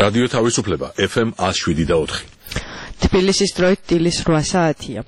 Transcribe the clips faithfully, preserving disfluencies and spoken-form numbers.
რადიო თავისუფლება F M one oh seven და four. თბილისის დროით დილის რვა საათია.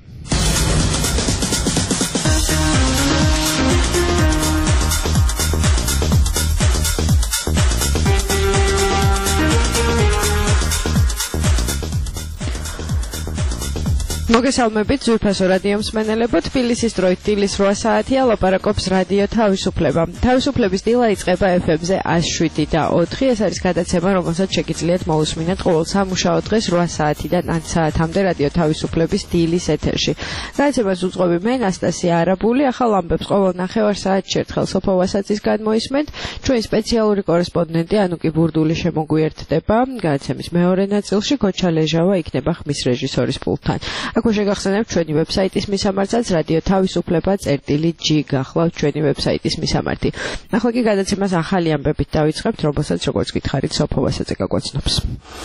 მოგესალმებით ძვირფასო რადიო მსმენელებო, თბილისის დროით დილის რვა საათია, ლაპარაკობს რადიო თავისუფლება. თავისუფლების დილა იწყება F M-ზე one oh seven და four. ეს არის გადაცემა, რომელსაც შეგიძლიათ მოусმინათ ყოველ სამუშაო დღეს რვა საათიდან ათი საათამდე რადიო თავისუფლების დილის ეთერში. გადაცემას უძღვები მე, ნასტასია არაბული. ახალ ამბებს ყოველ ნახევარ საათში ერთხელ სოფო ვასაძის განმოისმენთ. ჩვენი სპეციალური კორესპონდენტი ანუკი ბურდული შემოგვიერთდება. გადაცემის მეორე ნაწილში გოჩა ლეჟავა იქნება ხმის რეჟისორის პულტთან. Აქ შეგახსენებთ ჩვენი ვებსაიტის მისამართსაც რადიო თავისუფლება წერტილი G გახლავთ ჩვენი ვებსაიტის მისამართი. ახლა კი გადაცემას ახალი ამბებით დავიწყებთ, რომელსაც როგორც გითხარით სოფო ვასაძე გაგვაცნობს.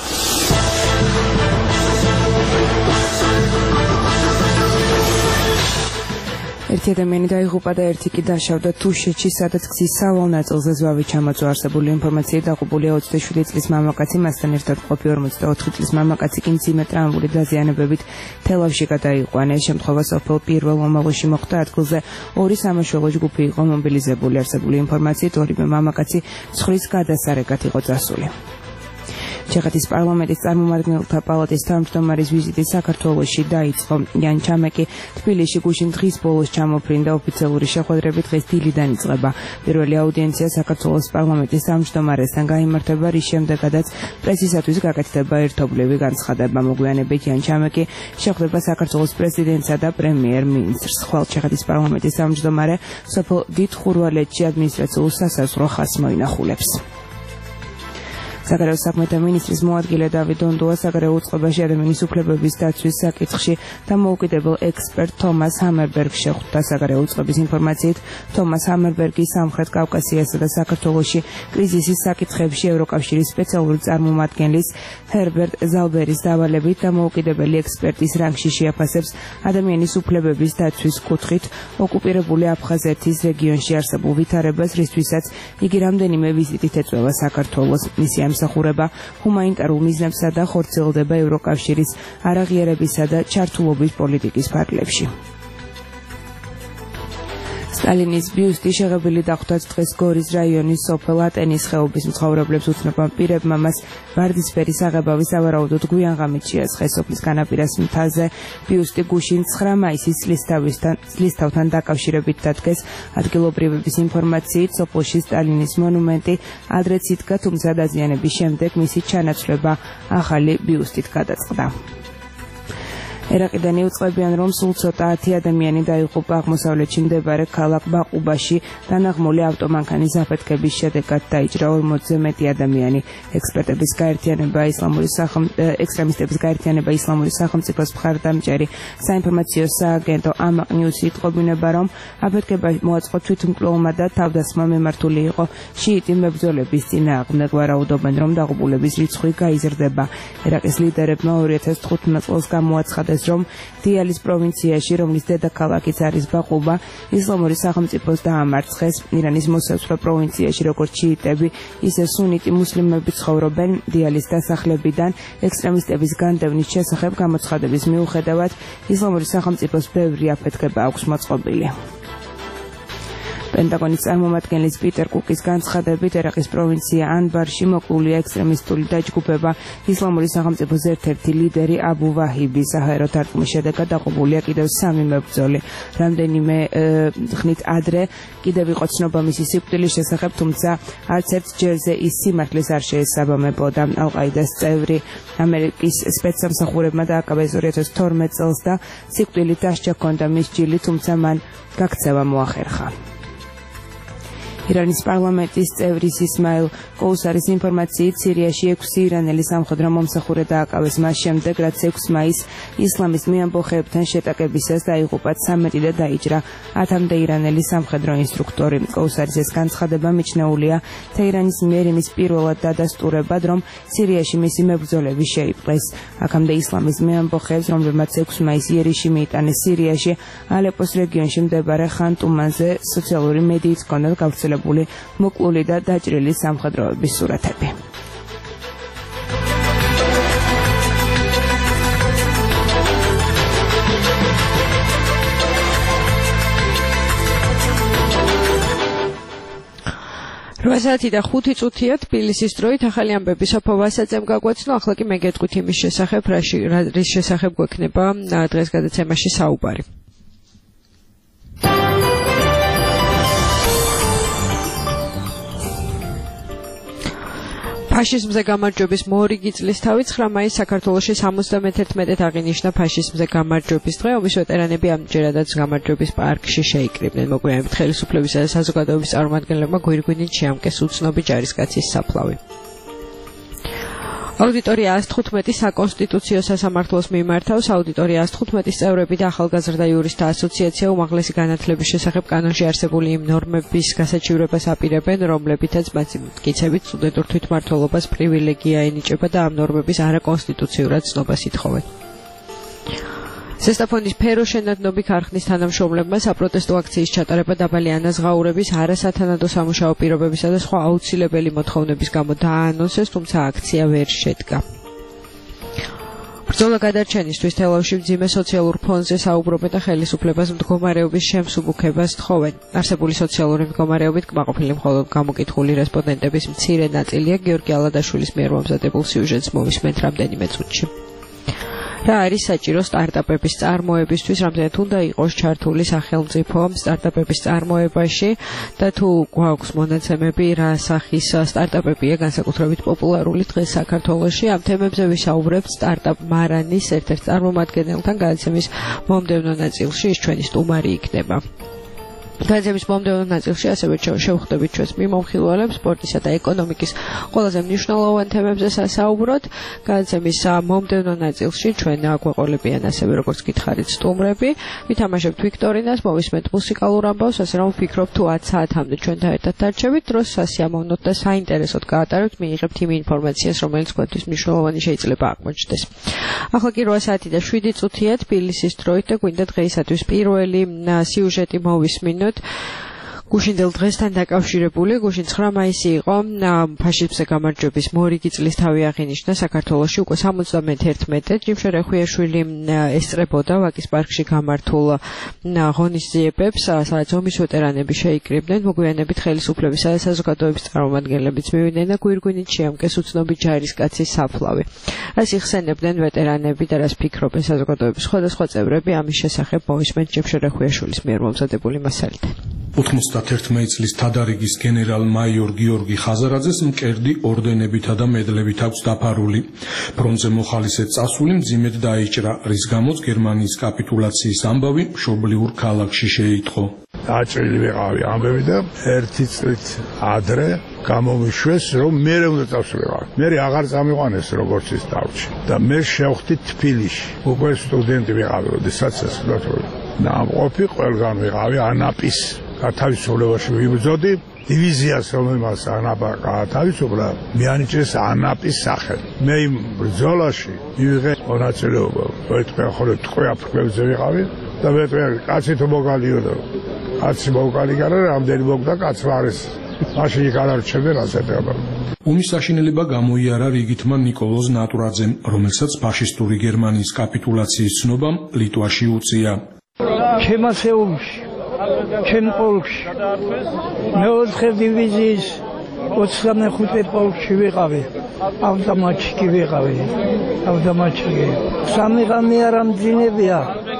ერთი ადამიანი დაიღუპა და ერთი კი დაშავდა თუშეთში, სადაც გზის სავალ ნაწილზე ზვავი ჩამოწვა. არსებული ინფორმაციით დაღუპულია ოცდაშვიდი წლის მამაკაცი, მასთან ერთად მყოფი ორმოცდაოთხი წლის მამაკაცი კი მძიმე ტრამვული დაზიანებებით თელავში გადაიყვანა. ეს შემთხვევა სოფელ პირველ მომავალში მოხდა. ადგილზე ორი სამაშველო ჯგუფი იყო მობილიზებული. არსებული ინფორმაციით ორივე მამაკაცი ცხვრის გადასარეკად იყო წასული. ჩეხეთის პარლამენტის წარმომადგენელთა პალატის თავმჯდომარის ვიზიტი საქართველოში დაიწყო. იან ჩამეკი თბილისში გუშინ დღის ბოლოს ჩამოფრინდა. ოფიციალური შეხვედრები დღეს დილიდან იწყება. პირველი აუდიენცია საქართველოს პარლამენტის თავმჯდომარესთან გაიმართება, რის შემდეგაც პრესისათვის გაკეთდება ერთობლივი განცხადება. მოგვიანებით იან ჩამეკი შეხვდება საქართველოს პრეზიდენტსა და პრემიერ-მინისტრს. ხვალ ჩეხეთის პარლამენტის თავმჯდომარე სოფელ დიდხურვალეთში ადმინისტრაციულ სასაზღვრო ხაზს მოინახულებს. საგარეო საქმეთა მინისტრის მოადგილე დავით დონდუა საგარეო უწყებაში ადამიანის უფლებების დაცვის საკითხში დამოუკიდებელ ექსპერტ თომას ჰამერბერგს შეხვდა. საგარეო უწყების ინფორმაციით თომას ჰამერბერგი სამხრეთ კავკასიასა და საქართველოში კრიზისის საკითხებში ევროკავშირის სპეციალური წარმომადგენლის ჰერბერტ ზალბერის დავალებით დამოუკიდებელი ექსპერტის რანგში შეაფასებს ადამიანის უფლებების დაცვის კუთხით ოკუპირებული აფხაზეთის რეგიონში არსებულ ვითარებას, რისთვისაც იგი რამდენიმე ვიზიტით ეწევა საქართველოს. მისი მსახურება ჰუმანიტარულ მიზნებსა და ხორციელდება ევროკავშირის არაღიარებისა და ჩართულობის პოლიტიკის ფარგლებში. სტალინის ბიუსტი შეღებილი დახვდათ დღეს გორის რაიონის სოფელ ატენის ხეობის მცხოვრებლებს. უცნობმა პირებმა მას ვარდისფერი საღებავის სავარაუდოდ გვიანღამით შეასხეს. სოფლის განაპირას მთაზე ბიუსტი გუშინ ცხრა მაისის წლისთავთან დაკავშირებით დადგეს. ადგილობრივების ინფორმაციით სოფელში სტალინის მონუმენტი ადრეც იდგა, თუმცა დაზიანების შემდეგ მისი ჩანაცვლება ახალი ბიუსტით გადაწყდა. ერაყიდან იუწყებიან, რომ სულ ცოტა ათი ადამიანი დაიღუპა აღმოსავლეთში მდებარე ქალაქ ბაყუბაში დანაღმული ავტომანქანის აფეთქების შედეგად დაიჭრა ორმოცზე მეტი ადამიანი. ექსპერტების გაერთიანება ისლამური ექსტრემისტების გაერთიანება ისლამური სახელმწიფოს მხარდამჭერი საინფორმაციო სააგენტო ამაყ ნიუსი იტყობინება, რომ აფეთქება მოაწყო თვითმკვლელმა და თავდასხმა მიმართული იყო შიიტი მებრძოლების წინააღმდეგ. ვარაუდობენ, რომ დაღუპულების რიცხვი გაიზრდება. ერაყის ლიდერებმა ორი ათას თხუთმეტ წელს გამოაცხადეს, რომ დიალის პროვინციაში, რომლის დედაქალაქიც არის ბაყუბა, ისლამური სახელმწიფოს დაამარცხეს. ირანის მოსაზღვრე პროვინციაში როგორც შიიტები, ისე სუნიტი მუსლიმები ცხოვრობენ. დიალის დასახლებიდან ექსტრემისტების განდევნის შესახებ გამოცხადების მიუხედავად ისლამური სახელმწიფოს ბევრი აფეთქება აქვს მოწყობილი. პენტაგონის წარმომადგენლის პიტერ კუკის განცხადებით, ერაყის პროვინცია ანბარში მოკლულია ექსტრემისტული დაჯგუფება. ისლამური სახელმწიფოს ერთ-ერთი ლიდერი აბუ ვაჰიბი. საჰაერო დარტყმის შედეგად დაყოლებულია კიდევ სამი მებრძოლი. რამდენიმე ხნით ადრე კიდევ იყო ცნობა მისი სიკვდილის შესახებ, თუმცა არც ერთ ჯერზე ის სიმართლეს არ შეესაბამებოდა. ალ-ყაიდას წევრი ამერიკის სპეცსამსახურებმა დააკავეს ორი ათას თორმეტ წელს და სიკვდილით დასჯა ჰქონდა მის ჯილი, თუმცა მან გაქცევა მოახერხა. ირანის პარლამენტის წევრის ისმაილ კოუსარის ინფორმაციით სირიაში ექვსი ირანელი სამხედრო მომსახურე დააკავეს მას შემდეგ, რაც ექვსი მაისს ისლამისტ მეამბოხეებთან შეტაკებისას დაიღუპა ცამეტი და დაიჭრა ათამდე ირანელი სამხედრო ინსტრუქტორი. კოუსარის ეს განცხადება მიჩნეულია თეირანის მიერ იმის პირველად დადასტურებად, რომ სირიაში მისი მებრძოლები შეიპყრეს. აქამდე ისლამისტ მეამბოხეებს, რომლებმაც ექვსი მაისს იერიში მიიტანეს სირიაში, ალეპოს რეგიონში მდებარე ხან ტუმანზე სოციალური მედიით ჰქონდათ გავრცელებული მოკლული და დაჭრილი სამხედროების სურათები. რვა საათი და ხუთი წუთია თბილისის დროით ახალი ამბები სოფო ვასაძემ გაგვაცნო. ახლა კი მე გეტყვით იმის შესახებ, რაში რის შესახებ გვექნება დღეს გადაცემაში საუბარი. ფაშიზმზე გამარჯვების მორიგი წლის თავი ცხრა მაისს საქართველოში სამოცდამეთერთმეტედ აღინიშნა ფაშიზმზე გამარჯვების დღე. ომის ვეტერანები ამჯერადაც გამარჯვების პარკში შეიკრიბნენ. მოგვიანებით ხელისუფლებისა და საზოგადოების წარმომადგენლებმა გვირგვინით შეამკეს უცნობი ჯარისკაცის საფლავი. აუდიტორია ას თხუთმეტი საკონსტიტუციო სასამართლოს მიმართავს. აუდიტორია ას თხუთმეტის წევრები და ახალგაზრდა იურისტთა ასოციაცია უმაღლესი განათლების შესახებ კანონში არსებული იმ ნორმების გასაჩივრებას აპირებენ, რომლებითაც მათი მტკიცებით სტუდენტურ თვითმმართველობას პრივილეგია ენიჭება და ამ ნორმების არაკონსტიტუციურად ცნობას ითხოვენ. ზესტაფონის ფეროშენადნობი ქარხნის თანამშრომლებმა საპროტესტო აქციის ჩატარება დაბალი ანაზღაურების, არასათანადო სამუშაო პირობებისა და სხვა აუცილებელი მოთხოვნების გამო დააანონსეს, თუმცა აქცია ვერ შედგა. ბრძოლა გადარჩენისთვის თელავში მძიმე სოციალურ ფონზე საუბრობენ და ხელისუფლებას მდგომარეობის შემსუბუქებას თხოვენ. არსებული სოციალური მდგომარეობით კმაყოფილი მხოლოდ გამოკითხული რესპონდენტების მცირე ნაწილია. გიორგი ალადაშვილის მიერ მომზადებულ სიუჟეტს მოვისმენთ რამდენიმე წუთში. რა არის საჭირო სტარტაპების წარმოებისთვის, რამდენად უნდა იყოს ჩართული სახელმწიფო სტარტაპების წარმოებაში და თუ გვაქვს მონაცემები რა სახის სტარტაპებია განსაკუთრებით პოპულარული დღეს საქართველოში. ამ თემებზე ვისაუბრებთ სტარტაპ მარანის ერთ-ერთ წარმომადგენელთან. გადაცემის მომდევნო ნაწილში ის ჩვენი სტუმარი იქნება. გადაცემის მომდევნო ნაწილში ასევე შევხვდებით ჩვენს მიმოხილველებს სპორტისა და ეკონომიკის ყველაზე მნიშვნელოვან თემებზე სასაუბროთ. გადაცემის მომდევნო ნაწილში ჩვენ გვეყოლებიან ასევე როგორც გითხარით სტუმრები, ვითამაშებთ ვიქტორინას, მოვისმენთ მუსიკალურ ამბავს, ასე რომ ვფიქრობ თუ ათ საათამდე ჩვენთან ერთად დარჩებით, დროს სასიამოვნოდ და საინტერესოდ გაატარებთ, მიიღებთ იმ ინფორმაციას, რომელიც თქვენთვის მნიშვნელოვანი შეიძლება აღმოჩნდეს. ახლა კი რვა საათი და შვიდი წუთია თბილისის დროით და გვინდა დღეისათვის პირველი სიუჟეტი მოვისმინოთ. გუშინდელ დღესთან დაკავშირებული. გუშინ ცხრა მაისი იყო ფაშიზმზე გამარჯვების მორიგი წლის თავი აღინიშნა საქართველოში უკვე სამოცდამეთერთმეტად. ჯიმშე რეხვიაშვილი ესწრებოდა ვაკის პარკში გამართულ ღონისძიებებს, სადაც ომის ვეტერანები შეიკრიბნენ. მოგვიანებით ხელისუფლებისა და საზოგადოების წარმომადგენლებიც მივიდნენ და გვირგვინით შეამკეს უცნობი ჯარისკაცის საფლავი. რას იხსენებდნენ ვეტერანები და რას ფიქრობენ საზოგადოების სხვადასხვა წევრები, ამის შესახებ მოვისმენთ ჯიმშე რეხვიაშვილის მიერ მომზადებული მასალიდან. ოცდაათერთმეტი წლის თადარიგის გენერალ-მაიორ გიორგი ხაზარაძეს მკერდი ორდენებითა და მედლებით აქვს დაფარული. ფრონტზე მოხალისე წასული მძიმედ დაიჭრა, რის გამოც გერმანიის კაპიტულაციის ამბავი მშობლიურ ქალაქში შეიტყო. დაჭრილი ვიყავი ამბები და ერთი წლით ადრე გამომიშვეს, რომ მე უნდა წავსულიყავ. მე აღარ წამიყვანეს როგორც ის დავჭი და მე შევხვდი თბილისში. უკვე სტუდენტი ვიყავი, როდესაც ეს ვთქვი. და ამყოფი ყველგან ვიყავი ანაპის გათავისუფლებაში ვიბრძოდი. დივიზიას რომელმაც ანაპა გათავისუფლა, მიანიჭეს ანაპის სახელი. მე იმ ბრძოლაში მივიღე მონაწილეობა. ერთმე ხოლმე ტყვია ფრკებზე ვიყავი და მეტყვი კაცი თუ მოგალიოდო. კაცი მოგალი განა რამდენი მოგდა კაცმა არის. მაშინ განარჩევენ ასეთება. ომის საშინელება გამოიარა რიგითმა ნიკოლოზ ნატურაძემ, რომელსაც ფაშისტური გერმანიის კაპიტულაციის ცნობამ ლიტვაში უწია. ჩემასეულში, ჩემ პოლკში, მეოთხე დივიზიის ოცდამეხუთე პოლკში ვიყავი, ავტომატში კი ვიყავი, ავტომატში. სამი ღამე არა მძინებია,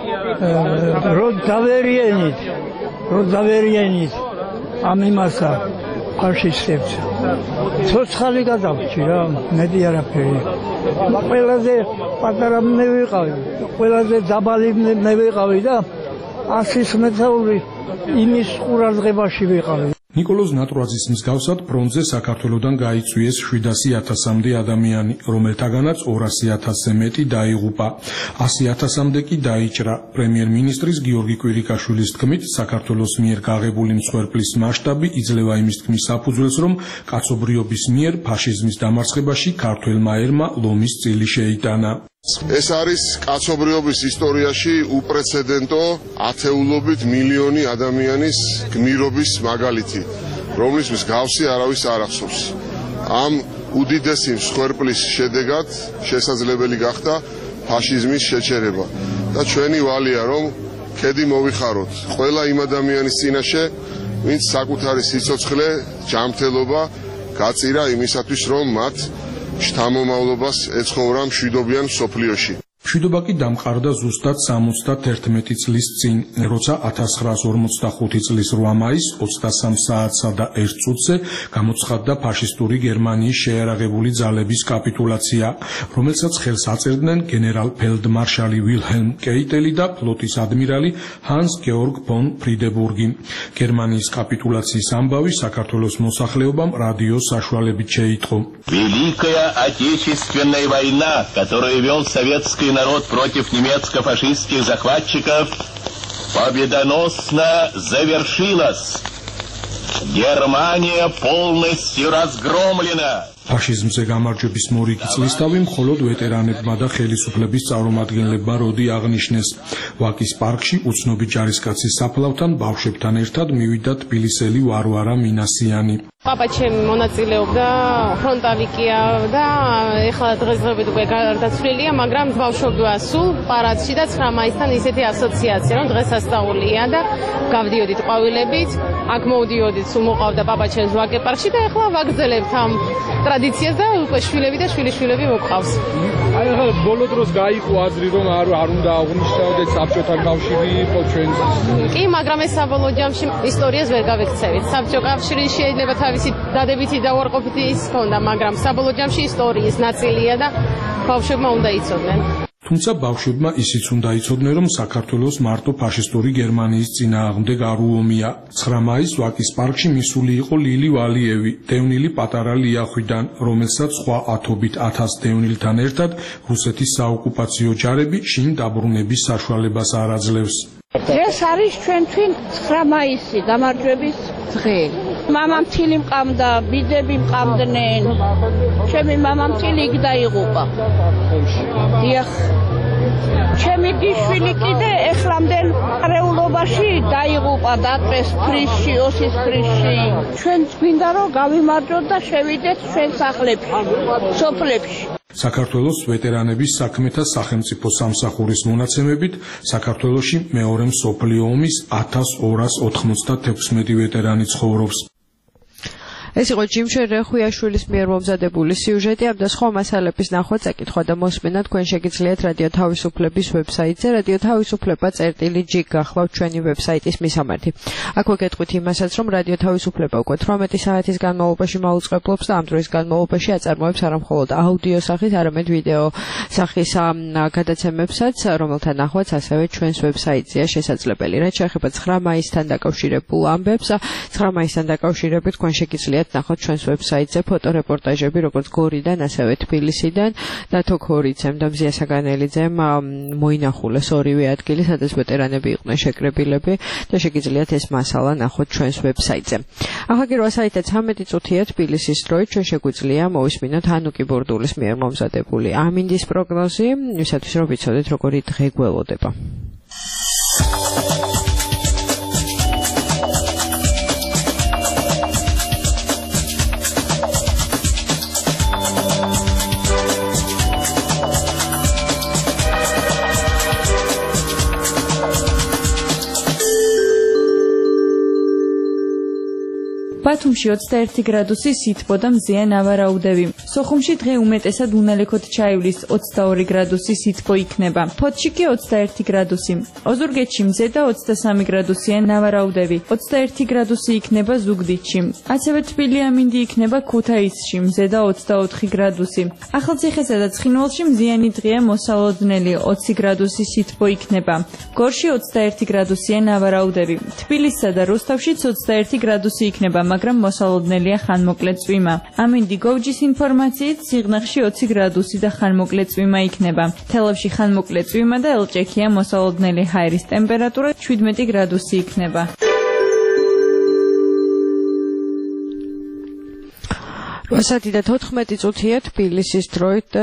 რო დავერიენით, რო დავერიენით ამ იმასა ფაშისტებს. ცოცხალი გადავჭი რა, მეტი არაფერი. ყველაზე პატარა მე ვიყავი, ყველაზე დაბალი მე ვიყავი და ასის მეთაური იმის ყურადღებაში ვიყავი. ნიკოლოზ ნატურაძის მსგავსად ფრონტზე საქართველოდან გაიწვიეს შვიდასი ათასამდე ადამიანი, რომელთაგანაც ორასი ათასზე მეტი დაიღუპა. ასი ათასამდე კი დაიჭრა. პრემიერ-მინისტრის გიორგი კვირიკაშვილის თქმით, საქართველოს მიერ გაღებული მსხვერპლის მასშტაბი იძლევა იმის თქმის საფუძველს, რომ კაცობრიობის მიერ ფაშიზმის დამარცხებაში ქართველმა ერმა ლომის წილი შეიტანა. ეს არის კაცობრიობის ისტორიაში უპრეცედენტო ათეულობით მილიონი ადამიანის გმირობის მაგალითი, რომლის მსგავსი არავის არ ახსოვს. ამ უდიდესი მსხვერპლის შედეგად შესაძლებელი გახდა ფაშიზმის შეჩერება და ჩვენი ვალია, რომ ქედი მოვიხაროთ ყველა იმ ადამიანის წინაშე, ვინც საკუთარი სიცოცხლე, ჯანმრთელობა გაწირა იმისათვის, რომ მათ შთამომავლობას ეცხოვრა მშვიდობიან მსოფლიოში. მშვიდობა კი დამყარდა ზუსტად სამოცდაერთმეტი წლის წინ, როცა ათას ცხრაას ორმოცდახუთი წლის რვა მაისს ოცდასამ საათსა და ერთ წუთზე გამოცხადდა ფაშისტური გერმანიის შეიარაღებული ძალების კაპიტულაცია, რომელსაც ხელს აწერდნენ გენერალ-ფელდმარშალი ვილჰელმ კეიტელი და ფლოტის ადმირალი ჰანს გეორგ ფონ ფრიდებურგი. გერმანიის კაპიტულაციის ამბავი საქართველოს მოსახლეობამ რადიოს საშუალებით შეიტყო. Великая Отечественная война, которую вел советский народ против немецко-фашистских захватчиков, победоносно завершилась. Германия полностью разгромлена. ფაშიზმზე გამარჯვების მორიგი წლისთავი მხოლოდ ვეტერანებმა და ხელისუფლების წარმომადგენლებმა როდი აღნიშნეს. ვაკის პარკში უცნობი ჯარისკაცის საფლავთან ბავშვებთან ერთად მივიდა თბილისელი ვარვარა მინასიანი. პაპაჩემი მონაწილეობდა ფრონტავიკია და ეხლა დღესდღეობით უკვე გარდაცვლილია, მაგრამ ბავშვობა სულ პარადში და ცხრა მაისთან ისეთი ასოციაცია, რომ დღესასწაულია და გავდიოდით ყვავილებით, აქ მოვდიოდით, სულ მოყავდა პაპაჩემს ვაკე პარკში და ეხლა ვაგრძელებთ ამ ტრადიციას და უკვე შვილები და შვილიშვილები მოყავს. აი ახლა ბოლო დროს გაიყო აზრი, რომ არ არ უნდა აღნიშნავდეთ საბჭოთან კავშირი იყო ჩვენს. კი, მაგრამ ეს საბოლოო ჯამში ისტორიას ვერ გავექცევით. საბჭო კავშირი შეიძლება თავისი დადებითი და უარყოფითი ის ჰქონდა, მაგრამ საბოლოო ჯამში ისტორიის ნაწილია და ბავშვებმა უნდა იცოდნენ. თუმცა ბავშვებმა ისიც უნდა იცოდნენ, რომ საქართველოს მარტო ფაშისტური გერმანიის წინააღმდეგ არ უომია. ცხრა მაისს ვაკის პარკში მისული იყო ლილი ვალიევი, დევნილი პატარა ლიახვიდან, რომელსაც სხვა ათობით ათას დევნილთან ერთად რუსეთის საოკუპაციო ჯარები შინ დაბრუნების საშუალებას არ აძლევს. ეს არის ჩვენთვის ცხრა მაისი, გამარჯვების დღე. მამამთილი მყავდა, ბიძები მყავდნენ. ჩემი მამამთილი იქ დაიღუპა. დიახ. ჩემი დიშვილი კიდე ეხლამდე არეულობაში დაიღუპა, დატრეს ფრისში, ოსის ფრისში. ჩვენ გვინდა რომ გავიმარჯვოთ და შევიდეთ ჩვენ სახლებში, სოფლებში. საქართველოს ვეტერანების საქმეთა სახელმწიფო სამსახურის მონაცემებით საქართველოში მეორე მსოფლიო ომის ათას ორას ოთხმოცდათექვსმეტი ვეტერანი ცხოვრობს. ეს იყო ჯიმშე რეხვიაშვილის მიერ მომზადებული სიუჟეტი. ამ და სხვა მასალების ნახვა, წაკითხვა და მოსმენა თქვენ შეგიძლიათ რადიო თავისუფლების ვებსაიტზე რადიო თავისუფლება წერტილი ჯი გახლავთ ჩვენი ვებსაიტის მისამართი. აქვე გეტყვით იმასაც, რომ რადიო თავისუფლება უკვე თვრამეტი საათის განმავლობაში მაუწყებლობს და ამ დროის განმავლობაში აწარმოებს არამხოლოდ აუდიო სახით, არამედ ვიდეო სახის გადაცემებსაც, რომელთა ნახვაც ასევე ჩვენს ვებსაიტზეა შესაძლებელი. რაც შეეხება ცხრა მაისთან დაკავშირებულ ამბებს, ცხრა მაისთან დაკავშირებით თქვენ შეგიძლიათ ნახოთ ჩვენს ვებსაიტზე ფოტორეპორტაჟები როგორც გორიდან, ასევე თბილისიდან და თოქორიცემ და მზია საგანელიძემ მოინახულეს ორივე ადგილი, სადაც ვეტერანები იყვნენ შეკრებილები და შეგიძლიათ ეს მასალა ნახოთ ჩვენს ვებსაიტზე. ახლა კი რვა საათი და ცამეტი წუთია თბილისის დროით, ჩვენ შეგვიძლია მოვისმინოთ ანუკი ბურდულის მიერ მომზადებული ამინდის პროგნოზი, ვისათვის რომ ვიცოდეთ როგორი დღე გველოდება. ბათუმში ოცდაერთი გრადუსი სითბო და მზეა ნავარაუდები. სოხუმში დღე უმეტესად უნალექოდ ჩაივლის ოცდაორი გრადუსი სითბო იქნება. ფოთში კი ოცდაერთი გრადუსი. ოზურგეთში მზე და ოცდასამი გრადუსია ნავარაუდები. ოცდაერთი გრადუსი იქნება ზუგდიდში. ასევე თბილი ამინდი იქნება ქუთაისში, მზე და ოცდაოთხი გრადუსი. ახალციხესა და ცხინვალში მზიანი დღეა მოსალოდნელი, ოცი გრადუსი სითბო იქნება. გორში ოცდაერთი გრადუსია ნავარაუდები. თბილისსა და რუსთავშიც ოცდაერთი გრადუსი იქნება, მაგრამ მოსალოდნელია ხანმოკლე წვიმა. ამინდი გოვჯის ინფორმაციით სიღნაღში ოცი გრადუსი და ხანმოკლე წვიმა იქნება. თელავში ხანმოკლე წვიმა და ელჭექია მოსალოდნელი ჰაერის ტემპერატურა შვიდმეტი გრადუსი იქნება. ასეთი და თოთხმეტი წუთია თბილისის დროით და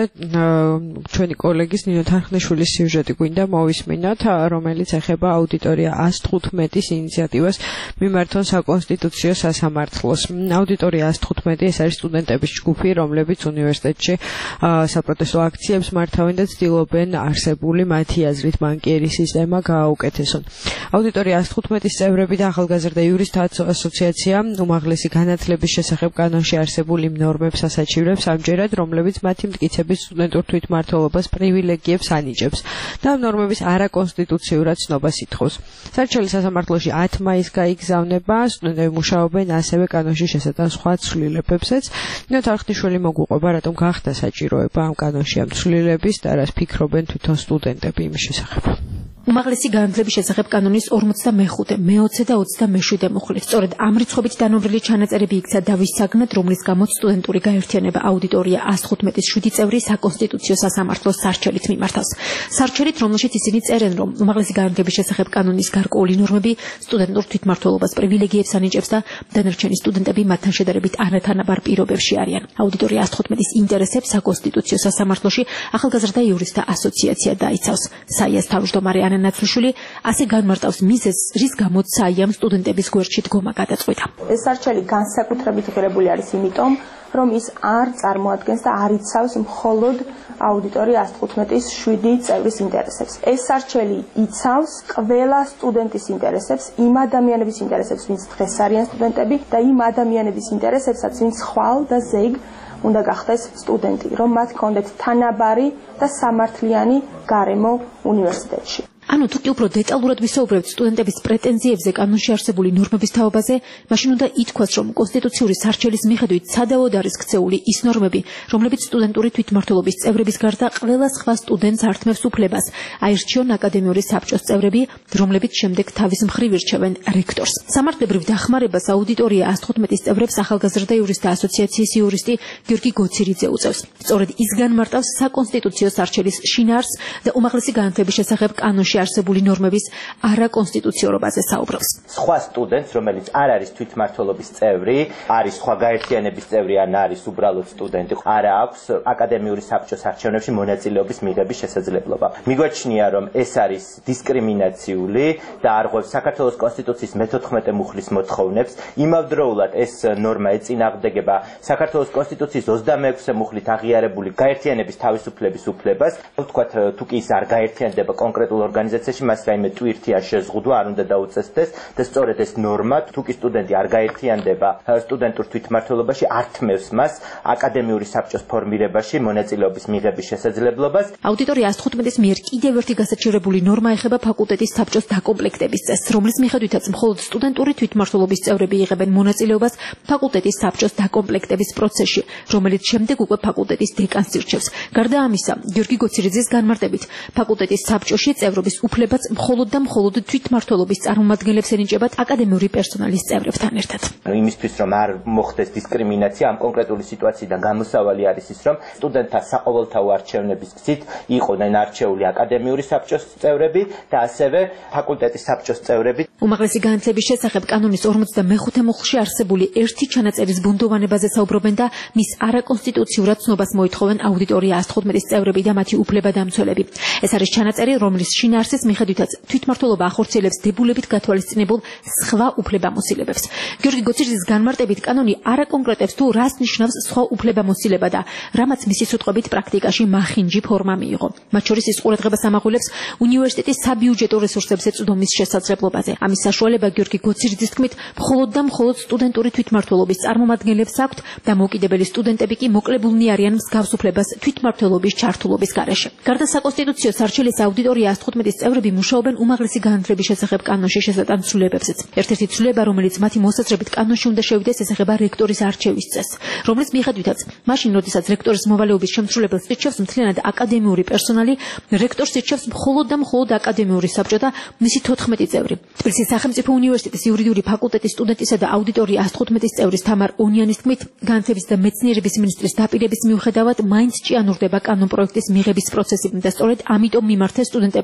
ჩვენი კოლეგის ნინო თანხმიშვილის სიუჟეტი გვინდა მოვისმინოთ, რომელიც ეხება აუდიტორია ას თხუთმეტის ინიციატივას მიმართონ საკონსტიტუციო სასამართლოს. აუდიტორია ას თხუთმეტი ეს არის სტუდენტების ჯგუფი, რომლებიც უნივერსიტეტში საპროტესტო აქციებს მართავენ და ცდილობენ არსებული მათი აზრით ბანკიერი სისტემა გააუკეთესონ. აუდიტორია ას თხუთმეტის წევრები და ახალგაზრდა იურისტთა ასოციაცია უმაღლესი განათლების შესახებ კანონში არსებულ იმ ნორმებს ასაჩივრებს ამჯერად, რომლებიც მათი მტკიცების სტუდენტურ თვითმმართველობას პრივილეგიებს ანიჭებს და ამ ნორმების არაკონსტიტუციურად ცნობას ითხოვს. სარჩელი სასამართლოში ათი მაისს გაიგზავნება, სტუდენტები მუშაობენ ასევე კანონში შესატან სხვა ცვლილებებსაც. ნინო თანხმიშვილი მოგვიყვება, რატომ გახდა საჭიროება ამ კანონში ამ ცვლილების და რას ფიქრობენ თვითონ სტუდენტები იმის შესახებ. უმაღლესი განათლების შესახებ კანონის ორმოცდამეხუთე, მეოცე და ოცდამეშვიდე მუხლი. სწორედ ამ რიცხვებით დანომრილი ჩანაწერები იქცა დავის საგნად, რომლის გამოც სტუდენტური გაერთიანება აუდიტორია ას თხუთმეტის შვიდი წევრი საკონსტიტუციო სასამართლოს სარჩელით მიმართავს. სარჩელით, რომელშიც ისინი წერენ, რომ უმაღლესი განათლების შესახებ კანონის გარკვეული ნორმები სტუდენტურ თვითმმართველობას პრივილეგიებს ანიჭებს და დანარჩენი სტუდენტები მათთან შედარებით არათანაბარ პირობებში არიან. აუდიტორია ას თხუთმეტის ინტერესებს საკონსტიტუციო სასამართლოში ახალგაზრდა იურისტთა ასოციაცია დაიცავს. საიას თავმჯდომარე ნაცვლშვილი ასე განმარტავს მიზეზს, რის გამოც საიამ სტუდენტების გვერდში დგომა გადაწყვიტა. ეს სარჩელი განსაკუთრებით ღირებული არის იმიტომ, რომ ის არ წარმოადგენს და არ იცავს მხოლოდ აუდიტორია ას თხუთმეტის შვიდი წევრის ინტერესებს. ეს სარჩელი იცავს ყველა სტუდენტის ინტერესებს, იმ ადამიანების ინტერესებს, ვინც დღეს არიან სტუდენტები და იმ ადამიანების ინტერესებსაც, ვინც ხვალ და ზეგ უნდა გახდეს სტუდენტი, რომ მათ ჰქონდეთ თანაბარი და სამართლიანი გარემო უნივერსიტეტში. ანუ თუ კი უფრო დეტალურად ვისაუბრებთ სტუდენტების პრეტენზიებზე კანონში არსებული ნორმების თაობაზე, მაშინ უნდა ითქვას, რომ კონსტიტუციური სარჩელის მიხედვით სადავოდ არის ქცეული ის ნორმები, რომლებიც სტუდენტური თვითმმართველობის წევრების გარდა ყველა სხვა სტუდენტს ართმევს უფლებას აირჩიონ აკადემიური საბჭოს წევრები, რომლებიც შემდეგ თავის მხრივ ირჩევენ რექტორს. სამართლებრივ დახმარებას აუდიტორია ას თხუთმეტის წევრებს ახალგაზრდა იურისტთა ასოციაციის იურისტი გიორგი გოცირიძე უწევს. სწორედ ის განმარტავს საკონსტიტუციო სარჩელის შინაარსს და უმაღლესი განათლების შესახებ კანონში არსებული ნორმების არაკონსტიტუციურობაზე საუბრობს. სხვა სტუდენტს, რომელიც არ არის თვითმმართველობის წევრი, არის სხვა გაერთიანების წევრი ან არის უბრალოდ სტუდენტი, არ აქვს აკადემიური საბჭოს არჩევნებში მონაწილეობის მიღების შესაძლებლობა. მიგვაჩნია, რომ ეს არის დისკრიმინაციული და არღვევს საქართველოს კონსტიტუციის მეთოთხმეტე მუხლის მოთხოვნებს. იმავდროულად ეს ნორმა ეწინააღმდეგება საქართველოს კონსტიტუციის ოცდამეექვსე მუხლით აღიარებული გაერთიანების თავისუფლების უფლებას. ვთქვათ, თუ კი ის არ გაერთიანდება კონკრეტულ ორგანიზაციაში, მას რაიმე ტვირთი არ შეზღუდვა, არ უნდა დაუწესდეს და სწორედ ეს ნორმა, თუ კი სტუდენტი არ გაერთიანდება სტუდენტურ თვითმმართველობაში, ართმევს მას აკადემიური საბჭოს ფორმირებაში მონაწილეობის მიღების შესაძლებლობას. აუდიტორია ას თხუთმეტის მიერ კიდევ ერთი გასაჩივრებული ნორმა ეხება ფაკულტეტის საბჭოს დაკომპლექტების წესს, რომლის მიხედვითაც მხოლოდ სტუდენტური თვითმმართველობის წევრები იღებენ მონაწილეობას ფაკულტეტის საბჭოს დაკომპლექტების პროცესში, რომელიც შემდეგ უკვე ფაკულტეტის დეკანს ირჩევს. გარდა ამისა, გიორგი გოცირიძის განმარტებით, ფაკულტეტის საბჭოში წევრობის უფლებაც მხოლოდ და მხოლოდ თვითმმართველობის წარმომადგენლებს ენიჭებათ აკადემიური პერსონალის წევრებთან ერთად. იმისთვის, რომ არ მოხდეს დისკრიმინაცია, ამ კონკრეტული სიტუაციიდან გამოსავალი არის ის, რომ სტუდენტთა საყოველთაო არჩევნების გზით იყვნენ არჩეული აკადემიური საბჭოს წევრები და ასევე ფაკულტეტის საბჭოს წევრები. უმაღლესი განათლების შესახებ კანონის ორმოცდამეხუთე მუხლში არსებული ერთი ჩანაწერის ბუნდოვანებაზე საუბრობენ და მის არაკონსტიტუციურად ცნობას მოითხოვენ აუდიტორია ას თხუთმეტის წევრები და მათი უფლებადამცველები. ეს არის ჩანაწერი, რომლის შინაარსის მიხედვითაც თვითმმართველობა ახორციელებს დებულებით გათვალისწინებულ სხვა უფლებამოსილებებს. გიორგი გოცირიძის განმარტებით, კანონი არ აკონკრეტებს თუ რას ნიშნავს სხვა უფლებამოსილება და რამაც მისი სიტყვებით პრაქტიკაში მახინჯი ფორმა მიიღო. მათ შორის ის ყურადღებას ამაღლებს უნივერსიტეტის საბიუჯეტო რესურსებზე წვდომის შესაძლებლობაზე. ამის საშუალება გიორგი გოცირიძის თქმით, მხოლოდ და მხოლოდ სტუდენტური თვითმმართველობის წარმომადგენლებს აქვთ და მოკიდებელი სტუდენტები კი მოკლებულნი არიან მსგავს უფლებას თვითმმართველობის ჩართულობის გარეშე. გარდა საკონსტიტუციო სარჩელის აუდიტორია ას თხუთმეტის წევრები მუშაობენ უმაღლესი განათლების შესახებ კანონში შესატან ცვლილებებზეც. ერთ-ერთი ცვლილება, რომელიც მათი მოსაზრებით კანონში უნდა შევიდეს, ეხება რექტორის არჩევის წესს, რომლის მიხედვითაც მაშინ, როდესაც რექტორის მოვალეობის შემსრულებელს ირჩევს მთლიანად აკადემიური პერსონალი, რექტორს ირჩევს მხოლოდ და მხოლოდ აკადემიური საბჭო და მისი თოთხმეტი წევრი. თბილისის სახელმწიფო უნივერსიტეტის იურიდიული ფაკულტეტის სტუდენტისა და აუდიტორია ას თხუთმეტის წევრის თამარ ონიანის თქმით, განათლების და მეცნიერების მინისტრის დაპირების მიუხედავად, მაინც ჭიანურდება კანონ პროექტის მიღების პროცესი და სწორედ ამიტომ მიმართეს სტუდენტებმა დახმარება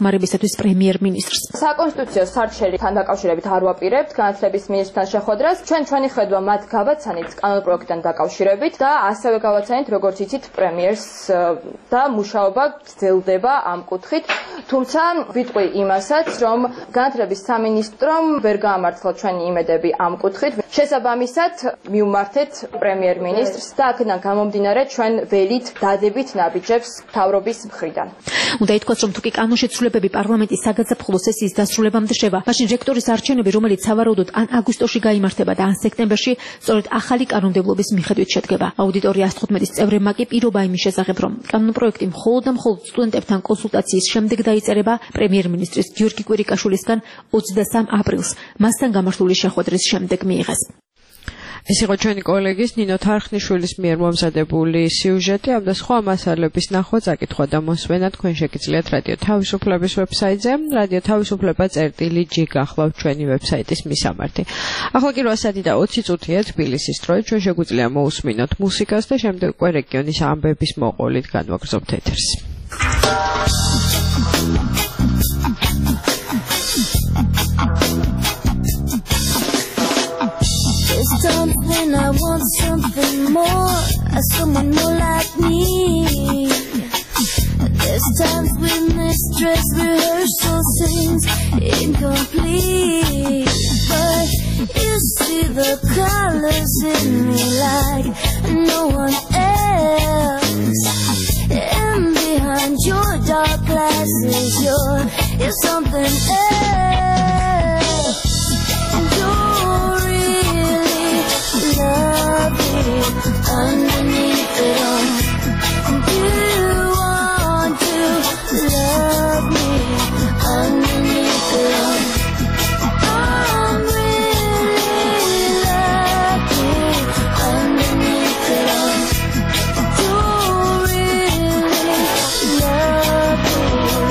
გახმარებისათვის პრემიერ-მინისტრს. საკონსტიტუციო სარჩელებთან დაკავშირებით არ ვაპირებთ განათლების მინისტრთან შეხვედრას. ჩვენ ჩვენი ხედვა მათ გავაცანით კანონპროექტთან დაკავშირებით და ასევე გავაცანით, როგორც იცით, პრემიერს და მუშაობა გრძელდება ამ კუთხით. თუმცა ვიტყვი იმასაც, რომ განათლების სამინისტრომ ვერ გაამართლა ჩვენი იმედები ამ კუთხით. შესაბამისად, მივმართეთ პრემიერ-მინისტრს და აქედან გამომდინარე ჩვენ ველით დადებით ნაბიჯებს მთავრობის მხრიდან. უნდა ითქვას, რომ თუკი კანონშეცვლებები პარლამენტის საგაზაფხულო სესიის დასრულებამდე შევა, მაშინ რექტორის არჩევნები, რომელიც სავარაუდოდ ან აგვისტოში გაიმართება და ან სექტემბერში, სწორედ ახალი კანონმდებლობის მიხედვით შედგება. აუდიტორია ათოთხმეტის წევრებმა კი პირობა იმის შესახებ, რომ კანონპროექტი მხოლოდ და მხოლოდ სტუდენტებთან კონსულტაციის შემდეგ დაიწერება, პრემიერ-მინისტრის გიორგი კვირიკაშვილისგან ოცდასამ აპრილს მასთან გამართული შეხვედრის შემდეგ მიიღეს. ეს იყო ჩვენი კოლეგის ნინო თარხნიშვილის მიერ მომზადებული სიუჟეტი. ამ და სხვა მასალების ნახვა, წაკითხვა და მოსვენა თქვენ შეგიძლიათ რადიო თავისუფლების ვებსაიტზე. რადიო თავისუფლება წერტილი ჯი გახლავთ ჩვენი ვებსაიტის მისამართი. ახლა კი რვა საათი და ოცი წუთია თბილისის დროით. ჩვენ შეგვიძლია მოусმინოთ მუსიკას და შემდეგ უკვე რეგიონის ამბების მოყოლით განვაგრძობთ ეთერს. It's time when I want something more, someone more like me. There's times when this dress rehearsal seems incomplete, but you see the colors in me like no one else. And behind your dark glasses, you're, you're something else. And you're love me underneath it all. Do you want to love me underneath it all? I'm really lucky underneath it all. Do really love me.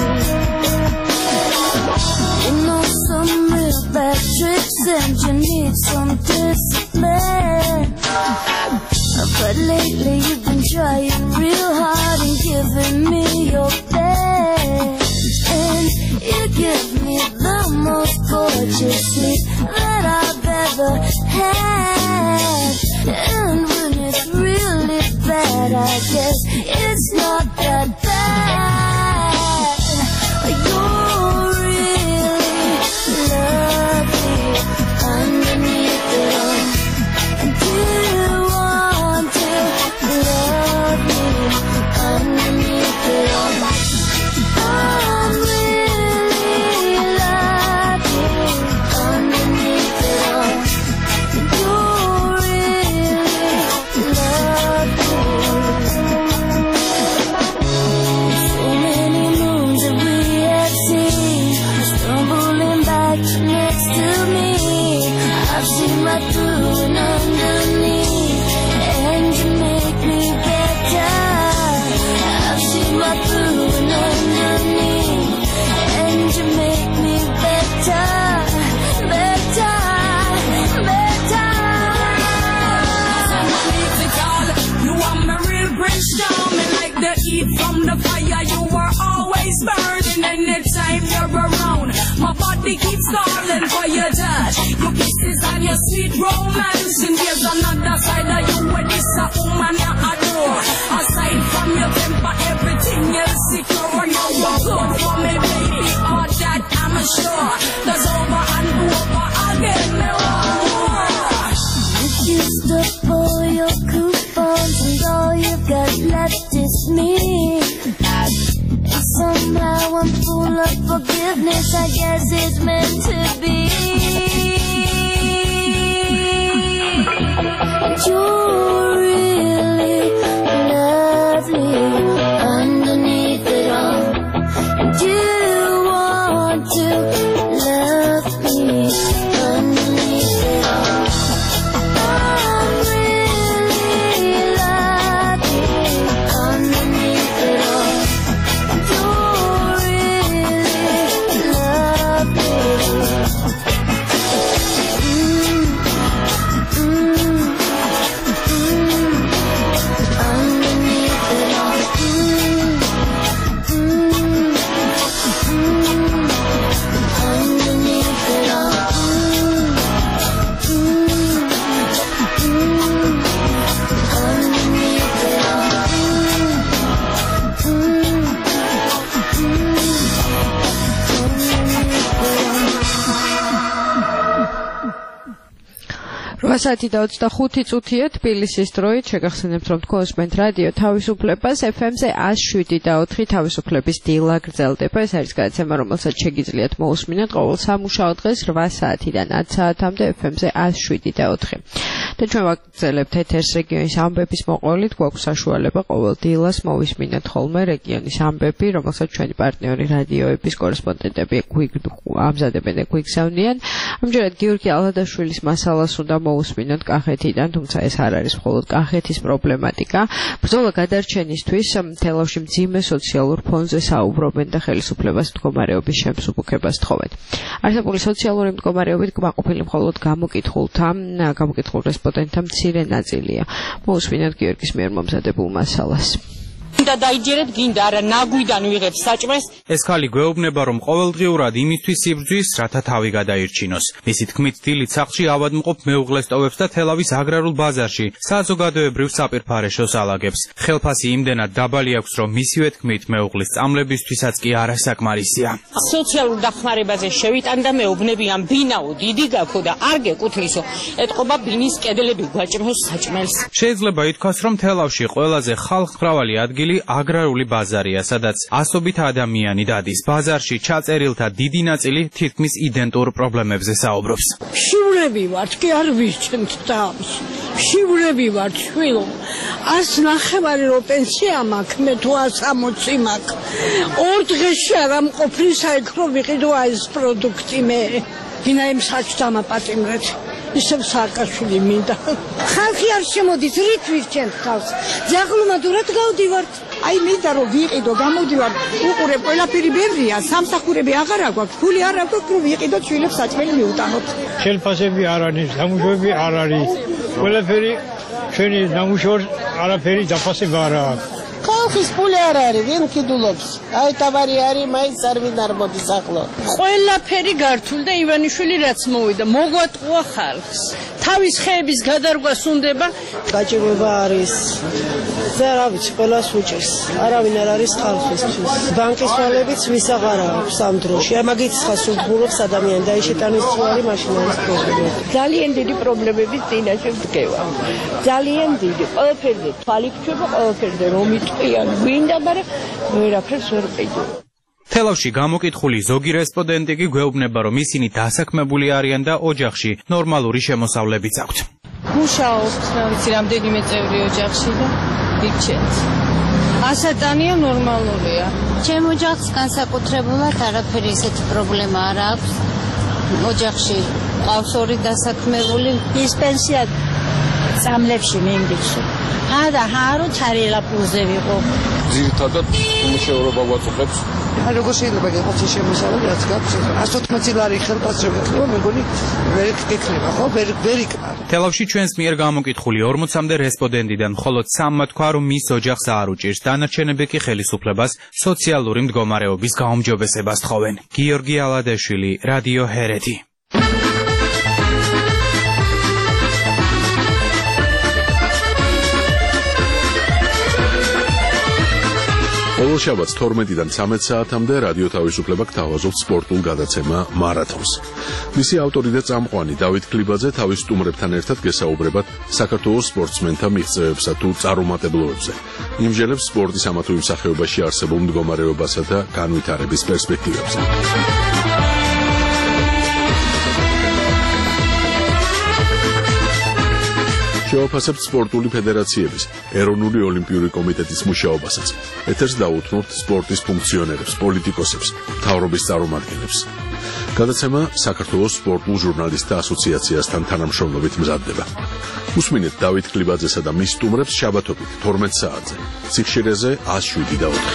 You know some real bad tricks and you need some discipline. But lately you've been trying real hard and giving me your best. And you give me the most gorgeous sleep that I've ever had. And when it's really bad, I guess it's not that bad. You're really lovely underneath it all. Do you want to love me underneath it all? I'm really lucky underneath it all. You really love me. So many moons that we have seen, stumbling back next to me. I've seen right through and underneath, and you make me better. I've seen right through and underneath, and you make me better, better, better. You are my real brimstone, and like the heat from the fire, you are always burning anytime you're around. My body keeps calling for your touch, your kisses and your sweet romance. And there's another side of you where this a woman you adore. Aside from your temper, everything else secure. You are good for me, baby, all that I'm sure. There's over and over again, no more. You used up all your coupons and all you've got left is me. And somehow I'm full of forgiveness, I guess it's meant to be. You're really lovely underneath it all. Do you want to love me underneath it all? I'm really lucky underneath it all. You're really lovely. Mm, mm. რვა საათი და ოცდახუთი წუთია თბილისის დროით შეგახსენებთ რომ თქვენ რადიო თავისუფლებას эф эм-ზე ას შვიდი და ოთხი თავისუფლების დილა გრძელდება. ეს არის გადაცემა, რომელსაც შეგიძლიათ მოусმინოთ ყოველ სამუშაო დღეს რვა საათიდან ათ საათამდე эф эм-ზე ას შვიდი და ოთხი. და ჩვენ ვაგრძელებთ ეთერს რეგიონის ამბების მოყოლით, გვაქვს საშუალება ყოველ დილას მოვისმინოთ ხოლმე რეგიონის ამბები, რომელსაც ჩვენი პარტნიორი რადიოების კორესპონდენტები ამზადებენ და გვიგზავნიან. ამჯერად გიორგი ალადაშვილის მასალას უნდა მოусმინოთ კახეთიდან, თუმცა ეს არ არის მხოლოდ კახეთის პრობლემატიკა. ბრძოლა გადარჩენისთვის თელავში მძიმე სოციალურ ფონზე საუბრობენ და ხელისუფლებას მდგომარეობის შემსუბუქებას თხოვენ. არსებული სოციალური მდგომარეობით კმაყოფილი მხოლოდ გამოკითხულთა, გამოკითხულ რესპონდენტთა მცირე ნაწილია. მოусმინოთ გიორგის მიერ მომზადებულ მასალას. და დაიჯერეთ გინდა არა ნაგვიდან ვიღებს საჭმეს. ეს ხალი გვეუბნება რომ ყოველდღიურად იმისთვის იბრძვის, რათა თავი გადაირჩინოს. მისი თქმით, დილით სახლში ავადმყოფ მეუღლეს ტოვებს და თელავის აგრარულ ბაზარში საზოგადოებრივ საპირფარეშოს ალაგებს. ხელფასი იმდენად დაბალი აქვს, რომ მისივე თქმით, მეუღლის წამლებისთვისაც კი არასაკმარისია. სოციალურ დახმარებაზე შევიტანდა მეუბნებიან ბინაო დიდი გაქო და არ გეკუთვნისო. ეთყობა ბინის კედლები გვაჭროს საჭმელს. შეიძლება ითქვას, რომ თელავში ყველაზე ხალხმრავალი ადგილი აგრარული ბაზარია, სადაც ასობით ადამიანი დადის. ბაზარში ჩაწერილთა დიდი ნაწილი თითქმის იდენტურ პრობლემებზე საუბრობს. შივრები ვართ, კი არ ვისჩენთ თავს. შივრები ვართ, შვილო. ას ნახევარი რო პენსია მაქვს, მე თუ ას სამოცი მაქვს. ორ დღეში არ ამყოფილი საიქრო ვიყიდო ეს პროდუქტი მე. გინა იმ საჭს დამაპატიმრეთ. ისევ სააკაშვილი მინდა. ხალხი არ შემოდის, რით ვირჩენთ თავს. ძაღლმადურად გავდივართ. აი მინდა რომ ვიყიდო, გამოდივარ, უყურებ, ყველაფერი ბევრია, სამსახურები აღარ აქვს, ფული არ აქვს, რომ ვიყიდოთ, შვილებს საჭმელი მიუტანოთ. ხელფასები არ არის, დამუშავები არ არის. ყველაფერი ჩვენი დამუშავების არაფერი დაფასება არ აქვს. ხალხის ფული არ არის, ვინ კიდულობს? აი თავარი არის, მაინც არ ვინ არ მოდის ახლო. ყველაფერი გართულ და ივანიშვილი რაც მოვიდა, მოგვატყუა ხალხს. თავის ხეების გადარგვას უნდება, გაჭირვება არის. და რა ვიცი, ყველას უჭერს. არავინ არ არის ხალხისთვის. ბანკის ვალებიც ვის აღარ აქვს ამ დროში. მაგით ხასუბრობს ადამიანი და ეშეტანის წვარი მაშინ არის პრობლემა. ძალიან დიდი პრობლემების წინაშე ვდგევა. ძალიან დიდი. ყველაფერზე თვალი გჩვება, ყველაფერზე რომ იტყვიან, გვინდა, მაგრამ ვერაფერს ვერ ყიდო. თელავში გამოკითხული ზოგი რესპონდენტი კი გვეუბნება, რომ ისინი დასაქმებული არიან და ოჯახში ნორმალური შემოსავლებიც აქვთ. მუშაობთ, რა ვიცი, რამდენიმე წევრი ოჯახში და ვირჩენთ. ასატანია ნორმალურია. ჩემ ოჯახს განსაკუთრებულად არაფერი ისეთი პრობლემა არ აქვს. ოჯახში ყავს ორი დასაქმებული. ის პენსია წამლებში მინდიქში. და ჰარო ჩარელა პუზე ვიყო. ძირითადად უმუშევრობა ვაწუხებს. როგორ შეიძლება გიყოს ეს შემოსავალი, რაც გაქვს ას ოცდაათი ლარი ხელფასები ხო, მეგონი ვერ გეკნება, ხო, ვერ ვერ იქნება. თელავში ჩვენს მიერ გამოკითხული ორმოცამდე რესპონდენტიდან მხოლოდ სამმა თქვა, რომ მის ოჯახს არ უჭირს, დანარჩენები კი ხელისუფლებას სოციალური მდგომარეობის გაუმჯობესებას თხოვენ. გიორგი ალადაშვილი, რადიო ჰერეთი. ყოველ შაბათს თორმეტიდან ცამეტ საათამდე რადიო თავისუფლება გთავაზობთ სპორტულ გადაცემა მარათონს. მისი ავტორი და წამყვანი დავით ქლიბაძე თავის სტუმრებთან ერთად გესაუბრებათ საქართველოს სპორტსმენთა მიღწევებსა თუ წარუმატებლობებზე. იმჟელებს სპორტის ამა თუ იმ სახეობაში არსებულ მდგომარეობასა და განვითარების პერსპექტივებზე. შევაფასებთ სპორტული ფედერაციების, ეროვნული ოლიმპიური კომიტეტის მუშაობასაც. ეთერს დაუთმობთ სპორტის ფუნქციონერებს, პოლიტიკოსებს, მთავრობის წარმომადგენლებს. გადაცემა საქართველოს სპორტულ ჟურნალისტთა ასოციაციასთან თანამშრომლობით მზადდება. უსმინეთ დავით ქლიბაძესა და მის სტუმრებს შაბათობით თორმეტ საათზე. ციხშირეზე ას შვიდი და ოთხი.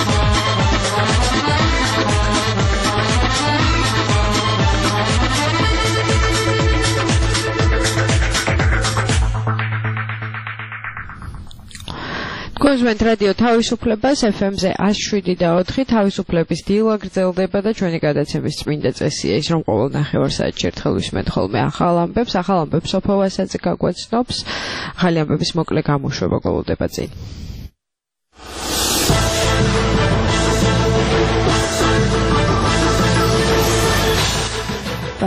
გონჟვენთ რადიო თავისუფლებას эф эм-ზე ას შვიდი და ოთხი თავისუფლების დილა გრძელდება და ჩვენი გადაცემის წმინდა წესია ის რომ ყოველ ნახევარსაათში ერთხელ ვისმენთ ხოლმე ახალ ამბებს, ახალ ამბებს სოფო ვასაძე გაგვაცნობს, ახალი ამბების მოკლე გამოშვება გველოდება წინ.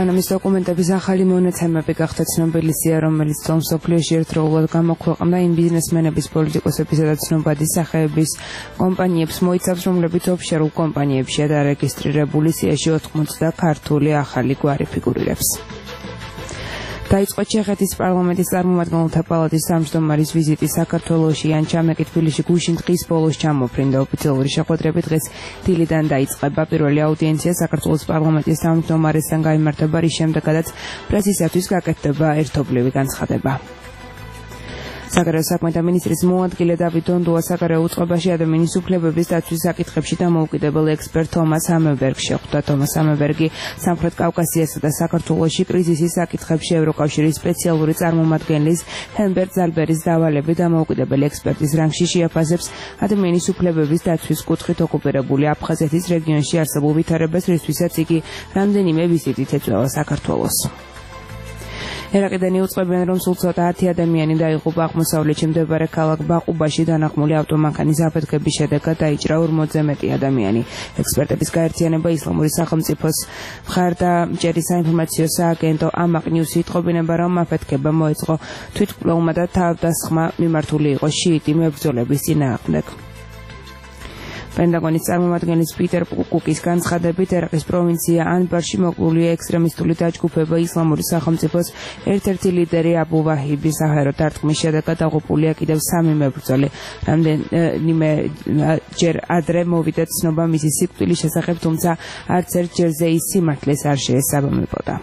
პანამის დოკუმენტების ახალი მონაცემები გახდა ცნობილისია, რომელიც თელ მსოფლიოში ერთდროულად გამოქვეყნდა იმ ბიზნესმენების, პოლიტიკოსებისა და ცნობადი სახეების კომპანიებს მოიცავს, რომლებიც ოფშორულ კომპანიებშია დარეგისტრირებული, სიაში ოთხმოცდა ქართული ახალი გვარი ფიგურირებს. დაიწყო ჩეხეთის პარლამენტის წარმომადგენელთა პალატის თავმჯდომარის ვიზიტი საქართველოში. იან ჩამეკი თბილისში გუშინ დღის ბოლოს ჩამოფრინდა. ოფიციალური შეხვედრებით დღეს დილიდან დაიწყება. პირველი აუდიენცია საქართველოს პარლამენტის თავმჯდომარესთან გაიმართება, რის შემდეგაც პრესისათვის გაკეთდება ერთობლივი განცხადება. საგარეო საქმეთა მინისტრის მოადგილე დავით დონდუა საგარეო უწყებაში ადამიანის უფლებების დაცვის საკითხებში დამოუკიდებელ ექსპერტ თომას ამებერგს შეხვდა. თომას ამებერგი სამხრეთ კავკასიასა და საქართველოში კრიზისის საკითხებში ევროკავშირის სპეციალური წარმომადგენლის ჰენბერტ ზალბერის დავალებით დამოუკიდებელი ექსპერტის რანგში შეაფასებს ადამიანის უფლებების დაცვის კუთხით ოკუპირებული აფხაზეთის რეგიონში არსებულ ვითარებას, რისთვისაც იგი რამდენიმე ვიზიტით ეწევა საქართველოს. ერაყიდან იუწყებიან, რომ სულ ცოტა ათი ადამიანი დაიღუპა აღმოსავლეთში მდებარე ქალაქ ბაყუბაში დანაღმული ავტომანქანის აფეთქების შედეგად დაიჭრა ორმოცზე მეტი ადამიანი. ექსპერტების გაერთიანება ისლამური სახელმწიფოს მხარდამჭერი საინფორმაციო სააგენტო ამაყ ნიუსი იტყობინება, რომ აფეთქება მოეწყო თვითმკვლელმა და თავდასხმა მიმართული იყო შიიტი მებრძოლების წინააღმდეგ. პენტაგონის წარმომადგენლის პიტერ კუკის განცხადებით, ერაყის პროვინცია ანბარში მოკლული ექსტრემისტული დაჯგუფება ისლამური სახელმწიფოს ერთ-ერთი ლიდერი აბუ ვაჰიბი საჰარო დარტყმის შედეგად დაღუპულია კიდევ სამი მებრძოლი. რამდენიმე ჯერ ადრე მოვიდა ცნობა მისი სიკვდილის შესახებ, თუმცა არც ერთ ჯერზე ის სიმართლეს არ შეესაბამებოდა.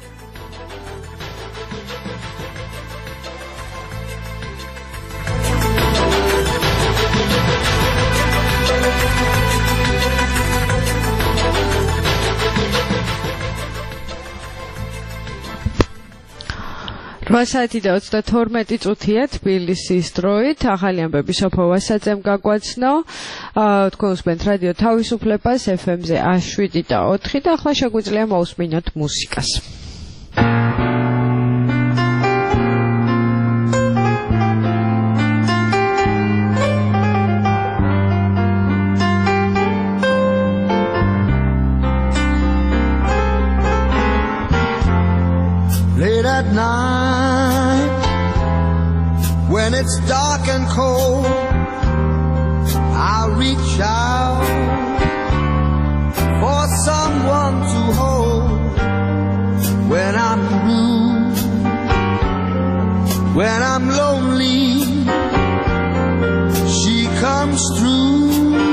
რვა საათი და ოცდათორმეტი წუთია თბილისის დროით. ახალი ამბები სოფო ვასაძემ გაგვაცნო. თქვენ უსმენთ რადიო თავისუფლებას ეფ ემ-ზე შვიდი და ოთხი და ახლა შეგვიძლია მოусმინოთ მუსიკას. Late at night, when it's dark and cold, I'll reach out for someone to hold. When I'm blue, when I'm lonely, she comes through.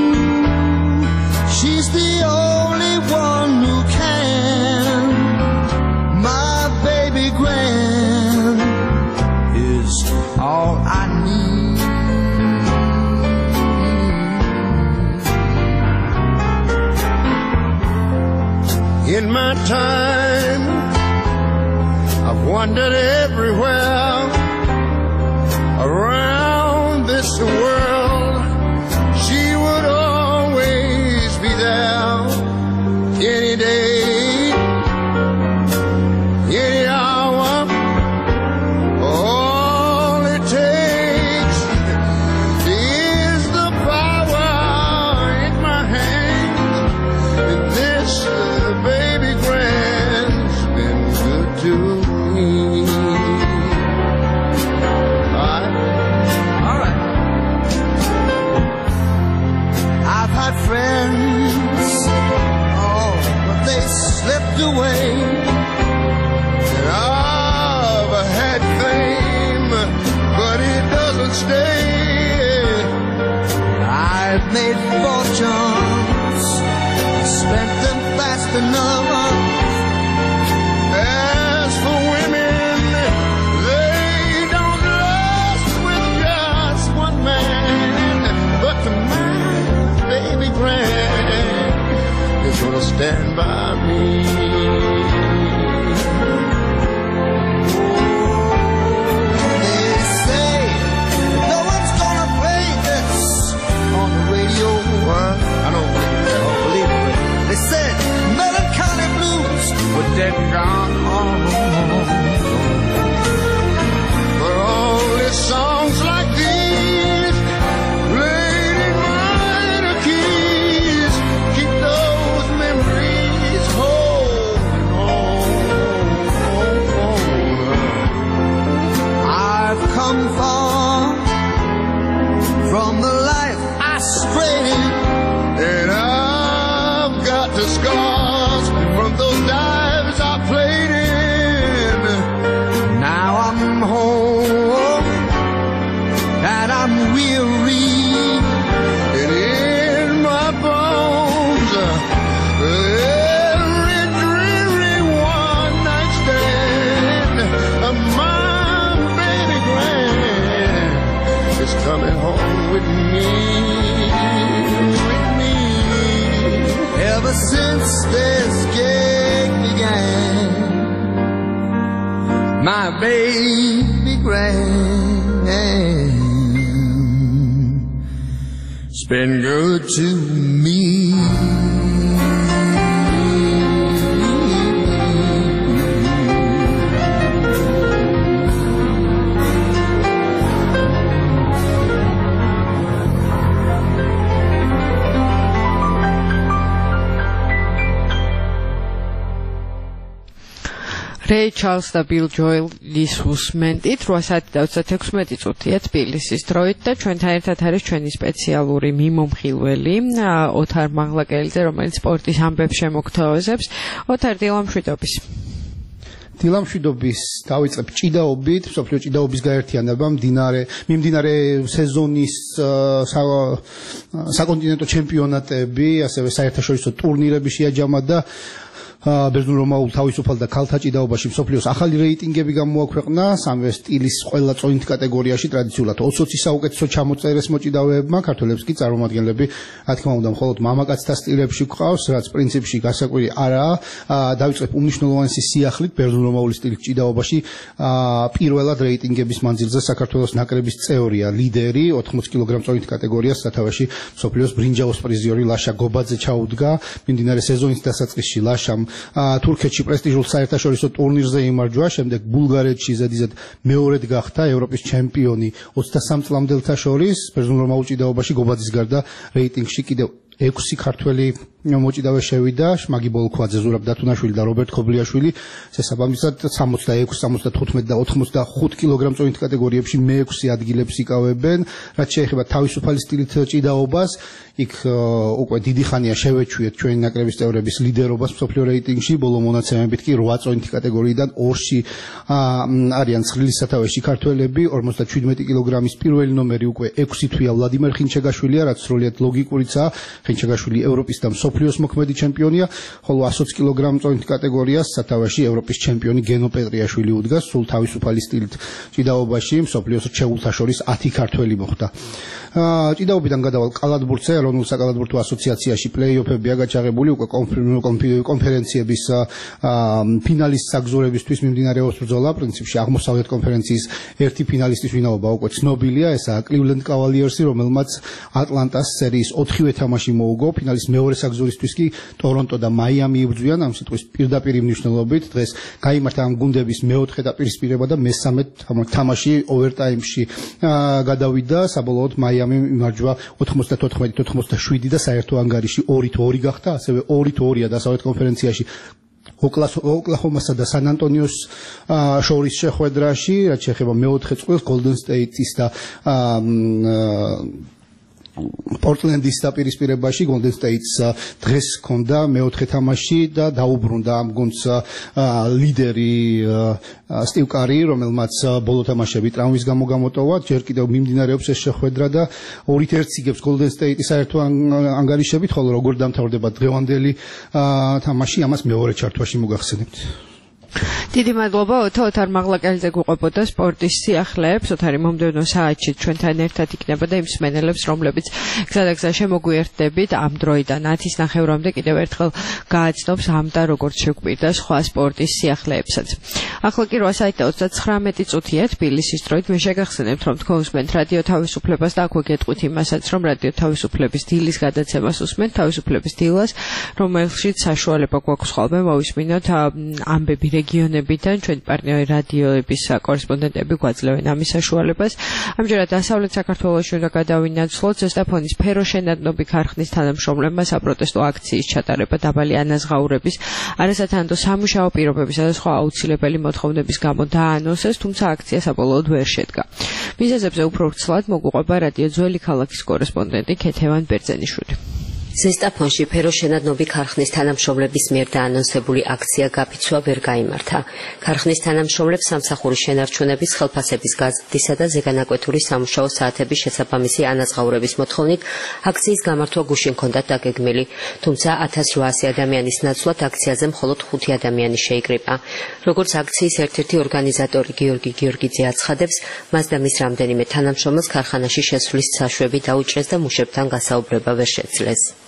She's the only one who can. My baby Gwen is all I need. In my time, I've wandered everywhere around this world. She would always be there any day. my baby grand. It's been good to me. Ray Charles და Bill Joel-ის უსმენთ რვა საათი და ოცდაექვსი წუთია თბილისის დროით და ჩვენთან ერთად არის ჩვენი სპეციალური მიმომხილველი ოთარ მაღლაკელიძე, რომელიც სპორტის ამბებს შემოგთავაზებს. ოთარ, დილამშვიდობის. დილამშვიდობის დავიწყებ ჭიდაობით, მსოფლიო ჭიდაობის გაერთიანება მდინარე მიმდინარე სეზონის საკონტინენტო ჩემპიონატები, ასევე საერთაშორისო ტურნირები შეაჯამა და ბერძნულ-რომაულ თავისუფალ და ქალთა ჭიდაობაში მსოფლიოს ახალი რეიტინგები გამოაქვეყნა სამივე სტილის ყველა წონით კატეგორიაში ტრადიციულად ოცი საუკეთესო ჩამოწერეს მოჭიდავეებმა, ქართველებს კი წარმომადგენლები, რა თქმა უნდა, მხოლოდ მამაკაცთა სტილებში გვყავს, რაც პრინციპში გასაკვირი არაა. დავიწყებ უმნიშვნელოვანესი სიახლით ბერძნულ-რომაული სტილის ჭიდაობაში პირველად რეიტინგების მანძილზე საქართველოს ნაკრების წევრია, ლიდერი ოთხმოცი კილოგრამ წონით კატეგორიას სათავეში მსოფლიოს ბრინჯაოს პრიზიორი ლაშა გობაძე ჩაუდგა. მიმდინარე სეზონის დასაწყისში ლაშამ თურქეთში პრესტიჟულ საერთაშორისო ტურნირზე იმარჯვა, შემდეგ ბულგარეთში ზედიზედ მეორედ გახდა ევროპის ჩემპიონი ოცდასამ წლამდელთა შორის. ბერძნულ-რომაულ ჭიდაობაში გობაძის გარდა რეიტინგში კიდევ ექვსი ქართველი მოჭიდავე შევიდა, შმაგი ბოლქვაძე, ზურაბ დათუნაშვილი და რობერტ ქობლიაშვილი, შესაბამისად სამოცდაექვსი, სამოცდათხუთმეტი და ოთხმოცდახუთ კილოგრამ წონით კატეგორიებში მეექვსე ადგილებს იკავებენ. რაც შეეხება თავისუფალი სტილით ჭიდაობას, იქ უკვე დიდი ხანია შევეჩვიეთ ჩვენი ნაკრების წევრების ლიდერობას მსოფლიო რეიტინგში, ბოლო მონაცემებით კი რვა წონითი კატეგორიიდან ორში არიან ცხრილის სათავეში ქართველები, ორმოცდაჩვიდმეტი კილოგრამის პირველი ნომერი უკვე ექვსი თვეა ვლადიმერ ხინჩეგაშვილია, რაც სრულიად ლოგიკურიცაა. ხინჩეგაშვილი ევროპის და მსოფლიოს მოქმედი ჩემპიონია, ხოლო ასოცი კილოგრამ წონით კატეგორიას სათავეში ევროპის ჩემპიონი გენო პეტრიაშვილი უდგას. სულ თავისუფალი სტილით ჭიდაობაში მსოფლიოს რჩეულთა შორის ათი ქართველი მოხვდა. ჭიდაობიდან გადავალ კალათბურთზე, ეროვნულ საკალათბურთო ასოციაციაში პლეი-ოფებია გაჩაღებული, უკვე კონფერენციების ფინალის საგზურებისთვის მიმდინარეობს ბრძოლა. პრინციპში აღმოსავლეთ კონფერენციის ერთი ფინალისტის ვინაობა უკვე ცნობილია, ესაა კლივლენდ კავალიერსი, რომელმაც ატლანტას სერიის ოთხივე თამაში მოუგო. ფინალის მეორე საგზურისთვის კი ტორონტო და მაიამი იბრძვიან, ამ სიტყვის პირდაპირ მნიშვნელობით. დღეს გაიმართა ამ გუნდების მეოთხე დაპირისპირება და მესამე თამაში ოვერტაიმში გადავიდა. საბოლოოდ მაიამი იმარჯვა ოთხმოცდათოთხმეტი ოთხმოცდაშვიდი და საერთო ანგარიში ორით ორი გახდა, ასევე ორით ორია დასავლეთ კონფერენციაში ოკლაჰომასა და სან ანტონიოს შორის შეხვედრაში, რაც შეეხება მეოთხე წყვილს, გოლდენ სტეიტის და პორტლენდის დაპირისპირებაში. გოლდენ სტეიტს დღეს ჰქონდა მეოთხე თამაში და დაუბრუნდა ამ გუნდს ლიდერი სტივ კარი, რომელმაც ბოლო თამაშები ტრამვის გამო გამოტოვა. ჯერ კიდევ მიმდინარეობს ეს შეხვედრა და ორით ერთს იგებს გოლდენ სტეიტის საერთო ანგარიშებით, ხოლო როგორ დამთავრდება დღევანდელი თამაში, ამას მეორე ჩართვაში მოგახსენებთ. დიდი მადლობა ოთარ მაღლაკელიძე გვყვებოდა სპორტის სიახლეებს. ოთარი მომდევნო საათში ჩვენთან ერთად იქნება და იმ მსმენელებს, რომლებიც გზადაგზა შემოგვიერთდებით ამ დროიდან ათის ნახევრამდე კიდევ ერთხელ გააცნობს ამ და როგორც შეგვკვირდა სხვა სპორტის სიახლეებსაც. ახლა კი რვა საათი და ოცდაცხრამეტი წუთია თბილისის დროით. მე შეგახსენებთ, რომ თქვენ უსმენთ რადიო თავისუფლებას და აქვე გეტყვით იმასაც, რომ რადიო თავისუფლების დილის გადაცემას უსმენთ, თავისუფლების დილას, რომელშიც საშუალება გვაქვს ხოლმე მოვისმინოთ ამბები რეგიონებიდან, ჩვენი პარტნიორი რადიოების კორესპონდენტები გვაძლევენ ამის საშუალებას. ამჯერად დასავლეთ საქართველოში უნდა გადავინაცვლოთ ზესტაფონის ფეროშენადნობი ქარხნის თანამშრომლებმა საპროტესტო აქციის ჩატარება დაბალი ანაზღაურების, არასათანადო სამუშაო პირობებისა და სხვა აუცილებელი მოთხოვნების გამო დაანონსეს, თუმცა აქცია საბოლოოდ ვერ შედგა. მიზეზებზე უფრო ვრცლად მოგვიყვება რადიო ძველი ქალაქის კორესპონდენტი ქეთევან ბერძენიშვილი. ზესტაფონში ფეროშენადნობი ქარხნის თანამშრომლების მიერ დაანონსებული აქცია გაფიცვა ვერ გაიმართა. ქარხნის თანამშრომლებს სამსახურის შენარჩუნების, ხელფასების გაზრდისა და ზეგანაკვეთური სამუშაო საათების შესაბამისი ანაზღაურების მოთხოვნით აქციის გამართვა გუშინ ჰქონდათ დაგეგმილი, თუმცა ათას რვაასი ადამიანის ნაცვლად აქციაზე მხოლოდ ხუთი ადამიანი შეიკრიბა. როგორც აქციის ერთ-ერთი ორგანიზატორი გიორგი გიორგიძე აცხადებს, მას და მის რამდენიმე თანამშრომელს ქარხანაში შესვლის საშვები დაუჭრეს და მუშებთან გასაუბრება ვერ შეძლეს.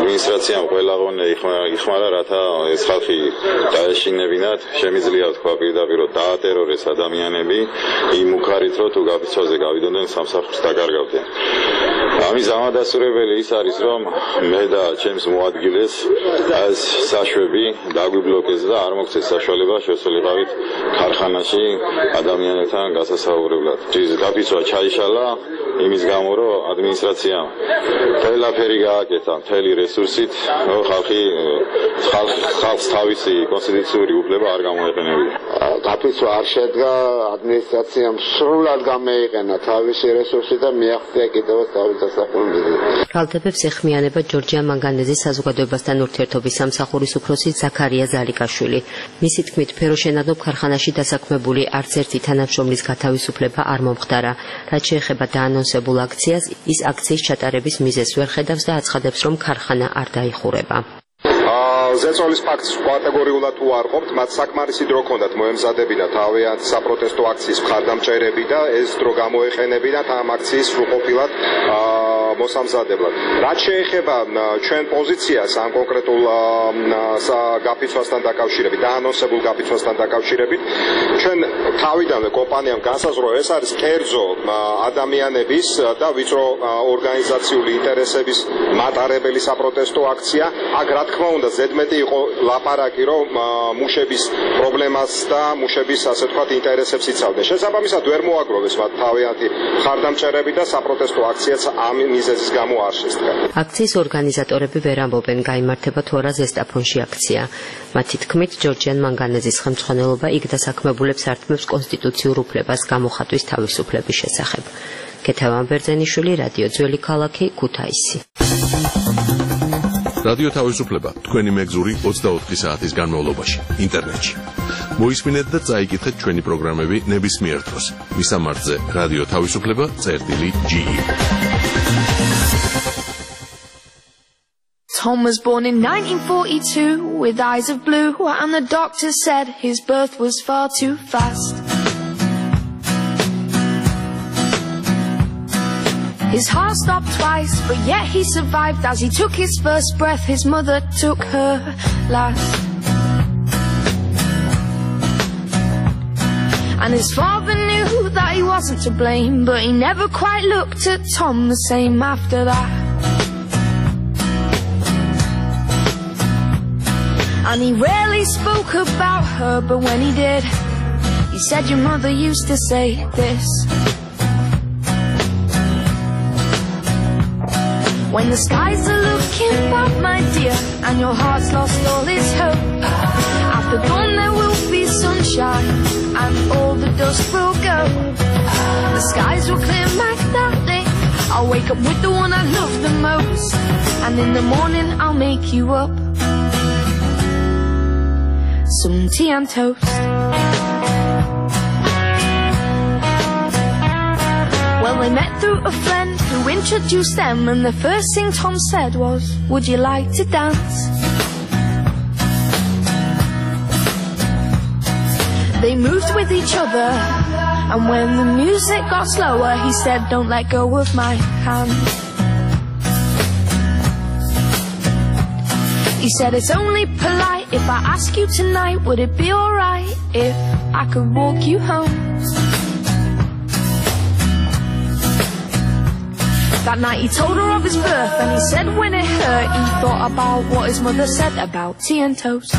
ადმინისტრაციამ ყველა ღონე იხმარა, რათა ეს ხალხი დაეშინებინათ. შემიძლია თქვა პირდაპირ რომ დაატერორეს ადამიანები იმ უქარით, რომ თუ გაფიცვაზე გავიდოდნენ სამსახურს დაკარგავდნენ. ამის ამადასტურებელი ის არის, რომ მე და ჩემს მოადგილეს ეს საშვები დაგვიბლოკეს და არ მოგცეს საშუალება შევსულიყავით ქარხანაში ადამიანებთან გასასაუბრებლად. ის გაფიცვა ჩაიშალა იმის გამო, რომ ადმინისტრაციამ ყველაფერი გააკეთა მთელი რესურსით, რომ ხალხი ხალხს თავისი კონსტიტუციური უფლება არ გამოეყენებინა. გაფიცვა არ შედგა, ადმინისტრაციამ სრულად გამოიყენა თავისი რესურსი და მიაღწია კიდევაც თავის დასაყრდენად. ბრალდებებს ეხმიანება ჯორჯია მანგანეზის საზოგადოებასთან ურთიერთობის სამსახურის უფროსი ზაქარია ზალიკაშვილი. მისი თქმით, ფეროშენადობ ქარხანაში დასაქმებული არც ერთი თანამშრომლის გათავისუფლება არ მომხდარა. რაც შეეხება დაანონსებულ აქციას, ის აქციის ჩატარების მიზეზს ვერ ხედავს და აცხადებს, რომ ქარხანა არ დაიხურება. ზეწოლის ფაქტს კატეგორიულად უარყოფთ, მათ საკმარისი დრო ჰქონდათ მოემზადებინათ თავიანთი საპროტესტო აქციის მხარდამჭერები და ეს დრო გამოეყენებინათ ამ აქციის სრულყოფილად მოსამზადებლად. რაც შეეხება ჩვენ პოზიციას ამ კონკრეტულ გაფიცვასთან დაკავშირებით, დაანონსებულ გაფიცვასთან დაკავშირებით, ჩვენ თავიდანვე კომპანიამ განსაზღვრა, ეს არის კერძო ადამიანების და ვიწრო ორგანიზაციული ინტერესების მატარებელი საპროტესტო აქცია. აქ რა თქმა უნდა ზედმეტი იყო ლაპარაკი, რომ მუშების პრობლემას და მუშების ასე ვთქვათ ინტერესებს იცავდნენ. შესაბამისად ვერ მოაგროვეს მათ თავიანთი მხარდამჭერები და საპროტესტო აქციაც ამ მიზეზის გამო არ შესდგა. აქციის ორგანიზატორები ვერ ამბობენ, გაიმართება თუ არა ზესტაფონში აქცია. მათი თქმით, ჯორჯიან მანგანეზის ხელმძღვანელობა იქ დასაქმებულებს ართმევს კონსტიტუციურ უფლებას გამოხატვის თავისუფლების შესახებ. ქეთევან ბერძენიშვილი, რადიო ძველი ქალაქი, ქუთაისი. რადიო თავისუფლება თქვენი მეგზური ოცდაოთხი საათის განმავლობაში ინტერნეტში. მოისმინეთ და წაიკითხეთ ჩვენი პროგრამები ნებისმიერ დროს. მისამართზე რადიო თავისუფლება წერტილი ჯი ი. Tom was born in nineteen forty-two with eyes of blue, and the doctor said his birth was far too fast. His heart stopped twice, but yet he survived. As he took his first breath, his mother took her last. And his father knew that he wasn't to blame, but he never quite looked at Tom the same after that. And he rarely spoke about her, but when he did, he said, your mother used to say this. When the skies are looking up, my dear, and your heart's lost all its hope, after dawn there will be sunshine, and all the dust will go. The skies will clear, my darling. I'll wake up with the one I love the most, and in the morning I'll make you up some tea and toast. Well, they met through a friend who introduced them, and the first thing Tom said was, would you like to dance? They moved with each other, and when the music got slower, he said, don't let go of my hand. He said, it's only polite if I ask you tonight, would it be alright if I could walk you home? That night he told her of his birth, and he said when it hurt, he thought about what his mother said about tea and toast.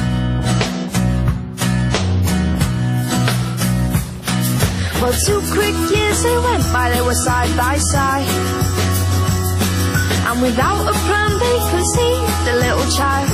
Well, two quick years they went by, they were side by side, and without a plan they conceived a little child.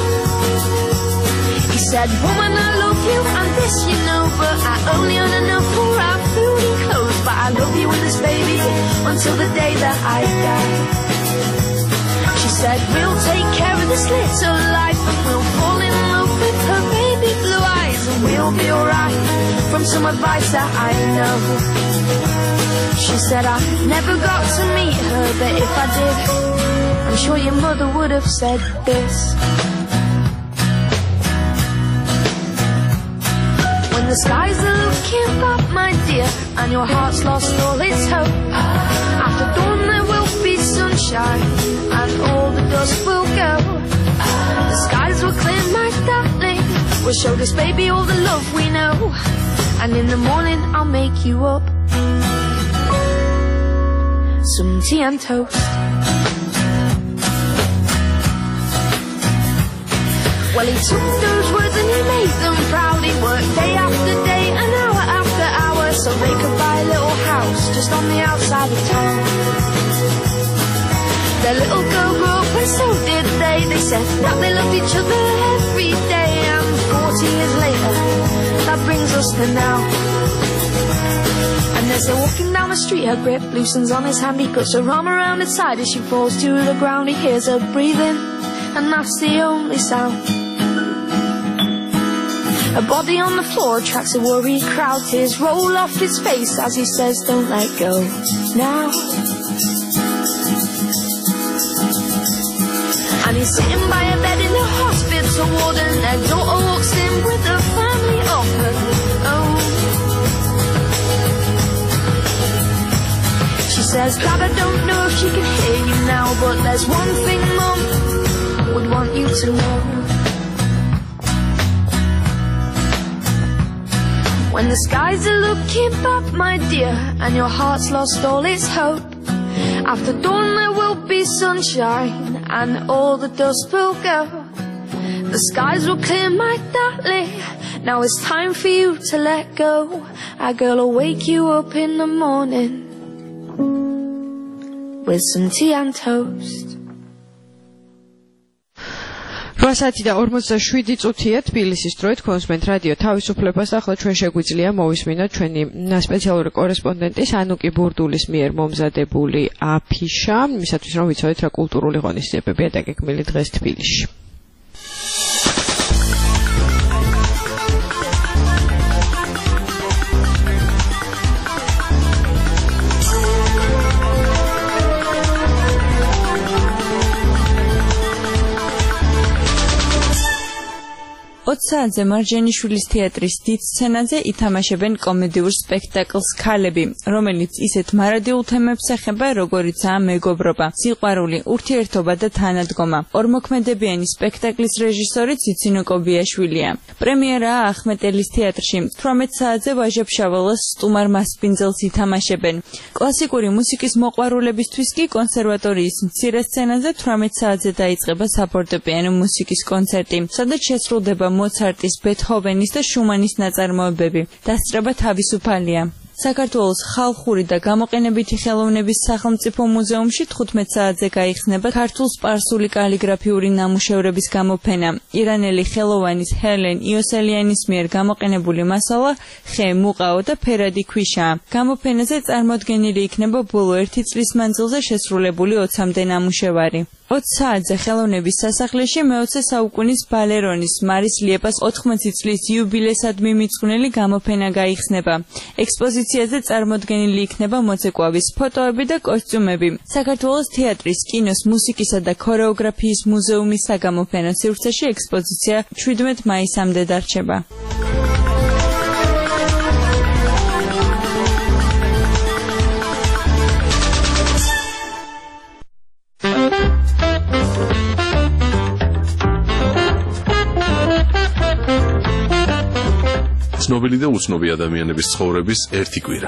He said, woman, I love you, and this you know, but I only earn enough for our food and clothes. But I love you and this baby until the day that I die. She said, we'll take care of this little life, and we'll fall in love with her baby blue eyes, and we'll be alright, from some advice that I know. She said, I never got to meet her, but if I did, I'm sure your mother would have said this. When the skies are looking up, my dear, and your heart's lost all its hope, after dawn there will be sun sunshine and all the dust will go. The skies will clear, my darling. We'll show this baby all the love we know. And in the morning I'll make you up some tea and toast. Well, he took those words and he made them proud. He worked day after day and hour after hour so they could buy a little house just on the outside of town. Their little girl grew up and so did they. They said that they loved each other every day. And forty years later, that brings us to now. And as they're walking down the street, her grip loosens on his hand. He puts her arm around his side as she falls to the ground. He hears her breathing, and that's the only sound. A body on the floor attracts a worried crowd. Tears roll off his face as he says, don't let go now. And he's sitting by a bed in a hospital ward, and their daughter walks in with a family of her own. She says, Dad, I don't know if she can hear you now, but there's one thing Mum would want you to know. When the skies are looking bad, my dear, and your heart's lost all its hope, after dawn there will be sunshine and all the dust will go. The skies will clear, my darling. Now it's time for you to let go. Our girl will wake you up in the morning with some tea and toast. რვა საათი და ორმოცდაშვიდი წუთია თბილისის დროით კონსმენტ რადიო თავისუფლებას ახლა ჩვენ შეგვიძლია მოვისმინოთ ჩვენი სპეციალური კორესპონდენტის ანუკი ბურდულის მიერ მომზადებული აფიშა, მისათვის რომ ვიცოდეთ რა კულტურული ღონისძიებებია დაგეგმილი დღეს თბილისში. ოცი საათზე მარჯანიშვილის თეატრის დიდ სცენაზე ითამაშებენ კომედიურ სპექტაკლს ქალები, რომელიც ისეთ მარადიულ თემებს ეხება, როგორიცაა მეგობრობა, სიყვარული, ურთიერთობა და თანადგომა. ორმოქმედებიანი სპექტაკლის რეჟისორი ციცინო კობიაშვილია. პრემიერაა ახმეტელის თეატრში. თვრამეტ საათზე ვაჟა-ფშაველას სტუმარ მასპინძელს ითამაშებენ. კლასიკური მუსიკის მოყვარულებისთვის კი კონსერვატორიის მცირე სცენაზე თვრამეტ საათზე დაიწყება საფორტეპიანო მუსიკის კონცერტი, სადაც შესრულდება მოცარტის, ბეთჰოვენის და შუმანის ნაწარმოებები. დასწრება თავისუფალია. საქართველოს ხალხური და გამოყენებითი ხელოვნების სახელმწიფო მუზეუმში თხუთმეტ საათზე გაიხსნება ქართულ-სპარსული კალიგრაფიული ნამუშევრების გამოფენა. ირანელი ხელოვანის ჰელენ იოსელიანის მიერ გამოყენებული მასალა ხე, მუყაო და ფერადი ქვიშაა. გამოფენაზე წარმოდგენილი იქნება ბოლო ერთი წლის მანძილზე შესრულებული ოცამდე ნამუშევარი. ოცი საათზე ხელოვნების სასახლეში მეოცე საუკუნის ბალერონის მარის ლიეპას ოთხმოცი წლის იუბილესად მიმიძღვნილი გამოფენა გაიხსნება. ექსპოზიციაზე წარმოდგენილი იქნება მოცეკვავის ფოტოები და კოსტიუმები. საქართველოს თეატრის, კინოს, მუსიკისა და ქორეოგრაფიის მუზეუმის საგამოფენო სივრცეში ექსპოზიცია შვიდმეტ მაისამდე დარჩება. ცნობილი და უცნობი ადამიანების ცხოვრების ერთი კვირა.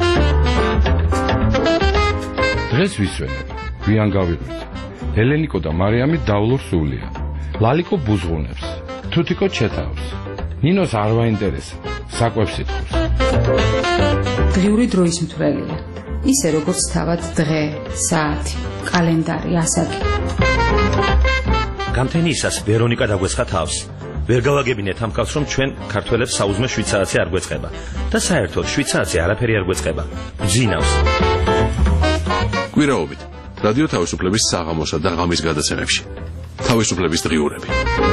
დღეს ვისვენებ, გვიან გავიღვით. ელენიკო და მარიამი დავლურ სულია. ლალიკო ბუზღუნებს, თუთიკო ჩეთავს. ნინოს არ ვაინტერესებს, საკვებს ითხოვს. დღიური დროის მთვრელია. ისე როგორც თავად დღე, საათი, კალენდარი, ასაკი. გამთენიისას ვერონიკა დაგვეცხა თავს. ვერ გავაგებინეთ ამ კაცს, რომ ჩვენ ქართველებს საუზმე შვიდ საათზე არ გვეწყება და საერთოდ შვიდ საათზე არაფერი არ გვეწყება. ძინავს. კვირაობით რადიო თავისუფლების საღამოსა და ღამის გადაცემებში. თავისუფლების დღიურები.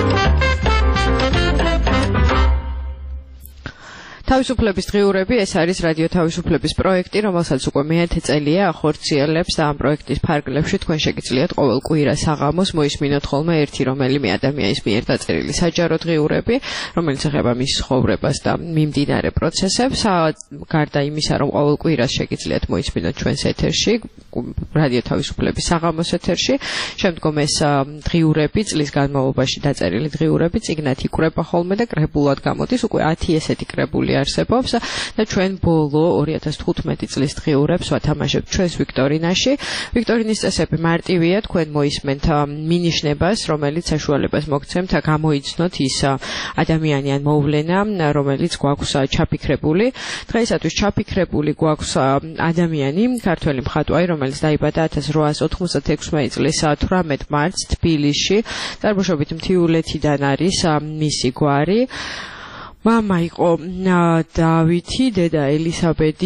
თავისუფლების დღიურები ეს არის რადიო თავისუფლების პროექტი, რომელსაც უკვე მეათე წელია ახორციელებს და ამ პროექტის ფარგლებში თქვენ შეგიძლიათ ყოველ კვირა საღამოს მოისმინოთ ხოლმე ერთი რომელიმე ადამიანის მიერ დაწერილი საჯარო დღიურები, რომელიც ეხება მის ცხოვრებას და მიმდინარე პროცესებს. გარდა იმისა, რომ ყოველ კვირას შეგიძლიათ მოისმინოთ ჩვენს ეთერში, რადიო თავისუფლების საღამოს ეთერში. შემდგომ ეს დღიურები წლის განმავლობაში დაწერილი დღიურები წიგნად იკვრება ხოლმე და კრებულად გამოდის. უკვე ათი ესეთი კრებული არსებობს და ჩვენ ბოლო ორი ათას თხუთმეტი წლის დღიურებს ვათამაშებთ ჩვენს ვიქტორინაში. ვიქტორინის წესები მარტივია, თქვენ მოისმენთ მინიშნებას, რომელიც საშუალებას მოგცემთ გამოიცნოთ ის ადამიანი ან მოვლენა, რომელიც გვაქვს ჩაფიქრებული. დღეისათვის ჩაფიქრებული გვაქვს ადამიანი, ქართველი მხატვარი, რომელიც დაიბადა ათას რვაას ოთხმოცდათექვსმეტი წლის თვრამეტ მარტს თბილისში. წარმოშობით მთიულეთიდან არის მისი გვარი. მამა იყო დავითი, დედა ელისაბედი.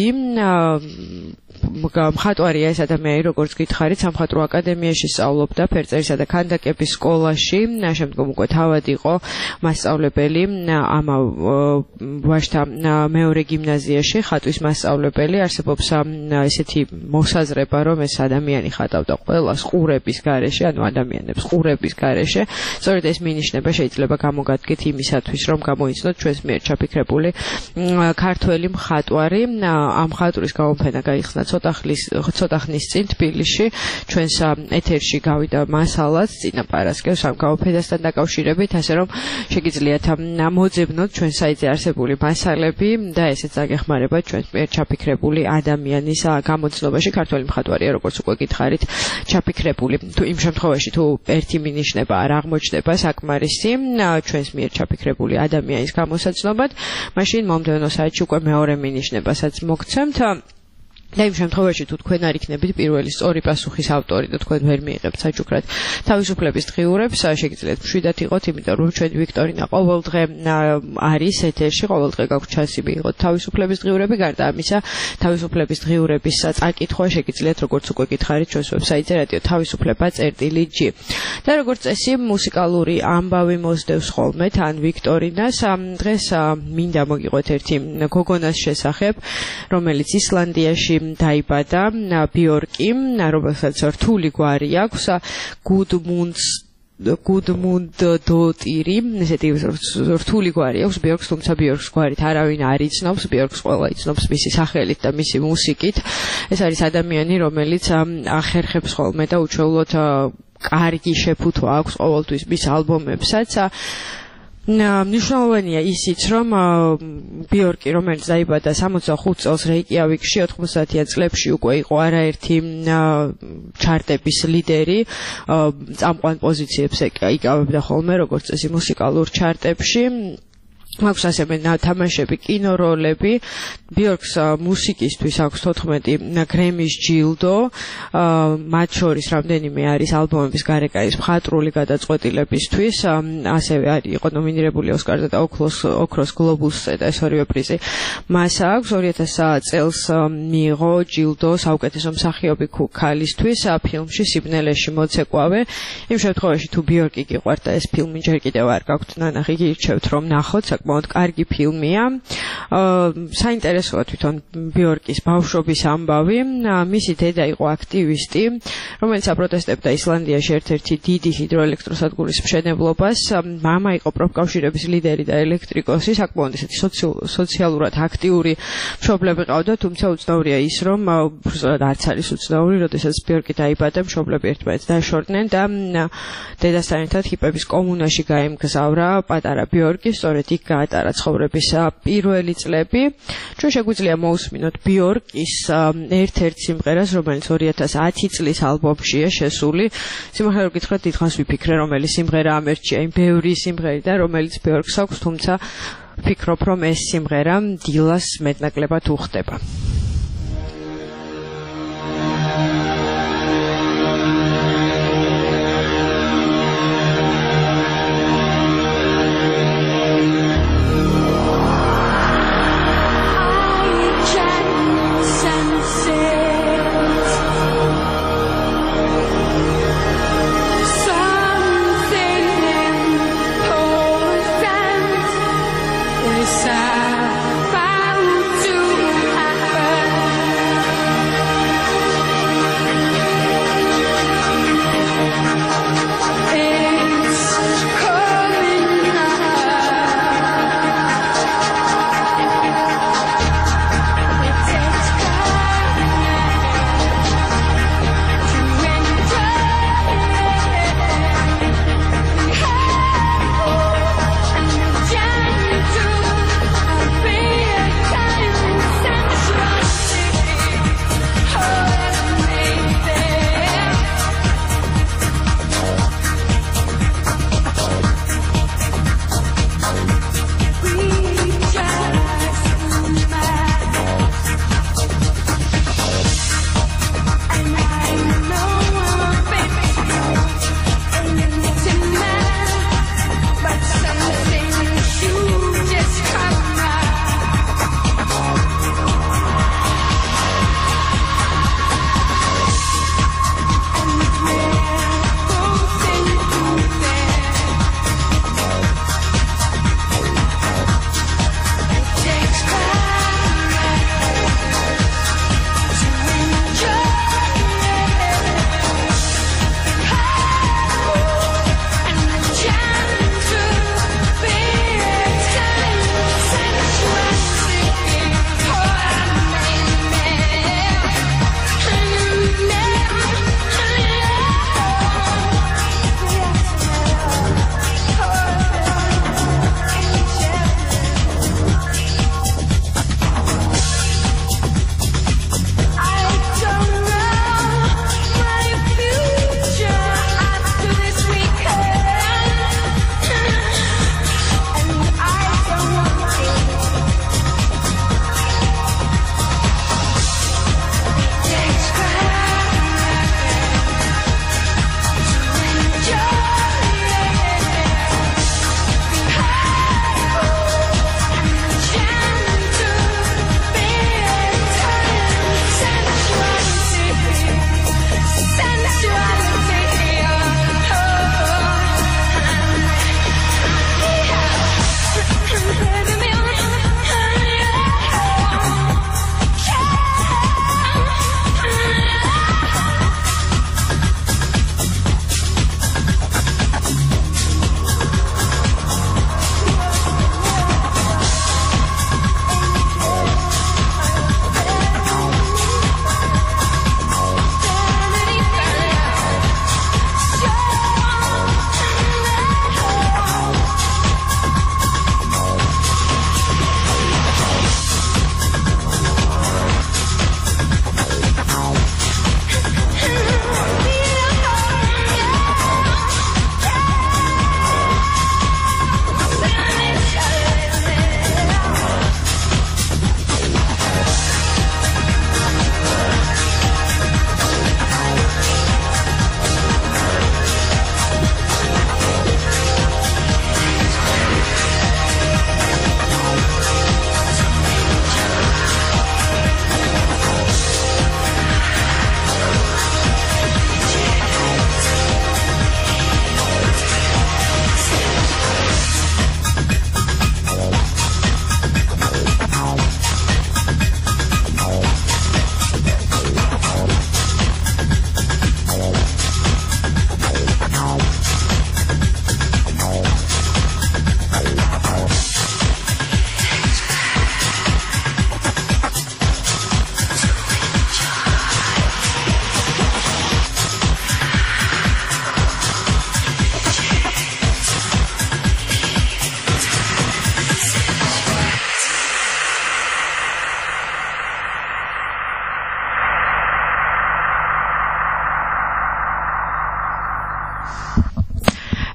მხატვარია ეს ადამიანი, როგორც გითხარით, სამხატვრო აკადემიაში სწავლობდა, ფერწერისა და ქანდაკების სკოლაში, შემდგომ უკვე თავად იყო მასწავლებელი ამა ვაჟთა მეორე გიმნაზიაში, ხატვის მასწავლებელი. არსებობს ესეთი მოსაზრება, რომ ეს ადამიანი ხატავდა ყველას ყურების გარეშე, ანუ ადამიანებს ყურების გარეშე. სწორედ ეს მინიშნება შეიძლება გამოგადგეთ იმისათვის, რომ გამოიცნოთ ჩვენს მიერ ჩაფიქრებული ქართველი მხატვარი. ამ მხატვრის გამოფენა გაიხსნა ცოტა ხნის ცოტა ხნის წინ თბილისში. ჩვენს ეთერში გავიდა მასალაც წინა პარასკევს ამ გამოფენასთან დაკავშირებით, ასე რომ შეგიძლიათ მოძებნოთ ჩვენ საიტზე არსებული მასალები და ესეც აგეხმარება ჩვენს მიერ ჩაფიქრებული ადამიანის გამოცნობაში. ქართველი მხატვარია, როგორც უკვე გითხარით, ჩაფიქრებული. თუ იმ შემთხვევაში თუ ერთი მინიშნება არ აღმოჩნდება საკმარისი ჩვენს მიერ ჩაფიქრებული ადამიანის გამოსაცნობად, მაშინ მომდევნო საათში უკვე მეორე მინიშნებასაც მოგცემთ. და იმ შემთხვევაში თუ თქვენ არ იქნებით პირველი სწორი პასუხის ავტორი და თქვენ ვერ მიიღებთ საჩუქრად თავისუფლების დღიურებს, შეგიძლიათ მშვიდად იყოთ, იმიტომ რომ ჩვენი ვიქტორინა ყოველდღე არის ეთერში, ყოველდღე გაგვაქვს ჩანსი მიიღოთ თავისუფლების დღიურები. გარდა ამისა, თავისუფლების დღიურების წაკითხვა შეგიძლიათ, როგორც უკვე გითხარით, ჩვენს ვებსაიტზე რადიო თავისუფლება წერტილი ჯი. და როგორც წესი, მუსიკალური ამბავი მოსდევს ხოლმე თან ვიქტორინას. დღეს მინდა მოგიყვეთ ერთი გოგონას შესახებ, რომელიც ისლანდიაში დაიბადა, ბიორკი, რომელსაც რთული გვარი აქვს, გუდმუნდს გუდმუნდ დოტირი, ესეთი რთული გვარი აქვს ბიორკს, თუმცა ბიორკს გვარით არავინ არ იცნობს, ბიორკს ყველა იცნობს მისი სახელით და მისი მუსიკით. ეს არის ადამიანი, რომელიც ახერხებს ხოლმე და უჩვეულოდ კარგი შეფუთვა აქვს ყოველთვის მის ალბომებსაც. მნიშვნელოვანია ისიც, რომ ბიორკი, რომელიც დაიბადა სამოცდახუთ წელს რეიკიავიკში, ოთხმოცდაათიან წლებში უკვე იყო არაერთი ჩარტების ლიდერი, წამყვან პოზიციებს იკავებდა ხოლმე, როგორც წესი მუსიკალურ ჩარტებში. აქვს ასევე თამაშები, კინოროლები. ბიორკს მუსიკისთვის აქვს თოთხმეტი გრემის ჯილდო, მათ შორის რამდენიმე არის ალბომების გარეკანის მხატვრული გადაწყვეტილებისთვის, ასევე არის იყო ნომინირებული ოსკარზე და ოქროს გლობუსზე და ეს ორივე პრიზი მას აქვს. ორი ათას წელს მიიღო ჯილდო საუკეთესო მსახიობი ქალისთვის ფილმში სიბნელეში მოცეკვავე. იმ შემთხვევაში თუ ბიორკი გიყვართ და ეს ფილმი ჯერ კიდევ არ გაქვთ ნანახი, გირჩევთ რომ ნახოთ, საკმაოდ კარგი ფილმია. საინტერესოა თვითონ ბიორკის ბავშვობის ამბავი. მისი დედა იყო აქტივისტი, რომელიც აპროტესტებდა ისლანდიაში ერთ-ერთი დიდი ჰიდროელექტროსადგურის მშენებლობას. მამა იყო პროფკავშირების ლიდერი და ელექტრიკოსი, საკმაოდ ესეთი სოციალურად აქტიური მშობლები ყავდა, თუმცა უცნაურია ის, რომ არც არის უცნაური, როდესაც ბიორკი დაიბადა, მშობლები ერთმანეთს დაშორდნენ და დედასთან ერთად ჰიპების კომუნაში გაემგზავრა პატარა ბიორკი, სწორედ იქ გაატარა ცხოვრების პირველი წლები. ჩვენ შეგვიძლია მოусმინოთ ბიორკის ერთ-ერთ სიმღერას, რომელიც ორი ათას ათი წლის ალბომშია შესული. სიმღერა გითხრათ, დიდხანს ვიფიქრე, რომელი სიმღერა ამერჩია, იმ ბევრი სიმღერი და რომელიც ბიორკს აქვს, თუმცა ვფიქრობ, რომ ეს სიმღერა დილას მეტნაკლებად უხდება. Found to happen.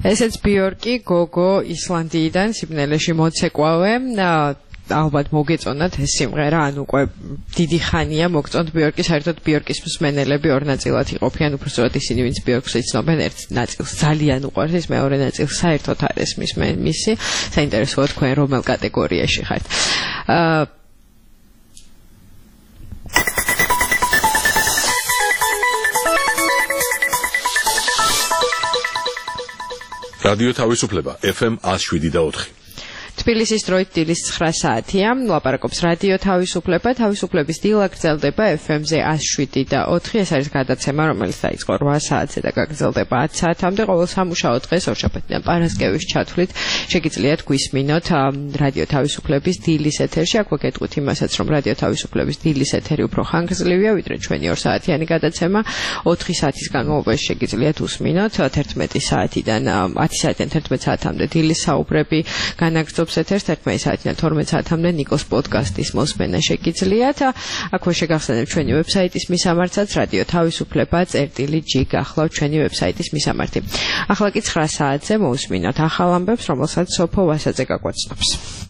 ესეც ბიორკი გოგო ისლანდიიდან სიბნელეში მოცეკვავე ალბათ მოგეწონათ ეს სიმღერა, ანუ უკვე დიდი ხანია მოგწონთ ბიორკი, საერთოდ ბიორკის მსმენელები ორ ნაწილად იყოფიან, უბრალოდ ისინი, ვინც ბიორკს იცნობენ, ერთ ნაწილს ძალიან უყვარს, ის მეორე ნაწილს საერთოდ არ ესმის მისი. საინტერესოა თქვენ რომელ კატეგორიაში ხართ. აა რადიო თავისუფლება F M one oh seven და four. თბილისის დროით დილის ცხრა საათია, ლაპარაკობს რადიო თავისუფლება, თავისუფლების დილა გრძელდება F M-ზე one oh seven და four, ეს არის გადაცემა, რომელიც დაიწყო eight საათზე და გაგრძელდება ten საათამდე, ყოველ სამუშაო დღეს ორშაბათიდან პარასკევის ჩათვლით შეგიძლიათ გვისმინოთ რადიო თავისუფლების დილის ეთერში, აქ ვაგეტყვით იმასაც, რომ რადიო თავისუფლების დილის ეთერი უფრო ხანგრძლივია, ვიდრე ჩვენი two საათიანი გადაცემა, four საათის განმავლობაში შეგიძლიათ უსმინოთ, eleven საათიდან ten საათიდან eleven საათამდე დილის საუბრები განაგრძობს ეთერს, thirteen საათიდან twelve საათამდე ნიკოს პოდკასტის მოსმენა შეგიძლიათ. აქვე შეგახსენებთ ჩვენი ვებსაიტის მისამართსაც რადიო თავისუფლება წერტილი ჯი გახლავთ ჩვენი ვებსაიტის მისამართი. ახლა კი nine საათზე მოусმინოთ ახალ ამბებს, რომელსაც სოფო ვასაძე გაგვაცნობს.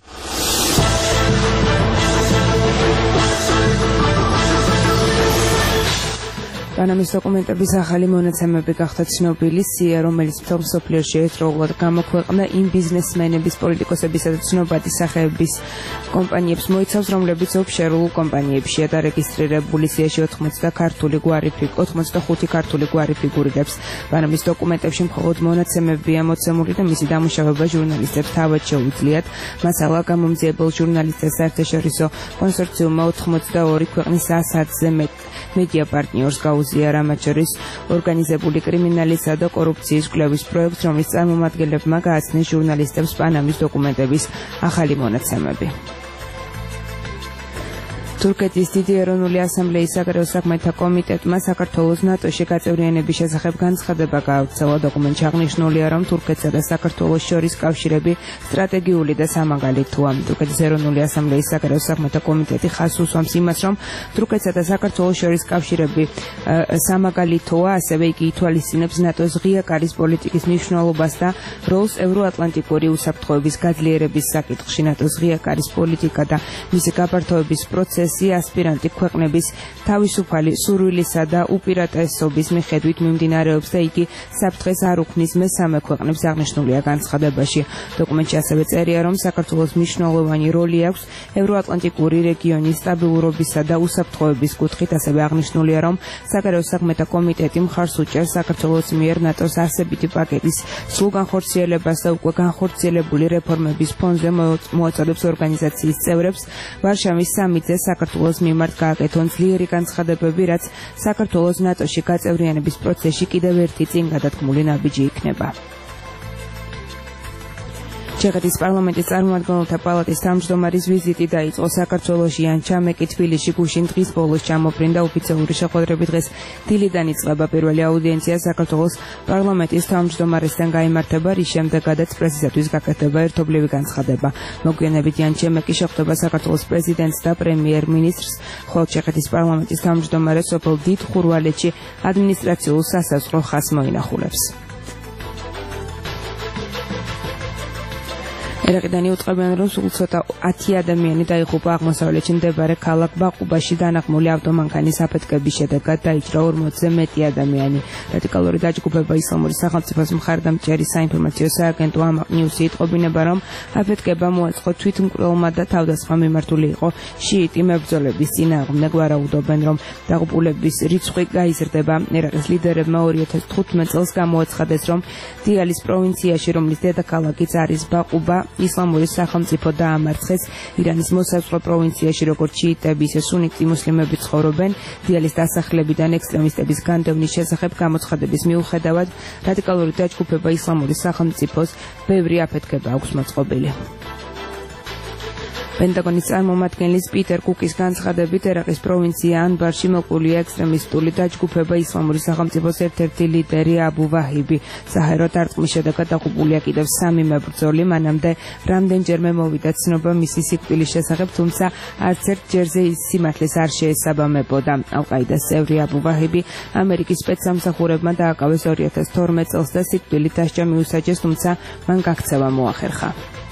პანამის დოკუმენტების ახალი მონაცემები გახდა ცნობილი, სია, რომელიც მთელ მსოფლიოში ერთდროულად გამოქვეყნდა იმ ბიზნესმენების, პოლიტიკოსებისა და ცნობადი სახეების კომპანიებს მოიცავს, რომლებიც ოფშორულ კომპანიებშია დარეგისტრირებული, სიაში forty ქართული გვარი forty-five ქართული გვარი ფიგურირებს. პანამის დოკუმენტებში მხოლოდ მონაცემებია მოცემული და მისი დამუშავება ჟურნალისტებს თავად შეუძლიათ. მასალა გამომძიებელ ჟურნალისტებს საერთაშორისო კონსორციუმმა ninety-two ქვეყნის one hundred-ზე მეტ მედია პარტნიორს გაუზიარა, მათ შორის ორგანიზებული კრიმინალისა და კორუფციის კვლევის პროექტს, რომლის წარმომადგენლებმა გააცნეს ჟურნალისტებს პანამის დოკუმენტების ახალი მონაცემები. თურქეთის დიდი ეროვნული ასამბლეის საგარეო საქმეთა კომიტეტმა საქართველოს ნატოში გაწევრიანების შესახებ განცხადება გაავრცელა. დოკუმენტში აღნიშნულია, რომ თურქეთსა და საქართველოს შორის კავშირები სტრატეგიული და სამაგალითოა. თურქეთის ეროვნული ასამბლეის საგარეო საქმეთა კომიტეტი ხაზს უსვამს იმას, რომ თურქეთსა და საქართველოს შორის კავშირები სამაგალითოა, ასევე იგი ითვალისწინებს ნატოს ღია კარის პოლიტიკის მნიშვნელობას და როლს ევროატლანტიკური უსაფრთხოების გაძლიერების საკითხში. ნატოს ღია კარის პოლიტიკა და მისი გაფართოების პროცესი ასპირანტი ქვეყნების თავისუფალი სურვილისა და უპირატესობის მიხედვით მიმდინარეობს და იგი საფრთხეს არ უქმნის მესამე ქვეყნებს, აღნიშნულია განცხადებაში. დოკუმენტში ასევე წერია, რომ საქართველოს მნიშვნელოვანი როლი აქვს ევროატლანტიკური რეგიონის სტაბილურობისა და უსაფრთხოების კუთხით, ასევე აღნიშნულია, რომ საგარეო საქმეთა კომიტეტი მხარს უჭერს საქართველოს მიერ ნატოს არსებითი პაკეტის სრულ განხორციელებას და უკვე განხორციელებული რეფორმების ფონზე მოაწოდებს ორგანიზაციის წევრებს ვარშავის სამიტზე საქართველოს მიმართ გააკეთონ ძლიერი განცხადებები, რაც საქართველოს ნატოში გაწევრიანების პროცესში კიდევ ერთი წინ გადადგმული ნაბიჯი იქნება. ჩეხეთის პარლამენტის წარმომადგენელთა პალატის თავმჯდომარის ვიზიტი დაიწყო საქართველოში, ან ჩამეკი თბილისში გუშინ დღის ბოლოს ჩამოფრინდა. ოფიციალური შეხვედრები დღეს დილიდან იწყება. პირველი აუდიენცია საქართველოს პარლამენტის თავმჯდომარესთან გაიმართება, რის შემდეგაც პრესისათვის გაკეთდება ერთობლივი განცხადება. მოგვიანებით იან ჩემეკი შეხვდება საქართველოს პრეზიდენტს და პრემიერ-მინისტრს, ხოლო ჩეხეთის პარლამენტის თავმჯდომარე სოფელ დიდ ხურვალეთში ადმინისტრაციულ სასაზღვრო ხაზს მოინახულებს. ერაყიდან იუწყებიან, რომ სულ ცოტა ten ადამიანი დაიღუპა აღმოსავლეთში მდებარე ქალაქ ბაყუბაში დანაღმული ავტომანქანის აფეთქების შედეგად, დაიჭრა ორმოცზე მეტი ადამიანი. რადიკალური დაჯგუფება ისლამური სახელმწიფოს მხარდამჭერი საინფორმაციო სააგენტო ამაყ ნიუსი იტყობინება, რომ აფეთქება მოაწყო თვითმკვლელმა და თავდასხმა მიმართული იყო შიიტი მებრძოლების წინააღმდეგ. ვარაუდობენ, რომ დაღუპულების რიცხვი გაიზრდება. ერაყის ლიდერებმა two thousand fifteen წელს გამოაცხადეს, რომ დიალის პროვინციაში, რომლის დედაქალაქიც არის ბაყუბა, ისლამური სახელმწიფო დაამარცხეს. ირანის მოსაზღვრე პროვინციაში როგორც შიიტები, ისე სუნიტი მუსლიმები ცხოვრობენ. დიალის დასახლებიდან ექსტრემისტების განდევნის შესახებ გამოცხადების მიუხედავად, რადიკალური დაჯგუფება ისლამური სახელმწიფოს ბევრი აფეთქება აქვს მოწყობილი. პენტაგონის წარმომადგენლის პიტერ კუკის განცხადებით, ერაყის პროვინცია ანბარში მოყოლია ექსტრემისტული დაჯგუფება ისლამური სახელმწიფოს ერთ-ერთი ლიდერი აბუ ვაჰიბი. საჰაერო დარტყმის შედეგად დაღუპულია კიდევ სამი მებრძოლი, მანამდე რამდენჯერმე მოვიდა ცნობა მისი სიკვდილის შესახებ, თუმცა არც ერთ ჯერზე ის სიმართლეს არ შეესაბამებოდა. ალ-ყაიდას წევრი აბუ ვაჰიბი ამერიკის სპეცსამსახურებმა დააკავეს ორი ათას თორმეტ წელს და სიკვდილით დასჯა მიუსაჯეს, თუმცა მან გაქცევა მოახერხა.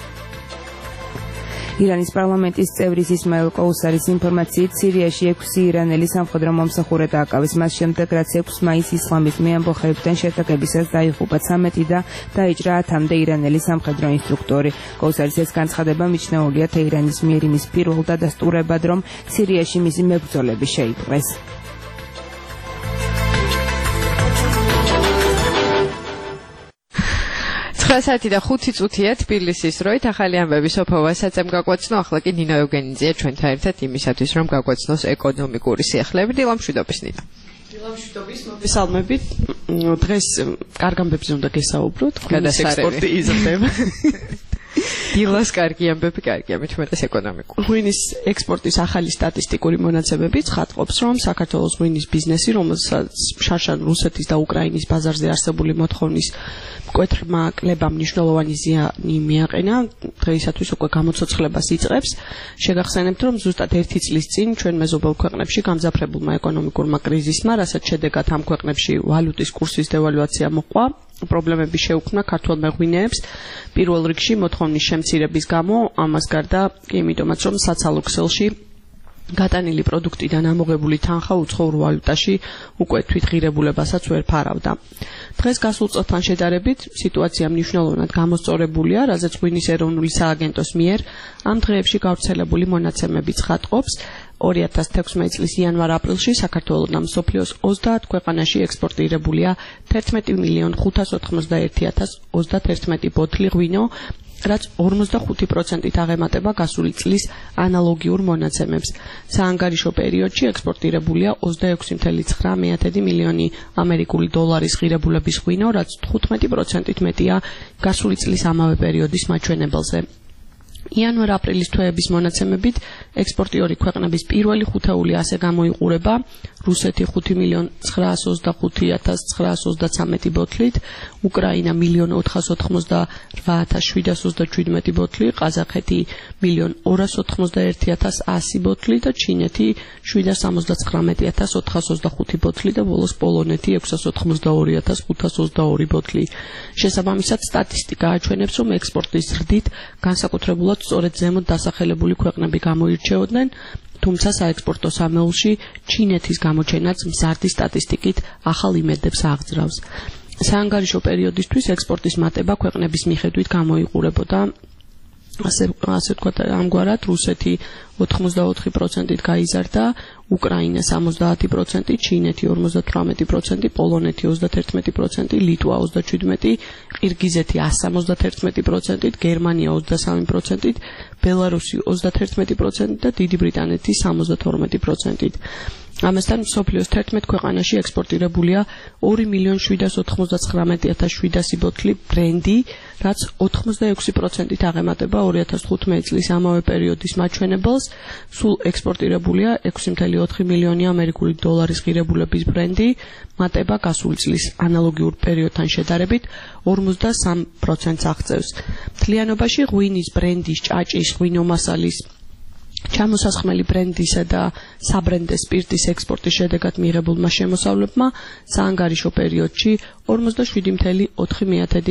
ირანის პარლამენტის წევრის ისმაილ კოუსარის ინფორმაციით, სირიაში ექვსი ირანელი სამხედრო მომსახურე დააკავეს მას შემდეგ, რაც ექვსი მაისს ისლამისტი ამბოხებიდან შეტაკებისას დაიღუპა ცამეტი და დაიჭრა ათამდე ირანელი სამხედრო ინსტრუქტორი. კოუსარის ეს განცხადება მიჩნეულია თეირანის მიერ იმის პირველ დადასტურებად, რომ სირიაში მისი მებრძოლები შეიპყრეს. ცხრა და ხუთი წუთია თბილისის დროით, ახალი ამბები სოფო ვასაცემ გაგვაცნო, ახლა კი ნინო ევგენიძეა ჩვენთან ერთად იმისათვის, რომ გაგვაცნოს ეკონომიკური სიახლეები. დილამშვიდობის ნინო. დილამშვიდობის, მოგესალმებით. დღეს კარგ ამბებზე უნდა გესაუბროთ, ღვინის ექსპორტი იზრდება. დილას კარგი ამბები, კარგია, მით უმეტეს ეკონომიკური. ღვინის ექსპორტის ახალი სტატისტიკური მონაცემები ცხადყოფს, რომ საქართველოს ღვინის ბიზნესი, რომელსაც შარშან რუსეთის და უკრაინის ბაზარზე არსებული მოთხოვნის მკვეთრმა კლებამ მნიშვნელოვანი ზიანი მიაყენა, დღეისათვის უკვე გამოცოცხლებას იწყებს. შეგახსენებთ, რომ ზუსტად ერთი წლის წინ ჩვენ მეზობელ ქვეყნებში გამძაფრებულმა ეკონომიკურმა კრიზისმა, რასაც შედეგად ამ ქვეყნებში ვალუტის კურსის დევალვაცია მოყვა, პრობლემები შეუქმნა ქართველ მეღვინეებს, პირველ რიგში მოთხოვნის შემცირების გამო, ამას გარდა კი იმიტომაც, რომ საცალო ქსელში გატანილი პროდუქტიდან ამოღებული თანხა უცხოურ ვალუტაში უკვე თვითღირებულებასაც ვერ ფარავდა. დღეს გასულ წელთან შედარებით სიტუაცია მნიშვნელოვნად გამოსწორებულია, რაზეც ღვინის ეროვნული სააგენტოს მიერ ამ დღეებში გავრცელებული მონაცემები ცხადყოფს. ორი ათას თექვსმეტი წლის იანვარ-აპრილში საქართველოსთან მსოფლიოს ოცდაათ ქვეყანაში ექსპორტირებულია თერთმეტი მილიონ ხუთას ოთხმოცდაერთი ათას ოცდაათერთმეტი ბოთლი ღვინო, რაც ორმოცდახუთი პროცენტით აღემატება გასული წლის ანალოგიურ მონაცემებს. საანგარიშო პერიოდში ექსპორტირებულია ოცდაექვსი წუთი ცხრა მილიონი ამერიკული დოლარის ღირებულების ღვინო, რაც თხუთმეტი პროცენტით მეტია გასული წლის ამავე პერიოდის მაჩვენებელზე. იანვარ-აპრილის თვეების მონაცემებით ექსპორტიორი ქვეყნების პირველი ხუთეული ასე გამოიყურება: რუსეთი ხუთი მილიონ ცხრაას ოცდახუთი ათას ცხრაას ოცდაცამეტი ბოთლით, უკრაინა მილიონ ოთხას ოთხმოცდარვა ათას შვიდას ოცდაჩვიდმეტი ბოთლი, ყაზახეთი მილიონ ორას ოთხმოცდაერთი ათას ასი ბოთლი და ჩინეთი შვიდას სამოცდაცხრამეტი ათას ოთხას ოცდახუთი ბოთლი და ბოლოს პოლონეთი ექვსას ოცდაოთხი ათას ხუთას ოცდაორი ბოთლი. შესაბამისად, სტატისტიკა აჩვენებს, რომ ექსპორტის ზრდით განსაკუთრებულად სწორედ ზემოთ დასახელებული ქვეყნები გამოირჩეოდნენ, თუმცა საექსპორტო სამეულში ჩინეთის გამოჩენაც მზარდი სტატისტიკით ახალ იმედებს აღძრავს. საანგარიშო პერიოდისთვის ექსპორტის მატება ქვეყნების მიხედვით გამოიყურებოდა ასე ასე ვთქვათ, ამგვარად რუსეთი ოთხმოცდაოთხი პროცენტით გაიზარდა, უკრაინა სამოცდაათი პროცენტი, ჩინეთი ორმოცდათვრამეტი პროცენტი, პოლონეთი ოცდათერთმეტი პროცენტი, ლიტვა ოცდაჩვიდმეტი, ყირგიზეთი სამოცდათერთმეტი პროცენტით, გერმანია ოცდასამი პროცენტით, ბელარუსი ოცდათერთმეტი პროცენტით და დიდი ბრიტანეთი სამოცდათორმეტი პროცენტით. ამასთან მსოფლიოს თერთმეტ ქვეყანაში ექსპორტირებულია ორი მილიონ შვიდას ოთხმოცდაცხრამეტი ათას შვიდასი ბოთლი ბრენდი, რაც ოთხმოცდაექვსი პროცენტით აღემატება ორი ათას თხუთმეტი წლის ამავე პერიოდის მაჩვენებელს. სულ ექსპორტირებულია ექვსი წუთი ოთხი მილიონი ამერიკული დოლარის ღირებულების ბრენდი, მატება გასული წლის ანალოგიურ პერიოდთან შედარებით ორმოცდასამ პროცენტს აღწევს. მთლიანობაში ღვინის, ბრენდის, ჭაჭის, ღვინომასალის, ჩამოსასხმელი ბრენდისა და საბრენდე სპირტის ექსპორტის შედეგად მიღებულმა შემოსავლებმა საანგარიშო პერიოდში ორმოცდაშვიდი წუთი ოთხი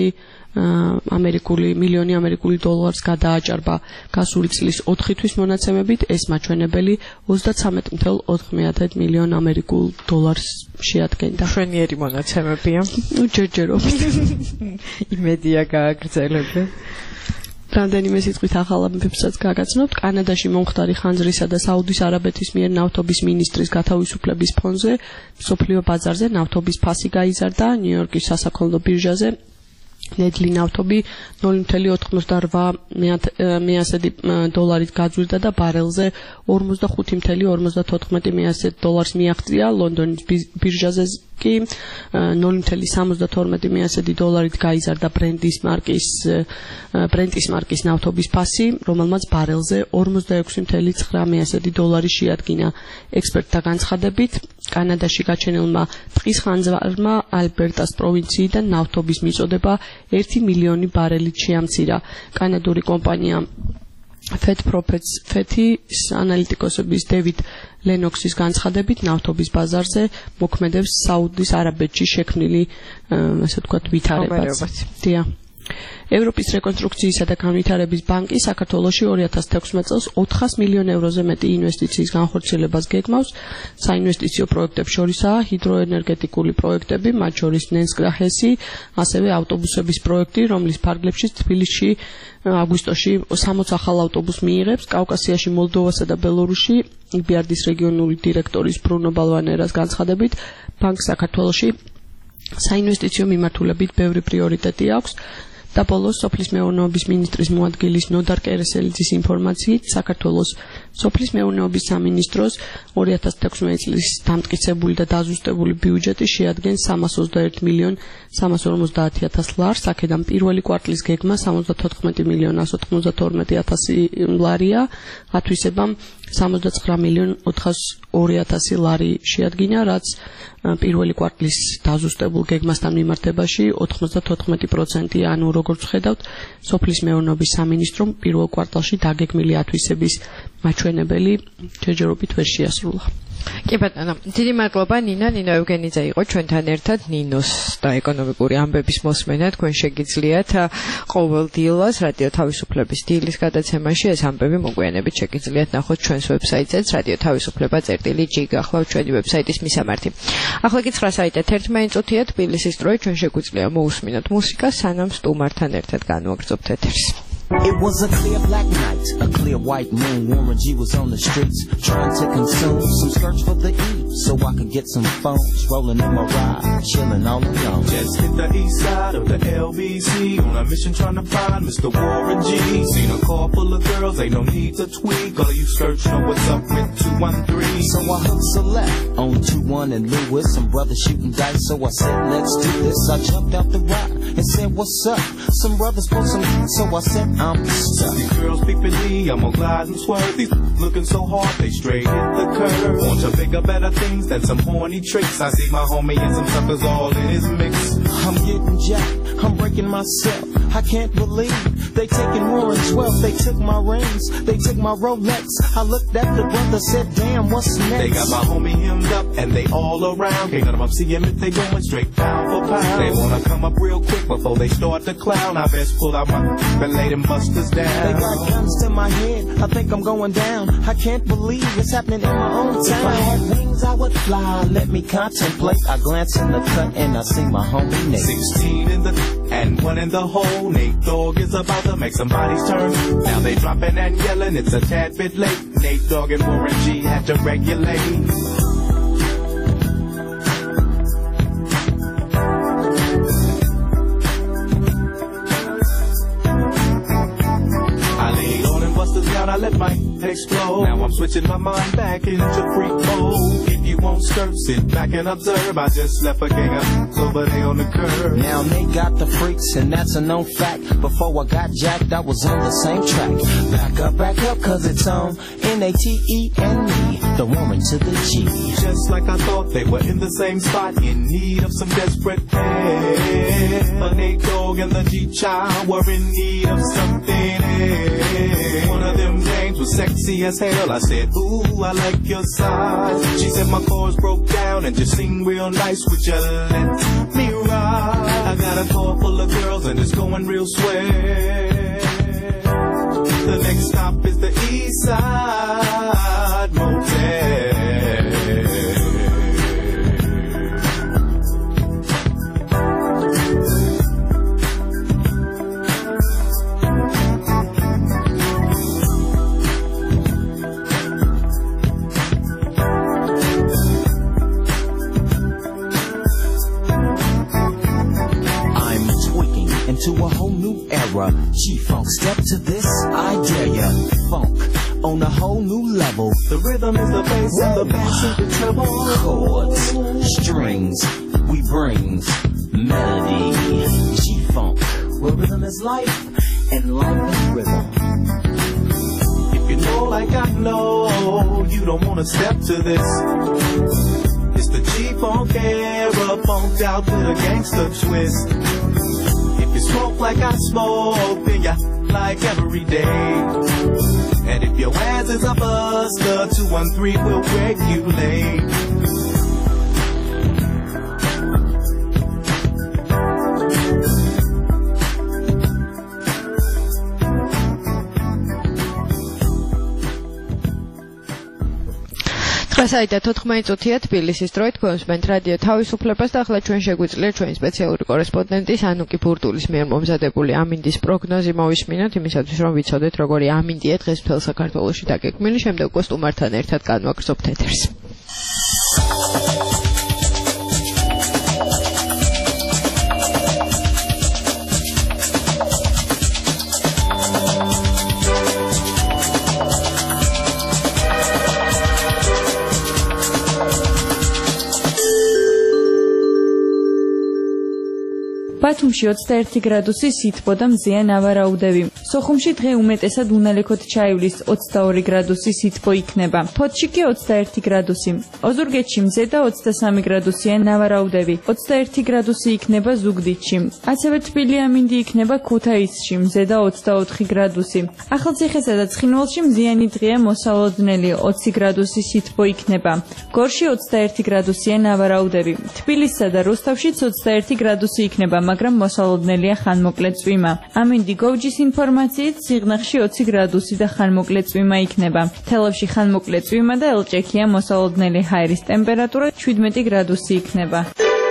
ამერიკული მილიონი ამერიკული დოლარს გადააჭარბა. გასული წლის ოთხი თვის მონაცემებით ეს მაჩვენებელი ოცდაცამეტი წუთი ოთხი მილიონ ამერიკულ დოლარს შეადგენდა. მშვენიერი მონაცემებია. ნუ ჯერჯერობით. იმედია გააგრძელებენ. რამდენიმე სიტყვით ახალ ამბებსაც გაგაცნობთ. კანადაში მომხდარი ხანძრისა და საუდის არაბეთის მიერ ნავთობის მინისტრის გათავისუფლების ფონზე მსოფლიო ბაზარზე ნავთობის ფასი გაიზარდა. ნიუ-იორკის სასაქონლო ბირჟაზე ნედლი ნავთობი ნული წუთი ოთხმოცდარვა დოლარით გაძვირდა და ბარელზე ორმოცდახუთი წუთი ორმოცდათოთხმეტი დოლარს მიაღწია, ლონდონის ბირჟაზე კი ნული წუთი სამოცდათორმეტი დოლარით გაიზარდა ბრენდის მარკის ბრენტის მარკის ნავთობის ფასი, რომელმაც ბარელზე ორმოცდაექვსი წუთი ცხრა დოლარი შეადგინა. ექსპერტთა განცხადებით, კანადაში გაჩენილმა ტყის ხანძარმა ალბერტას პროვინციიდან ნავთობის მიწოდება ერთი მილიონი ბარელით შეამცირა. კანადური კომპანია Fed Profits Fed-ის ანალიტიკოსების დევიდ ლენოქსის განცხადებით, ნავთობის ბაზარზე მოქმედებს საუდის არაბეთში შექმნილი, ასე ვთქვათ, ვითარებაც. დიახ. ევროპის რეკონსტრუქციისა და განვითარების ბანკი საქართველოში ორი ათას თექვსმეტ წელს ოთხას მილიონ ევროზე მეტი ინვესტიციის განხორციელებას გეგმავს. საინვესტიციო პროექტებს შორისაა ჰიდროენერგეტიკული პროექტები, მათ შორის ნენსკრა-ჰესი, ასევე ავტობუსების პროექტი, რომლის ფარგლებშიც თბილისში აგვისტოში სამოცი ახალ ავტობუსს მიიღებს. კავკასიაში მოლდოვასა და ბელორუსში იბიარდის რეგიონული დირექტორის ბრუნო ბალვანერას განცხადებით, ბანკს საქართველოში საინვესტიციო მიმართულებით ბევრი პრიორიტეტი აქვს. და ბოლოს სოფლის მეურნეობის მინისტრის მოადგილის ნოდარ კერესელიძის ინფორმაციით, საქართველოს სოფლის მეურნეობის სამინისტროს ორი ათას თექვსმეტი წლის დამტკიცებული და დაზუსტებული ბიუჯეტი შეადგენს სამას ოცდაერთ მილიონ სამას ორმოცდაათი ათას ლარს, აქედან პირველი კვარტლის გეგმა სამოცდათოთხმეტი მილიონ ასს ოცდათორმეტი ათასი ლარია, ათვისებამ სამოცდაცხრა მილიონ ოთხასორი ათასი ლარი შეადგინა, რაც პირველი კვარტლის დაზუსტებულ გეგმასთან მიმართებაში ოთხმოცდათოთხმეტი პროცენტია, ანუ როგორც ხედავთ, სოფლის მეურნეობის სამინისტრომ პირველ კვარტალში დაგეგმილი ათვისების მაჩვენებელი ჯერჯერობით ვერ შეასრულა. კი ბატონო, დიდი მადლობა ნინა, ნინო ევგენიძე იყო ჩვენთან ერთად ნინოს და ეკონომიკური ამბების მოსმენა. თქვენ შეგიძლიათ ყოველ დილას რადიო თავისუფლების დილის გადაცემაში ეს ამბები მოგვიანებით შეგიძლიათ ნახოთ ჩვენს ვებსაიტზეც რადიო თავისუფლება წერტილი ჯი გახლავთ ჩვენი ვებსაიტის მისამართი. ახლა კი ცხრა საათი და თერთმეტი წუთია თბილისის დროით, ჩვენ შეგვიძლია მოусმინოთ მუსიკა, სანამ სტუმართან ერთად განვაგრძობთ ეთერს. It was a clear black night, a clear white moon. Warren G was on the streets trying to consume some skirts for the E, so I could get some phones. Rolling in my ride, chilling all alone. Just hit the east side of the L B C on a mission trying to find Mister Warren G. Seen a car full of girls, ain't no need to tweak. All you search know what's up with two one three. So I hooked select on two one and Lewis. Some brothers shooting dice, so I said, let's do this. I jumped out the ride and said, what's up? Some brothers pulled some, so I said, I'm stuck. These girls speak for me, I'm gonna glide and swerve. These looking so hard, they straight hit the curve. Want to bigger, better things than some horny tricks. I see my homie and some suckers all in his mix. I'm getting jacked, I'm breaking myself. I can't believe they taking Warren's wealth. They took my rings, they took my Rolex. I looked at the brother, said, damn, what's next? They got my homie hemmed up and they all around. Can't none of them see him if they going straight pound for pound. They wanna come up real quick before they start to clown. I best pull out my and lay them busters down. They got guns to my head, I think I'm going down. I can't believe it's happening in my own town. If I had wings, I would fly, let me contemplate. I glance in the cut and I see my homie Nate. Sixteen in the and one in the hole. Nate Dogg is about to make somebody's turn. Now they dropping and yelling, it's a tad bit late. Nate Dogg and Warren G had to regulate. I let my explode. Now I'm switching my mind back into freak mode. If you won't skirt, sit back and observe. I just left a gang of over there on the curb. Now they got the freaks and that's a known fact. Before I got jacked, I was on the same track. Back up, back up, cause it's on N A T E and me, the woman to the G. Just like I thought, they were in the same spot, in need of some desperate help. A Nate Dogg and the G-Child were in need of something else. One of them names was sexy as hell. I said, ooh, I like your size. She said my chords broke down and just sing real nice. Would you let me ride? I got a car full of girls and it's going real swell. The next stop is the East Side Motel. To a whole new era. era. G-Funk, step to this, I dare ya. Funk on a whole new level. The rhythm is the bass and the bass is the treble. Chords, strings, we brings melody. G-Funk, where rhythm is life and life is rhythm. If you know like I know, you don't wanna step to this. It's the G-Funk era, funked out with a gangster twist. If you smoke like I smoke, then you like every day. And if your ass is a buster, two one three will regulate. დღესაიდა თოთხმეტი წუთია თბილისის დროით გვესმენთ რადიო თავისუფლებას და ახლა ჩვენ შეგვიძლია ჩვენი სპეციალური კორესპონდენტის ანუკი ბურდულის მიერ მომზადებული ამინდის პროგნოზი მოვისმინოთ იმისათვის რომ ვიცოდეთ როგორი ამინდია დღეს მთელ საქართველოში დაგეგმილი შემდეგ უკვე სტუმართან ერთად განვაგრძობთ ეთერს. ბათუმში ოცდაერთი გრადუსი სითბო და მზეა ნავარაუდები. სოხუმში დღე უმეტესად უნალექოთ ჩაივლის ოცდაორი გრადუსი სითბო იქნება. ფოთში კი ოცდაერთი გრადუსი. ოზურგეთში მზე და ოცდასამი გრადუსია ნავარაუდები. ოცდაერთი გრადუსი იქნება ზუგდიდში. ასევე თბილი ამინდი იქნება ქუთაისში, მზე და ოცდაოთხი გრადუსი. ახალციხესა და ცხინვალში მზიანი დღეა მოსალოდნელი, ოცი გრადუსი სითბო იქნება. გორში ოცდაერთი გრადუსია ნავარაუდები. თბილისსა და როსტოვშიც ოცდაერთი გრადუსი იქნება. მაგრამ მოსალოდნელია ხანმოკლე წვიმა. ამინდი გოვჯის ინფორმაციით სიღნაღში ოცი გრადუსი და ხანმოკლე წვიმა იქნება. თელავში ხანმოკლე წვიმა და ელჭექია მოსალოდნელი ჰაერის ტემპერატურა შვიდმეტი გრადუსი იქნება.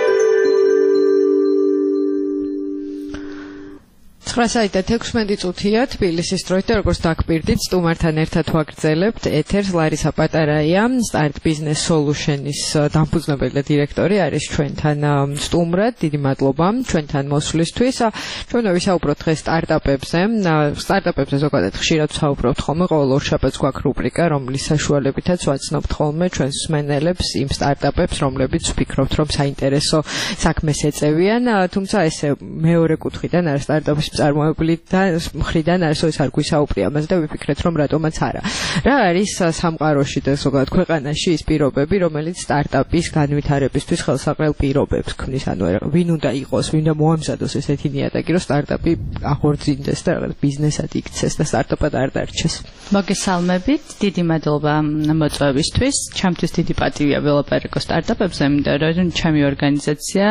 ცხრასაიტა თექვსმეტი წუთია თბილისის დროით და როგორც დაგპირდით სტუმართან ერთად ვაგრძელებთ ეთერს ლარისა პატარაია Start Business Solutions დამფუძნებელი და დირექტორი არის ჩვენთან სტუმრად. დიდი მადლობა ჩვენთან მოსვლისთვის. ჩვენ ვისაუბროთ დღეს სტარტაპებზე. სტარტაპებზე ზოგადად ხშირად ვსაუბრობთ ხოლმე, ყოველ ორ შაბათს გვაქვს რუბრიკა, რომლის საშუალებითაც ვაცნობთ ხოლმე ჩვენს მსმენელებს იმ სტარტაპებს, რომლებიც ვფიქრობთ, რომ საინტერესო საქმეს ეწევიან. თუმცა ესე მეორე კუთხიდან არის სტარტაპის წარმოებლიდან მხრიდან არის ის არ გვისაუბრია მას და ვიფიქრეთ რომ რატომაც არა. რა არის სამყაროში და ზოგადად ქვეყანაში ის პირობები, რომელიც სტარტაპის განვითარებისთვის ხელსაყრელ პირობებს ქმნის, ანუ ვინ უნდა იყოს, ვინ უნდა მოამზადოს ესეთი ნიადაგი, რომ სტარტაპი აღორძინდეს და რაღაც ბიზნესად იქცეს და სტარტაპად არ დარჩეს. მოგესალმებით, დიდი მადლობა მოწვევისთვის. ჩემთვის დიდი პატივია ველაპარაკო სტარტაპებზე, იმიტომ რომ ჩემი ორგანიზაცია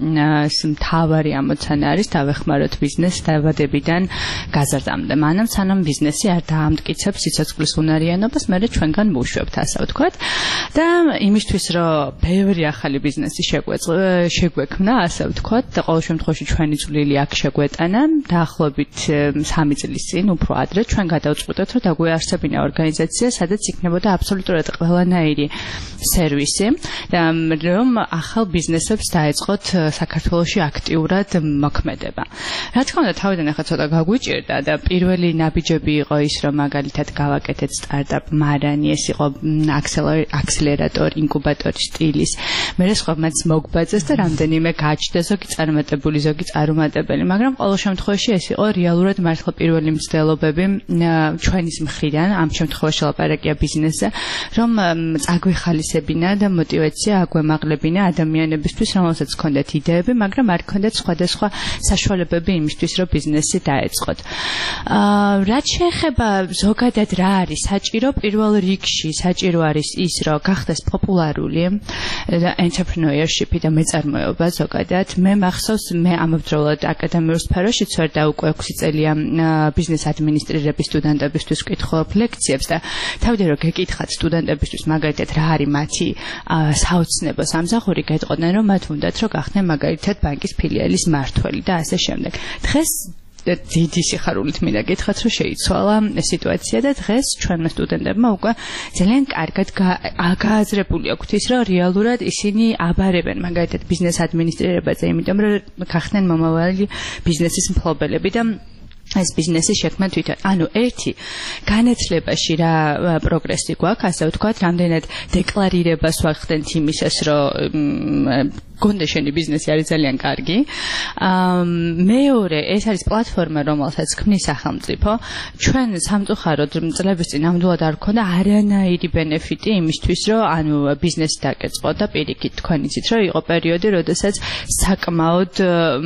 მთავარი ამოცანა არის დავეხმაროთ ბიზნესს დაავადებიდან გაზრდამდე. მანამ სანამ ბიზნესი არ დაამტკიცებს სიცოცხლის უნარიანობას, მე ჩვენგან მოვშვებთ, ასე ვთქვათ. და იმისთვის, რომ ბევრი ახალი ბიზნესი შეგვექმნა, ასე ვთქვათ, და ყოველ შემთხვევაში ჩვენი წვლილი აქ შეგვეტანა, დაახლოებით სამი წლის წინ, უფრო ადრე ჩვენ გადავწყვიტეთ, რომ დაგვეარსებინა ორგანიზაცია, სადაც იქნებოდა აბსოლუტურად ყველანაირი სერვისი, რომ ახალ ბიზნესებს დაეწყოთ საქართველოში აქტიურად მოქმედება. რა თქმა უნდა, თავიდან ახლა ცოტა გაგვიჭირდა და პირველი ნაბიჯები იყო ის, რომ მაგალითად გავაკეთეთ სტარტაპ მარანი, ეს იყო აქსელერატორი, ინკუბატორი სტილის. მე სხვა მას მოგბაძეს და რამდენიმე გაჩნდა, ზოგი წარმატებული, ზოგი წარუმატებელი, მაგრამ ყოველ შემთხვევაში ეს იყო რეალურად მართლა პირველი მცდელობები ჩვენის მხრიდან, ამ შემთხვევაში ლაპარაკია ბიზნესზე, რომ წაგვიხალისებინა და მოტივაცია აგვემაღლებინა ადამიანებისთვის, რომელსაც ჰქონდათ იდეები, მაგრამ არ ჰქონდათ სხვადასხვა საშუალებები იმისთვის, რომ ბიზნესი დაეწყოთ. რაც შეეხება ზოგადად რა არის საჭირო, პირველ რიგში საჭირო არის ის, რომ გახდეს პოპულარული entrepreneurship-ი და მეწარმოება ზოგადად. მე მახსოვს, მე ამავდროულად აკადემიურ სფეროშიც ვარ და უკვე ექვსი წელია ბიზნეს ადმინისტრირების სტუდენტებისთვის ვკითხულობ ლექციებს და თავიდან რომ გეკითხათ სტუდენტებისთვის მაგალითად რა არის მათი საოცნებო სამსახური, გეტყოდნენ რომ მათ უნდათ რომ გახდნენ მაგალითად ბანკის ფილიალის მმართველი და ასე შემდეგ. დღეს დიდი სიხარულით მინდა გითხრათ, რომ შეიცვალა სიტუაცია და დღეს ჩვენმა სტუდენტებმა უკვე ძალიან კარგად გააზრებული აქვთ ის, რომ რეალურად ისინი აბარებენ მაგალითად ბიზნეს ადმინისტრირებაზე, იმიტომ რომ გახდნენ მომავალი ბიზნესის მფლობელები და ეს ბიზნესი შექმნა თვითონ. ანუ ერთი განათლებაში რა პროგრესი გვაქვს, ასე ვთქვათ, რამდენად დეკლარირებას ვახდენთ იმისას, რომ გონდა შენი ბიზნესი არის ძალიან კარგი. მეორე, ეს არის პლატფორმა, რომელსაც ქმნის სახელმწიფო. ჩვენ სამწუხაროდ წლების წინ ნამდვილად არ გქონდა არანაირი ბენეფიტი იმისთვის, რომ ანუ ბიზნესი დაკეწყო და პირიქით თქვენ იცით, რომ იყო პერიოდი, როდესაც საკმაოდ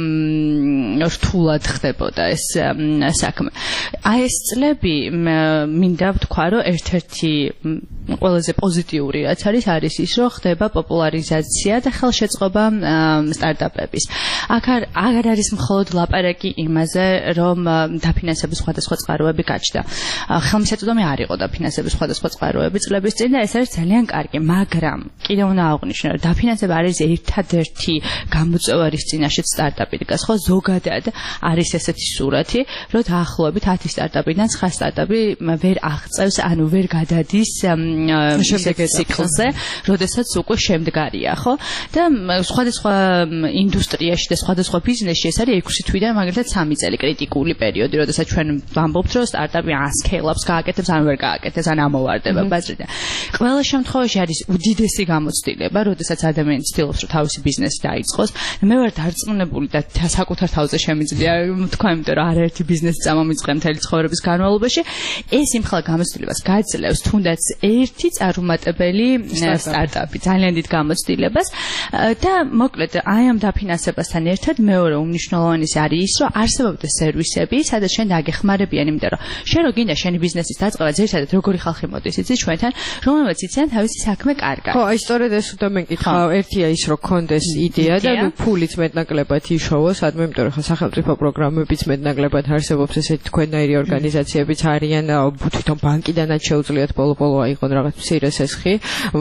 რთულად ხდებოდა ეს საქმე. აი ეს წლები მინდა ვთქვა, რომ ერთ-ერთი ყველაზე პოზიტიური რაც არის, არის ის, რომ ხდება პოპულარიზაცია და ხელშეწყობა სტარტაპების. აქ არ არის მხოლოდ ლაპარაკი იმაზე, რომ დაფინანსების სხვადასხვა წყაროები გაჩნდა. ხელმისაწვდომი არ იყო დაფინანსების სხვადასხვა წყაროები წლების წინ და ეს არის ძალიან კარგი, მაგრამ კიდევ უნდა აღვნიშნო, რომ დაფინანსება არის ერთადერთი გამოწვევა რის წინაშე სტარტაპი დგას, ხო? ზოგადად არის ესეთი სურათი, რომ დაახლოებით ათი სტარტაპიდან ცხრა სტარტაპი ვერ აღწევს, ანუ ვერ გადადის შემდეგ ციკლზე, როდესაც უკვე შემდგარია, ხო? და სხვადასხვა ინდუსტრიაში და სხვადასხვა ბიზნესში ეს არის ექვსი თვიდან მაგალითად სამი წელი კრიტიკული პერიოდი, როდესაც ჩვენ ვამბობთ, რომ სტარტაპი ან სკეილაპს გააკეთებს, ან ვერ გააკეთებს, ან ამოვარდება ბაზრიდან. ყველა შემთხვევაში არის უდიდესი გამოცდილება, როდესაც ადამიანი ცდილობს, რომ თავისი ბიზნესი დაიწყოს. მე ვარ დარწმუნებული და საკუთარ თავზე შემიძლია თქვა, იმიტომ რომ არაერთი ბიზნესი წამომიწყე მთელი ცხოვრების განმავლობაში. ეს იმ ხალხ გამოცდილებას გაძლევს, თუნდაც ერთი წარუმატებელი სტარტაპი, ძალიან დიდ გამოცდილებას. და მოკლედ აი ამ დაფინანსებასთან ერთად მეორე უმნიშვნელოვანესი არის ის, რომ არსებობდეს სერვისები, სადაც შენ დაგეხმარებიან, იმიტომ რომ შენ რო გინდა შენი ბიზნესის დაწყება, ძირითადად როგორი ხალხი მოდის იცით ჩვენთან, რომელიც იციან თავისი საქმე კარგად. ხო, აი სწორედ ეს უნდა მეკითხა, ერთია ის, რომ კონდეს იდეა და ფულიც მეტნაკლებად იშოვოს, ადმე, იმიტომ რომ ხა სახელმწიფო პროგრამებიც მეტნაკლებად არსებობს, ესეთი თქვენნაირი ორგანიზაციებიც არიან, თვითონ ბანკიდანაც შეუძლიათ ბოლო-ბოლო აიღონ რაღაც მცირე სესხი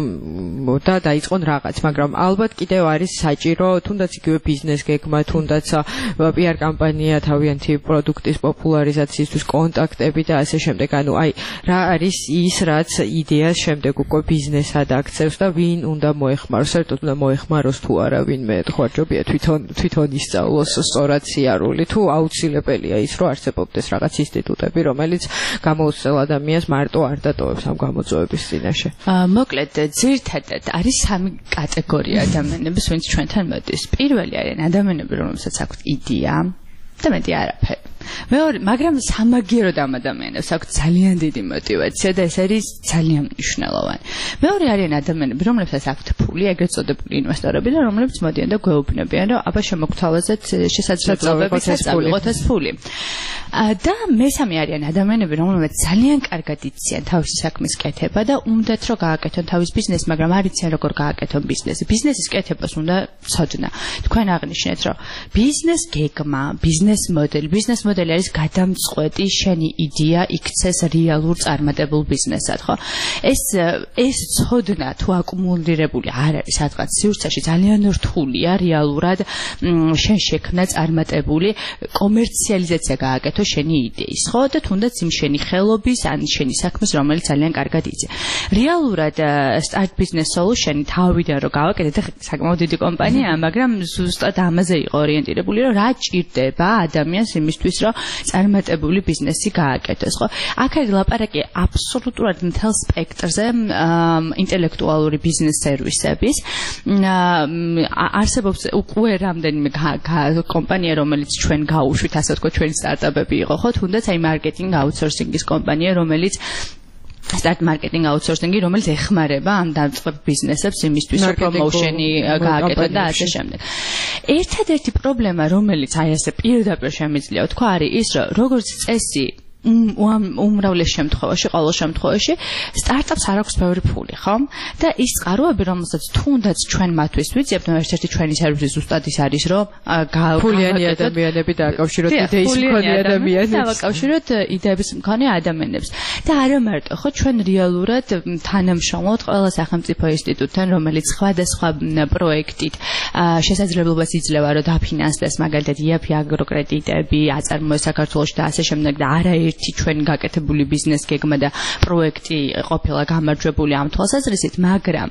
და დაიწყონ რაღაც, მაგრამ ალბათ კიდევ არის საჭირო თუნდაც იგივე ბიზნეს გეგმა, თუნდაც პიარ კამპანია თავიანთი პროდუქტის პოპულარიზაციისთვის, კონტაქტები და ასე შემდეგ. ანუ აი რა არის ის, რაც იდეას შემდეგ უკვე ბიზნესად აქცევს და ვინ უნდა მოეხმაროს, საერთოდ უნდა მოეხმაროს თუ არა ვინმე, ხوارჯობია თვითონ თვითონ ისწავლოს სწორად სიარული, თუ აუცილებელია ის, რომ არსებობდეს რაღაც ინსტიტუტები, რომელიც გამოუცდელ ადამიანს მარტო არ დატოვებს ამ გამოწვევების წინაშე. მოკლედ ძირითადად არის სამი კატეგორია ადამიანების, ვინც ჩვენთან მოდის. პირველი არიან ადამიანები, რომელსაც აქვთ იდეა და მეტი არაფერი. მეორე, მაგრამ სამაგიეროდ ამ ადამიანებს აქვთ ძალიან დიდი мотиваცია და ეს არის ძალიან მნიშვნელოვანი. მეორე არიან ადამიანები, რომლებსაც აქვთ ფული, ეგრეთ წოდებული ინვესტორები და რომლებიც მოდიან და გვეუბნებიან, რომ აბა შემოგთავაზეთ შესაძლებლობები, საწავიღოთ ეს ფული. და მესამე არიან ადამიანები, რომლებიც ძალიან კარგად იციან თავისი საქმის კეთება და უნდათ რომ გააკეთონ თავის ბიზნესი, მაგრამ არ იციან როგორ გააკეთონ ბიზნესი. ბიზნესის კეთებას უნდა ცოდნა. თქვენ აღნიშნეთ, რომ ბიზნეს გეგმა, ბიზნეს მოდელი, ბიზნეს მოდელი არის გადამწყვეტი შენი იდეა იქცეს რეალურ წარმატებულ ბიზნესად, ხო? ეს ეს ცოდნა თუ აკუმულირებული არ არის სადღაც სივრცეში, ძალიან რთულია რეალურად შენ შექმნა წარმატებული კომერციალიზაცია გააკეთო შენი იდეის, ხო? და თუნდაც იმ შენი ხელობის, ან შენი საქმის, რომელიც ძალიან კარგად იცი. რეალურად Start Business Solution თავიდან რომ გავაკეთე და საკმაოდ დიდი კომპანიაა, მაგრამ ზუსტად ამაზე იყო ორიენტირებული, რომ რა ჭირდება ადამიანს იმისთვის, რომ წარმატებული ბიზნესი გააკეთოს, ხო? აქ არის ლაპარაკი აბსოლუტურად მთელ სპექტრზე ინტელექტუალური ბიზნეს სერვისების. არსებობს უკვე რამდენიმე კომპანია, რომელიც ჩვენ გაუშვით, ასე ვთქვათ, ჩვენი სტარტაპები იყო, ხო? თუნდაც აი მარკეტინგ აუთსორსინგის კომპანია, რომელიც Start marketing outsourcing, რომელიც ეხმარება ამ დამწყებ ბიზნესებს იმისთვის, რომ პრომოუშენი გააკეთონ და ასე შემდეგ. ერთადერთი პრობლემა, რომელიც აი ასე პირდაპირ შემიძლია ვთქვა, არის ის, რომ როგორც წესი უმრავლეს შემთხვევაში, ყოველ შემთხვევაში სტარტაპს არ აქვს ბევრი ფული, ხო? და ის წყაროები, რომელსაც თუნდაც ჩვენ მათთვის ვიძიებთ, ერთ-ერთი ჩვენი სერვისი ზუსტად ის არის, რომ ფულიანი ადამიანები დააკავშიროთ იდეის მქონე ადამიანებს. დავაკავშიროთ იდეების მქონე ადამიანებს. და არა მარტო, ხო, ჩვენ რეალურად თანამშრომლობთ ყველა სახელმწიფო ინსტიტუტთან, რომელიც სხვადასხვა პროექტით შესაძლებლობას იძლევა, რომ დაფინანსდეს, მაგალითად, იაფი აგროკრედიტები, აწარმოეს საქართველოში და ასე შემდეგ და არა ერთი ჩვენ გაკეთებული ბიზნეს გეგმა და პროექტი ყოფილა გამარჯვებული ამ თვალსაზრისით, მაგრამ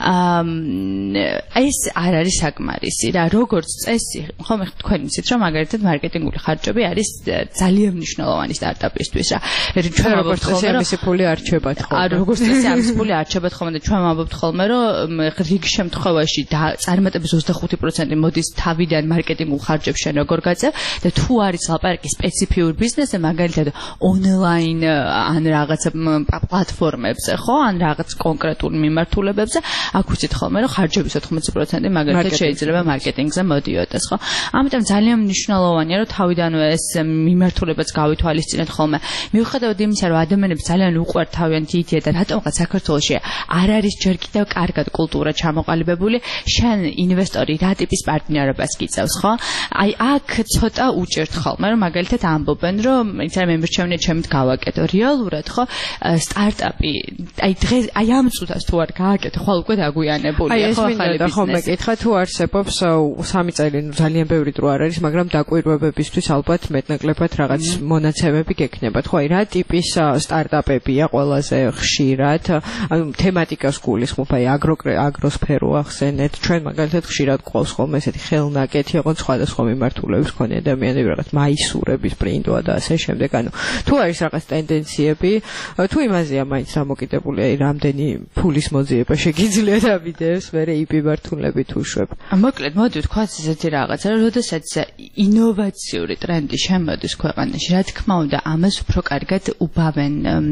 ეს არ არის საკმარისი რა, როგორც წესი, ხომ თქვენ იცით რომ მაგალითად მარკეტინგული ხარჯები არის ძალიან მნიშვნელოვანი სტარტაპისთვის რა. ჩვენ როგორც წესი ამისი ფული არჩევათ ხოლმე. არ როგორც წესი ამის ფული არჩევათ ხოლმე და ჩვენ ვამბობთ ხოლმე რომ რიგ შემთხვევაში წარმატების ოცდახუთი პროცენტი მოდის თავიდან მარკეტინგულ ხარჯებს შენ როგორ გაწევ და თუ არის ლაპარაკი სპეციფიურ ბიზნესზე, მაგალითად ონლაინ ან რაღაც პლატფორმებზე, ხო, ან რაღაც კონკრეტულ მიმართულებებზე, აქ ვიცით ხოლმე რომ ხარჯების ოთხმოცი პროცენტი მაგალითად შეიძლება მარკეტინგზე მოდიოდეს, ხო? ამიტომ ძალიან მნიშვნელოვანია რომ თავიდანვე ეს მიმართულებაც გავითვალისწინოთ ხოლმე. მიუხედავად იმისა, რომ ადამიანებს ძალიან უყვართ თავიანთი იდეა და რატომღაც საქართველოში არ არის ჯერ კიდევ კარგად კულტურა ჩამოყალიბებული, შენ ინვესტორი რა ტიპის პარტნიორობას გიწევს, ხო? აი აქ ცოტა უჭერთ ხოლმე, რომ მაგალითად ამბობენ, რომ იცი მე მერჩევნია ჩემით გავაკეთო. რეალურად, ხო, სტარტაპი, აი დღეს აი ამ წუთას თუ არ გააკეთო, ხვალ უკვე დაგვიანებულია, ხო, ახალი ბიზნესი. ხომ მეკითხა თუ არსებობს სამი წელი, ძალიან ბევრი დრო არ არის, მაგრამ დაკვირვებებისთვის ალბათ მეტნაკლებად რაღაც მონაცემები გექნებათ, ხო? აი რა ტიპის სტარტაპებია ყველაზე ხშირად, ანუ თემატიკას გულისხმობ, აი აგრო აგროსფერო ახსენეთ, ჩვენ მაგალითად ხშირად გვყავს ხოლმე ესეთი ხელნაკეთი, ოღონ სხვადასხვა მიმართულების მქონე ადამიანები, რაღაც მაისურების პრინტვა და ასე შემდეგ, ანუ თუ არის რაღაც ტენდენციები, თუ იმაზეა მაინც დამოკიდებული, აი რამდენი ფულის მოძიება შეგიძლია დავიდეოს, მერე იბიმართულებით უშვებ. მოკლედ, მოდი ვთქვათ ესეთი რაღაცა, რომ როდესაც ინოვაციური ტრენდი შემოდის ქვეყანაში, რა თქმა უნდა, ამას უფრო კარგად უბავენ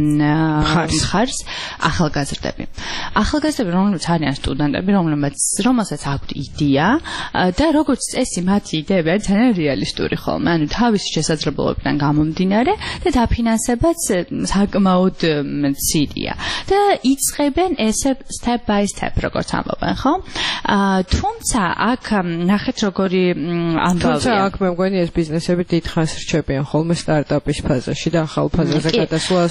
მხარს ახალგაზრდები. ახალგაზრდები, რომლებიც არიან სტუდენტები, რომლებიც რომელსაც აქვთ იდეა და როგორც წესი მათი იდეები არის ძალიან რეალისტური ხოლმე, ანუ თავისი შესაძლებლობებიდან გამომდინარე და დაფინანსებაც საკმაოდ მცირეა და იწყებენ ესე step by step, როგორც ამბობენ, ხო? თუმცა აქ ნახეთ როგორი ამბავია. თუმცა აქ მე მგონი ეს ბიზნესები დიდხანს რჩებიან ხოლმე სტარტაპის ფაზაში და ახალ ფაზაზე გადასვლას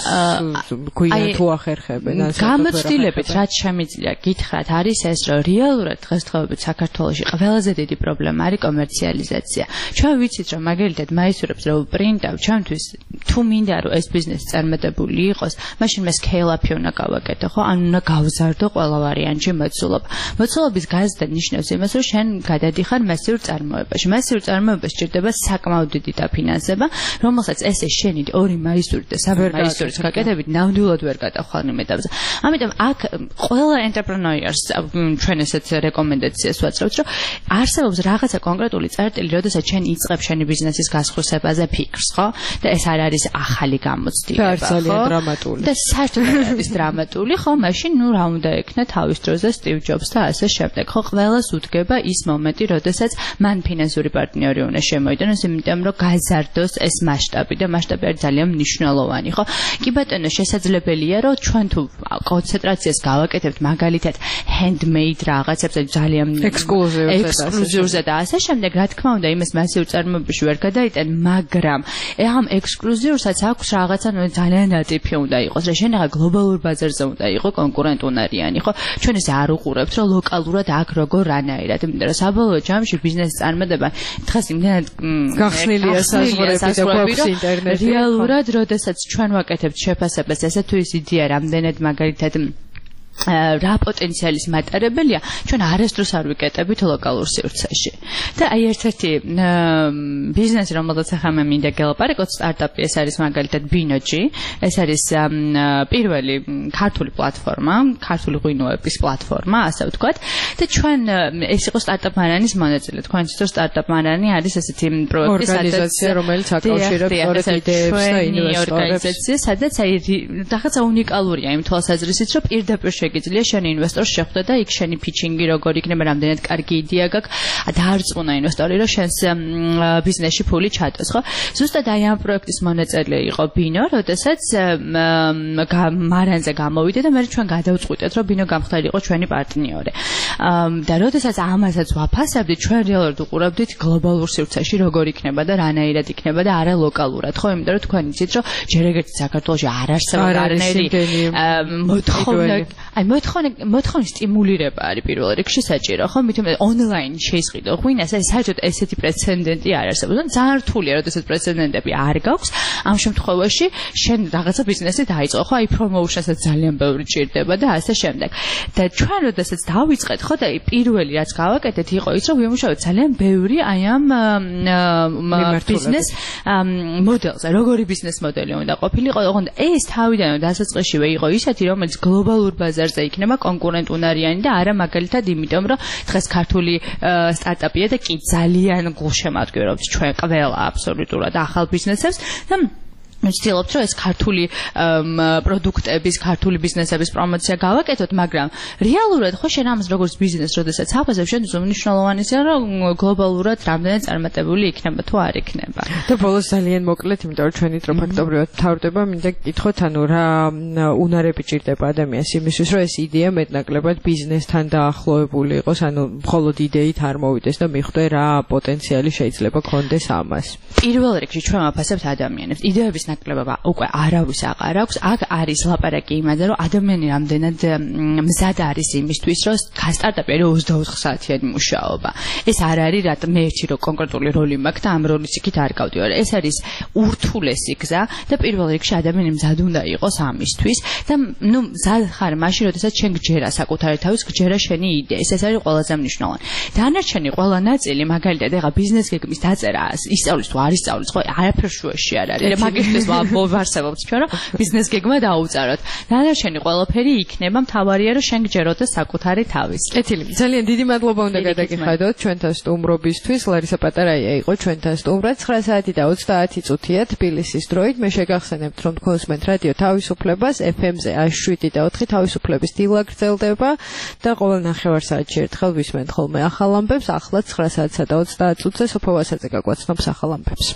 გვიან თუ ახერხებენ. გამოცდილებით რაც შემიძლია გითხრათ არის ეს, რომ რეალურად დღესდღეობით საქართველოში ყველაზე დიდი პრობლემა არის კომერციალიზაცია. ჩვენ ვიცით რომ მაგალითად მაისურებს რომ პრინტავ ჩვენთვის თუ მინდა რომ ეს ბიზნესი წარმატებული იყოს, მაშინ მე scale up-ი უნდა გავაკეთო, ხო? ანუ უნდა გავზარდო ყველა ვარიანტში მოცულობა. მოცულობის გაზრდა ნიშნავს იმას, რომ შენ გადადიხარ მასიურ წარმოებაში. მასიურ წარმოებაში ჭირდება საკმაოდ დიდი დაფინანსება, რომელსაც ესე შენი ორი მაისური და სამი მაისურის გაკეთებით ნამდვილად ვერ გადახვალ იმ ეტაპზე. ამიტომ აქ ყველა entrepreneurs ჩვენ ესეთ რეკომენდაციას ვაწევთ, რომ არსებობს რაღაცა კონკრეტული წერტილი, როდესაც შენ იწყებ შენი ბიზნესის გასხვისებაზე ფიქრს, ხო? და ეს არ არის ახალი გამოცდილება, ხო? ძალიან დრამატული. და საერთოდ არის დრამატული, ხო? მაშინ ნუ რა უნდა ექნა თავის დროზე Steve Jobs და ასე შემდეგ, ხო? ყველას უდგება ის მომენტი, როდესაც მან ფინანსური პარტნიორი უნდა შემოიტანოს, იმიტომ რომ გაზარდოს ეს მასშტაბი და მასშტაბი არის ძალიან მნიშვნელოვანი, ხო? კი ბატონო, შესაძლებელია, რომ ჩვენ თუ კონცენტრაციას გავაკეთებთ მაგალითად handmade რაღაცებზე ძალიან ექსკლუზიურზე და ასე შემდეგ, რა თქმა უნდა, იმას მასიურ წარმოებაში ვერ გადაიტან, მაგრამ ამ ექსკლუზიურსაც აქვს რაღაცა ძალიან დატიფი უნდა იყოს, რა შენ რა გლობალურ ბაზარზე უნდა იყო კონკურენტუნარიანი, ხო? ჩვენ ეს არ უყურებთ, რომ ლოკალურად აქ როგორ რანაირად, იმიტომ რომ საბოლოო ჯამში ბიზნესის წარმატება დღეს იმდენად გახსნილია საზღვრები და გვაქვს ინტერნეტი. რეალურად, როდესაც ჩვენ ვაკეთებთ შეფასებას, ესე თუ ის იდეა რამდენად მაგალითად რა პოტენციალის მატარებელია, ჩვენ არასდროს არ ვიკეტებით ლოკალურ სივრცეში. და აი ერთ-ერთი ბიზნესი, რომელზეც ახლა მე მინდა გელაპარაკოთ, სტარტაპი, ეს არის მაგალითად ბინოჯი, ეს არის პირველი ქართული პლატფორმა, ქართული ღვინოების პლატფორმა, ასე ვთქვათ. და ჩვენ ეს იყო სტარტაპ მარანის მონაწილე. თქვენ იცით, რომ სტარტაპ მარანი არის ესეთი პროექტი, ორგანიზაცია, რომელიც აკავშირებს სწორედ იდეებს და ინვესტორებს. სადაც აი რაღაცა უნიკალურია იმ თვალსაზრისით, რომ პირდაპირ შეგიძლია შენ ინვესტორს შეხვდე და იქ შენი ფიჩინგი როგორ იქნება, რამდენად კარგი იდეა გაქვს, დაარწმუნა ინვესტორი, რომ შენს ბიზნესში ფული ჩადოს, ხო? ზუსტად აი ამ პროექტის მონაწილე იყო ბინო, როდესაც მარანზე გამოვიდა და მე ჩვენ გადავწყვიტეთ, რომ ბინო გამხდარიყო ჩვენი პარტნიორი. და როდესაც ამასაც ვაფასებდით, ჩვენ რეალურად უყურებდით გლობალურ სივრცეში როგორ იქნება და რანაირად იქნება და არა ლოკალურად, ხო? იმიტომ რომ თქვენ იცით, რომ ჯერ ეგეთი საქართველოში არ არსებობს არანაირი მოთხოვნა, აი მოთხოვნა მოთხოვნის სტიმულირება არის პირველ რიგში საჭირო, ხო? მით უმეტეს ონლაინ შეისყიდო ღვინას, ეს საერთოდ ესეთი პრეცედენტი არ არსებობს. ან ძალიან რთულია, როდესაც პრეცედენტები არ გაქვს, ამ შემთხვევაში შენ რაღაცა ბიზნესი დაიწყო, ხო? აი პრომოუშენსაც ძალიან ბევრი ჭირდება და ასე შემდეგ. და ჩვენ როდესაც დავიწყეთ, ხო და პირველი რაც გავაკეთეთ იყო ის, რომ ვიმუშავეთ ძალიან ბევრი აი ამ ბიზნეს მოდელზე, როგორი ბიზნეს მოდელი უნდა ყოფილიყო, ოღონდ ეს თავიდანვე დასაწყისშივე იყო ისეთი, რომელიც გლობალურ ბაზარზე იქნება კონკურენტუნარიანი და არა მაგალითად იმიტომ, რომ დღეს ქართული სტარტაპია და კი ძალიან გულშემატკივრობს ჩვენ ყველა აბსოლუტურად ახალ ბიზნესებს და ვცდილობთ, რომ ეს ქართული პროდუქტების, ქართული ბიზნესების პრომოცია გავაკეთოთ, მაგრამ რეალურად ხო შენ ამას როგორც ბიზნესს, როდესაც აფასებ, შენ უნიშნელოვანია, რომ გლობალურად რამდენი წარმატებული იქნება თუ არ იქნება. და ბოლოს ძალიან მოკლედ, იმიტომ რომ ჩვენი დრო ფაქტობრივად თავდება, მინდა გითხოთ, ანუ რა უნარები ჭირდება ადამიანს იმისთვის, რომ ეს იდეა მეტნაკლებად ბიზნესთან დაახლოებული იყოს, ანუ მხოლოდ იდეით არ მოვიდეს და მიხვდე რა პოტენციალი შეიძლება ქონდეს ამას. პირველ რიგში ჩვენ ვაფასებთ ადამიანებს. იდეების ნაკლებობა უკვე არავის აღარ აქვს. აქ არის ლაპარაკი იმაზე, რომ ადამიანი რამდენად მზად არის იმისთვის, რომ სტარტაპი არის ოცდაოთხ საათიანი მუშაობა. ეს არ არის რა მე ერთი რო კონკრეტული როლი მაქვს და ამ როლის იქით არ გავდივარ. ეს არის ურთულესი გზა და პირველ რიგში ადამიანი მზად უნდა იყოს ამისთვის და ნუ მზად ხარ მაშინ, როდესაც შენ გჯერა საკუთარი თავის, გჯერა შენი იდეა. ეს არის ყველაზე მნიშვნელოვანი. დანარჩენი ყველა ნაწილი, მაგალითად, ეხა ბიზნეს გეგმის დაწერა, ისწავლის თუ არ ისწავლის, ხო, არაფერ შუაში არ არის. მაგისთვის ვარსებობთ ჩვენ, რომ ბიზნეს გეგმა დაუწაროთ. დანარჩენი ყველაფერი იქნება, მთავარია რომ შენ გჯეროთ საკუთარი თავის. კეთილი, ძალიან დიდი მადლობა უნდა გადაგიხადოთ ჩვენთან სტუმრობისთვის. ლარისა პატარაია იყო ჩვენთან სტუმრად. ცხრა საათი და ოცდაათი წუთია თბილისის დროით. მე შეგახსენებთ, რომ თქვენ რადიო თავისუფლებას ეფ ემ-ზე შვიდ და ოთხი თავისუფლების დილა გრძელდება და ყოველ ნახევარსაათში ერთხელ ვისმენთ ხოლმე ახალ ამბებს. ახლა ცხრა საათსა და ოცდაათ წუთზე სოფო ვასაძე გაგვაცნობს ახალ ამბებს.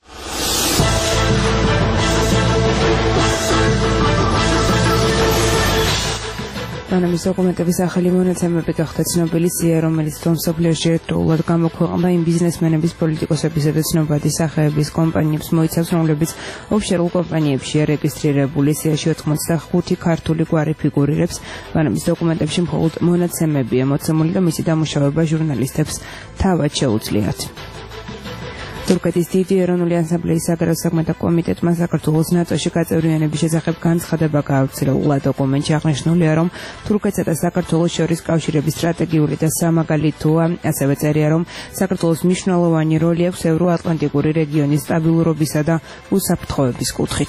პანამის დოკუმენტების ახალი მონაცემები გახდა ცნობილი სია, რომელიც მსოფლიოში ერთდროულად გამოქვეყნდა იმ ბიზნესმენების, პოლიტიკოსებისა და ცნობადი სახეების კომპანიებს მოიცავს, რომლებიც ოფშორულ კომპანიებშია რეგისტრირებული. სიაში ოცდახუთი ქართული გვარი ფიგურირებს. პანამის დოკუმენტებში მხოლოდ მონაცემებია მოცემული და მისი დამუშავება ჟურნალისტებს თავად შეუძლიათ. თურქეთის დიდი ეროვნული ასამბლეის საგარეო საქმეთა კომიტეტმა საქართველოს ნატოში გაწევრიანების შესახებ განცხადება გაავრცელა. დოკუმენტში აღნიშნულია, რომ თურქეთსა და საქართველოს შორის კავშირების სტრატეგიული და სამაგალითოა. ასევე წერია, რომ საქართველოს მნიშვნელოვანი როლი აქვს ევროატლანტიკური რეგიონის სტაბილურობისა და უსაფრთხოების კუთხით.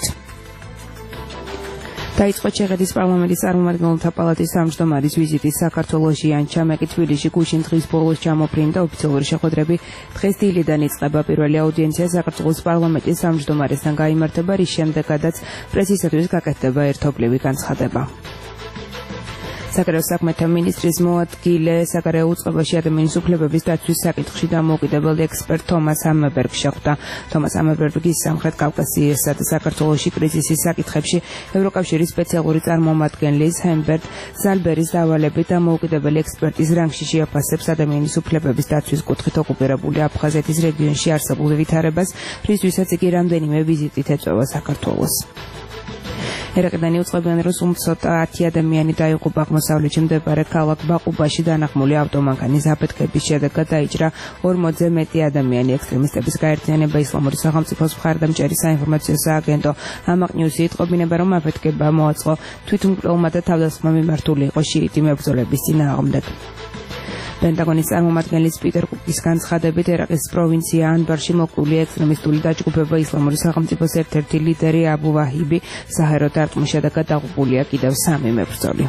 დაიწყო ჩეხეთის პარლამენტის წარმომადგენელთა პალატის თავმჯდომარის ვიზიტი საქართველოში. ანჩამეკი თბილისში გუშინ დღის ბოლოს ჩამოფრინდა ოფიციალური შეხვედრები. დღეს დილიდან იწყება პირველი აუდიენცია საქართველოს პარლამენტის თავმჯდომარესთან გაიმართება, რის შემდეგაც პრესისათვის გაკეთდება ერთობლივი განცხადება. საგარეო საქმეთა მინისტრის მოადგილე საგარეო უწყებაში ადამიანის უფლებების დაცვის საკითხში დამოუკიდებელი ექსპერტ თომას ამებერგი შეხვდა. თომას ამებერგის სამხრეთ კავკასიასა და საქართველოში კრიზისის საკითხებში ევროკავშირის სპეციალური წარმომადგენლის ჰენბერტ ზალბერის დავალებით დამოუკიდებელი ექსპერტის რანგში შეაფასებს ადამიანის უფლებების დაცვის კუთხით ოკუპირებული აფხაზეთის რეგიონში არსებულ ვითარებას, რისთვისაც იგი რამდენიმე ვიზიტით ეწევა საქართველოს. ერაყიდან იუწყებიან, რომ უმცოტა ათი ადამიანი დაიღუპა აღმოსავლეთში მდებარე ქალაქ ბაყუბაში დანახმული ავტომანქანის აფეთქების შედეგად დაიჭრა ორმოცზე მეტი ადამიანი. ექსტრემისტების გაერთიანება ისლამური სახელმწიფოს მხარდამჭერი საინფორმაციო სააგენტო ამაყ ნიუსი იტყობინება, რომ აფეთქება მოაწყო თვითმკვლელმა და თავდასხმა მიმართული იყო შიიტი მებრძოლების წინააღმდეგ. პენტაგონის წარმომადგენლის პიტერ კუკის განცხადებით, ერაყის პროვინცია ანბარში მოკლული ექსტრემისტული დაჯგუფება ისლამური სახელმწიფოს ერთ-ერთი ლიდერი აბუ ვაჰიბი საჰაერო დარტყმის შედეგად დაღუპულია კიდევ სამი მებრძოლი.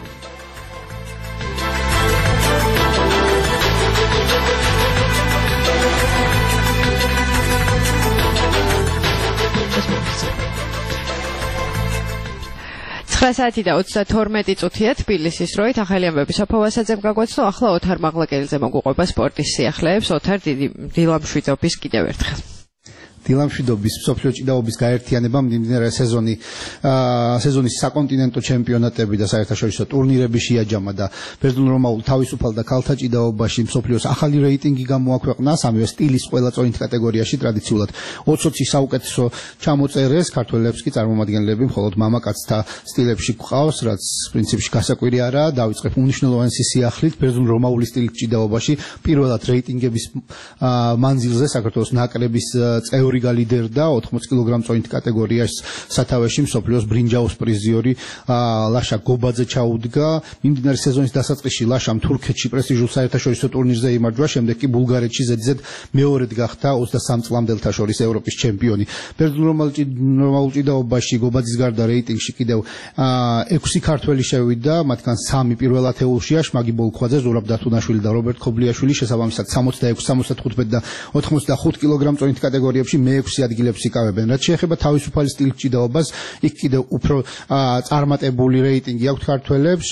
ცხრა საათი და ოცდათორმეტი წუთია თბილისის დროით. ახალი ამბები სოფო ვასაძემ გაგვაცნო. ახლა ოთარ მაღლაკელიძე მოგუყვება სპორტის სიახლეებს. ოთარ, დიდი დილამშვიდობის კიდევ ერთხელ. დილამშვიდობის მსოფლიო ჭიდაობის გაერთიანებამ მიმდინარე სეზონი სეზონის საკონტინენტო ჩემპიონატები და საერთაშორისო ტურნირები შეაჯამა და ბერძნულ-რომაულ თავისუფალ და ქალთა ჭიდაობაში მსოფლიოს ახალი რეიტინგი გამოაქვეყნა სამივე სტილის ყველა წონით კატეგორიაში ტრადიციულად ოცი საუკეთესო ჩამოწერეს ქართველებს კი წარმომადგენლები მხოლოდ მამაკაცთა სტილებში გვყავს რაც პრინციპში გასაკვირი არაა დავიწყებ უნიშნელოვანი სიახლით ბერძნულ-რომაული სტილის ჭიდაობაში პირველად რეიტინგების მანძილზე საქართველოს ნაკრების წევრი გალიდერდა ოთხმოცი კილოგრამ წონით კატეგორიაში სათავეში მსოფლიოს ბრინჯაოს პრიზიორი ლაშა გობაძე ჩაუდგა მიმდინარე სეზონის დასაწყისში ლაშამ თურქეთში პრესტიჟულ საერთაშორისო ტურნირზე იმარჯვა შემდეგ კი ბულგარეთში ზედიზედ მეორედ გახდა ოცდასამ წლამდელთა შორის ევროპის ჩემპიონი ბერძნულ-რომაულ ჭიდაობაში გობაძის გარდა რეიტინგში კიდევ ექვსი ქართველი შევიდა მათგან სამი პირველ ათეულშია შმაგი ბოლქვაძე ზურაბ დათუნაშვილი და რობერტ ხობლიაშვილი შესაბამისად სამოცდაექვსი სამოცდათხუთმეტი და ოთხმოცდახუთი კილოგრამ წონით კატეგორიებში მეექვსი ადგილებს იკავებენ რაც შეეხება თავისუფალი სტილის ჭიდაობას იქ კიდევ უფრო წარმატებული რეიტინგი აქვს ქართველებს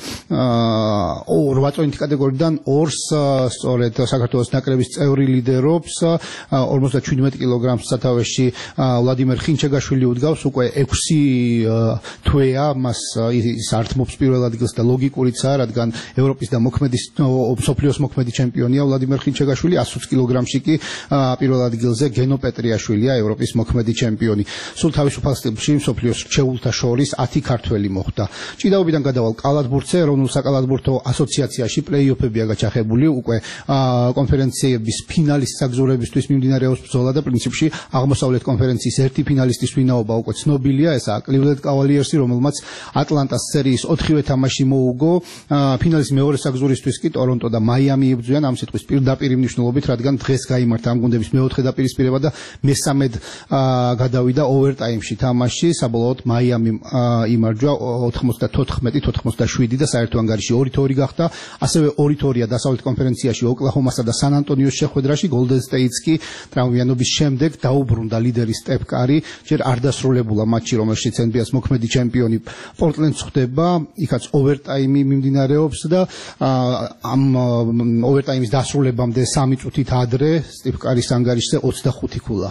რვა წონით კატეგორიიდან ორს სწორედ საქართველოს ნაკრების წევრი ლიდერობს ორმოცდაჩვიდმეტი კილოგრამს სათავეში ვლადიმერ ხინჩეგაშვილი უდგავს უკვე ექვსი თვეა მას ის ართმობს პირველ ადგილს და ლოგიკურიცაა რადგან ევროპის და მოქმედის მსოფლიოს მოქმედი ჩემპიონია ვლადიმერ ხინჩეგაშვილი εκατს ოცი კილოგრამში კი პირველ ადგილზე გენო პეტრიაშვილია ევროპის მოქმედი ჩემპიონი სულ თავისუფალ სტილში მსოფლიოს რჩეულთა შორის ათი ქართველი მოხვდა ჭიდაობიდან გადავალ კალათბურთზე ეროვნულ საკალათბურთო ასოციაციაში პლეი-ოფებია გაჩაღებული უკვე კონფერენციების ფინალის საგზურებისთვის მიმდინარეობს ბრძოლა და პრინციპში აღმოსავლეთ კონფერენციის ერთი ფინალისტის ვინაობა უკვე ცნობილია ესაა კლივლენდ კავალიერსი რომელმაც ატლანტას სერიის ოთხივე თამაში მოუგო ფინალის მეორე საგზურისთვის კი ტორონტო და მაიამი იბრძვიან ამ სიტყვის პირდაპირ მნიშვნელობით რადგან დღეს გაიმართა ამ გუნდების მეოთხე დაპირისპირება და მესამედ გადავიდა ოვერტაიმში თამაში საბოლოოდ მაიამი იმარჯვა ოთხმოცდათოთხმეტი ოთხმოცდაშვიდი და საერთო ანგარიში ორი თორი გახდა ასევე ორი თორია დასავლეთ კონფერენციაში ოკლაჰომასა და სან ანტონიოს შეხვედრაში გოლდენ სტეიტს კი ტრავმიანობის შემდეგ დაუბრუნდა ლიდერი სტეფ კარი ჯერ არ დასრულებულა მატჩი რომელშიც ენ ბი ეს მოქმედი ჩემპიონი პორტლენდს ხვდება იქაც ოვერტაიმი მიმდინარეობს და ამ ოვერტაიმის დასრულებამდე სამი წუთით ადრე სტეფ კარის ანგარიშზე ოცდახუთი ქულა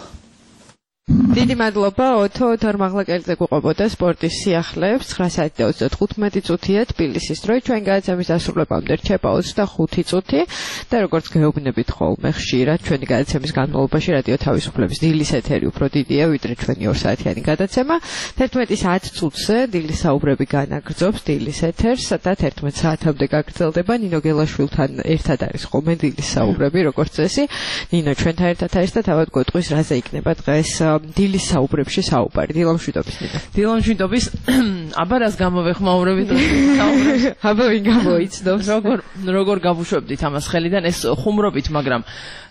დიდი მადლობა ოთო თორმაღლა კერძე გვყვებოდა სპორტის სიახლეებს ცხრა საათი და ოცდათხუთმეტი წუთია თბილისის დროით ჩვენ გადაცემის დასრულებამდე რჩება ოცდახუთი წუთი და როგორც გეუბნებით ხოლმე ხშირად ჩვენი გადაცემის განმავლობაში რადიო თავისუფლების დილის ეთერი უფრო დიდია ვიდრე ჩვენი ორ საათიანი გადაცემა თერთმეტი საათ წუთზე დილის საუბრები განაგრძობს დილის ეთერს და თერთმეტ საათამდე გაგრძელდება ნინო გელაშვილთან ერთად არის ხოლმე დილის საუბრები როგორც წესი ნინო ჩვენთან ერთად არის და თავად გვეტყვის რაზე იქნება დღეს დილის საუბრებში საუბარი დილამშვიდობის ნინო დილამშვიდობის აბა რას გამოვეხმაურებით აბა ვინ გამოიცნობს როგორ როგორ გავუშვებდით ამას ხელიდან ეს ხუმრობით მაგრამ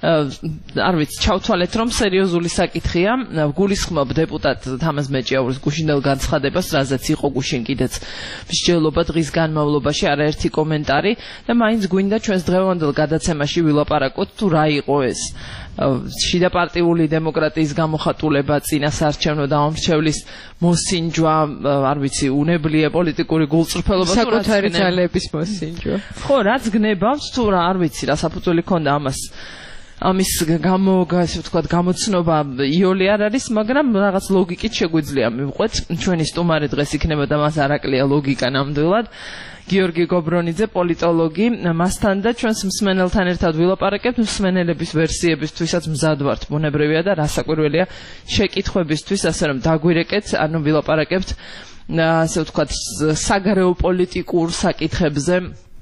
არ ვიცი ჩავთვალეთ რომ სერიოზული საკითხია გულისხმობ დეპუტატ თამაზ მეჭიაურის გუშინდელ განცხადებას რაზეც იყო გუშინ კიდეც მსჯელობა დღის განმავლობაში არაერთი კომენტარი და მაინც გვინდა ჩვენს დღევანდელ გადაცემაში ვილაპარაკოთ თუ რა იყო ეს შიდა პარტიული დემოკრატიის გამოხატულება წინასაარჩევნო დაამრჩევლის მოსინჯვა არ ვიცი უნებლიე პოლიტიკური გულწრფელობა თუ რაც საკუთარი ძალების მოსინჯვა ხო რაც გნებავს თუ რა არ ვიცი რა საფუძველი ქონდა ამას ამის გამო ასე ვთქვათ გამოცნობა იოლი არ არის მაგრამ რაღაც ლოგიკით შეგვიძლია მივყვეთ ჩვენი სტუმარი დღეს იქნება და მას არ აკლია ლოგიკა ნამდვილად გიორგი გობრონიძე პოლიტოლოგი მასთან და ჩვენს მსმენელთან ერთად ვილაპარაკებთ მსმენელების ვერსიებისთვისაც მზად ვართ ბუნებრივია და რასაკვირველია შეკითხვებისთვის ასე რომ დაგვირეკეთ ანუ ვილაპარაკებთ ასე ვთქვათ საგარეო პოლიტიკურ საკითხებზე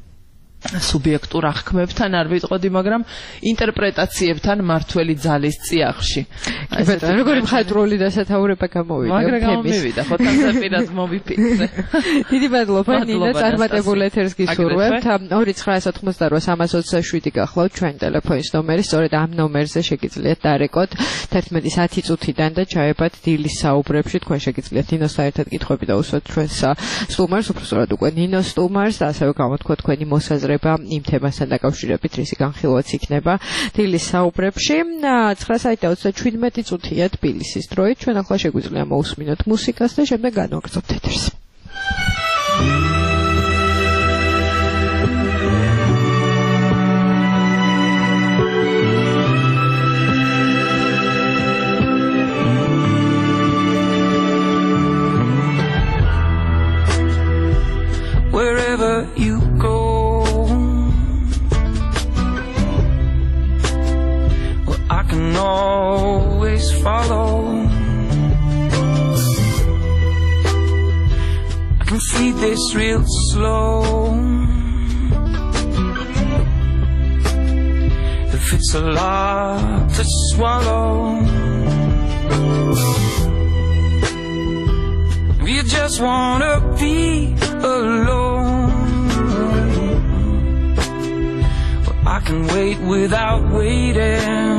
სუბიექტურ აღქმებთან არ ვიტყოდი, მაგრამ ინტერპრეტაციებთან მართველი ძალის წიაღში. ბატონო, როგორი მხატვრული დასათაურება გამოვიდა? მაგრამ გამოვიდა, ხო თანზეპირად მოვიფიქრე. დიდი მადლობა, ნინა, წარმატებულ ეთერს გისურვებთ. ორი ცხრაას ოთხმოცდარვა სამას ოცდაშვიდი გახლავთ ჩვენ ტელეფონის ნომერი, სწორედ ამ ნომერზე შეგიძლიათ დარეკოთ თერთმეტი საათი წუთიდან და ჩაებათ დილის საუბრებში. თქვენ შეგიძლიათ ნინოსთან ერთად კითხვები დაუსვათ ჩვენს სტუმარს, უბრალოდ უკვე ნინოს სტუმარს და ასევე გამოთქვა თქვენი მოსაზრება იმ თემასთან დაკავშირებით, რისი განხილვაც იქნება დილის საუბრებში. ცხრა საათი და ოცდაჩვიდმეტი წუთია თბილისის დროით. ჩვენ ახლა შეგვიძლია მოусმინოთ მუსიკას და შემდეგ განვაგრძობთ ეთერს. follow. I can feed this real slow. If it's a lot to swallow, if you just wanna be alone, well, I can wait without waiting.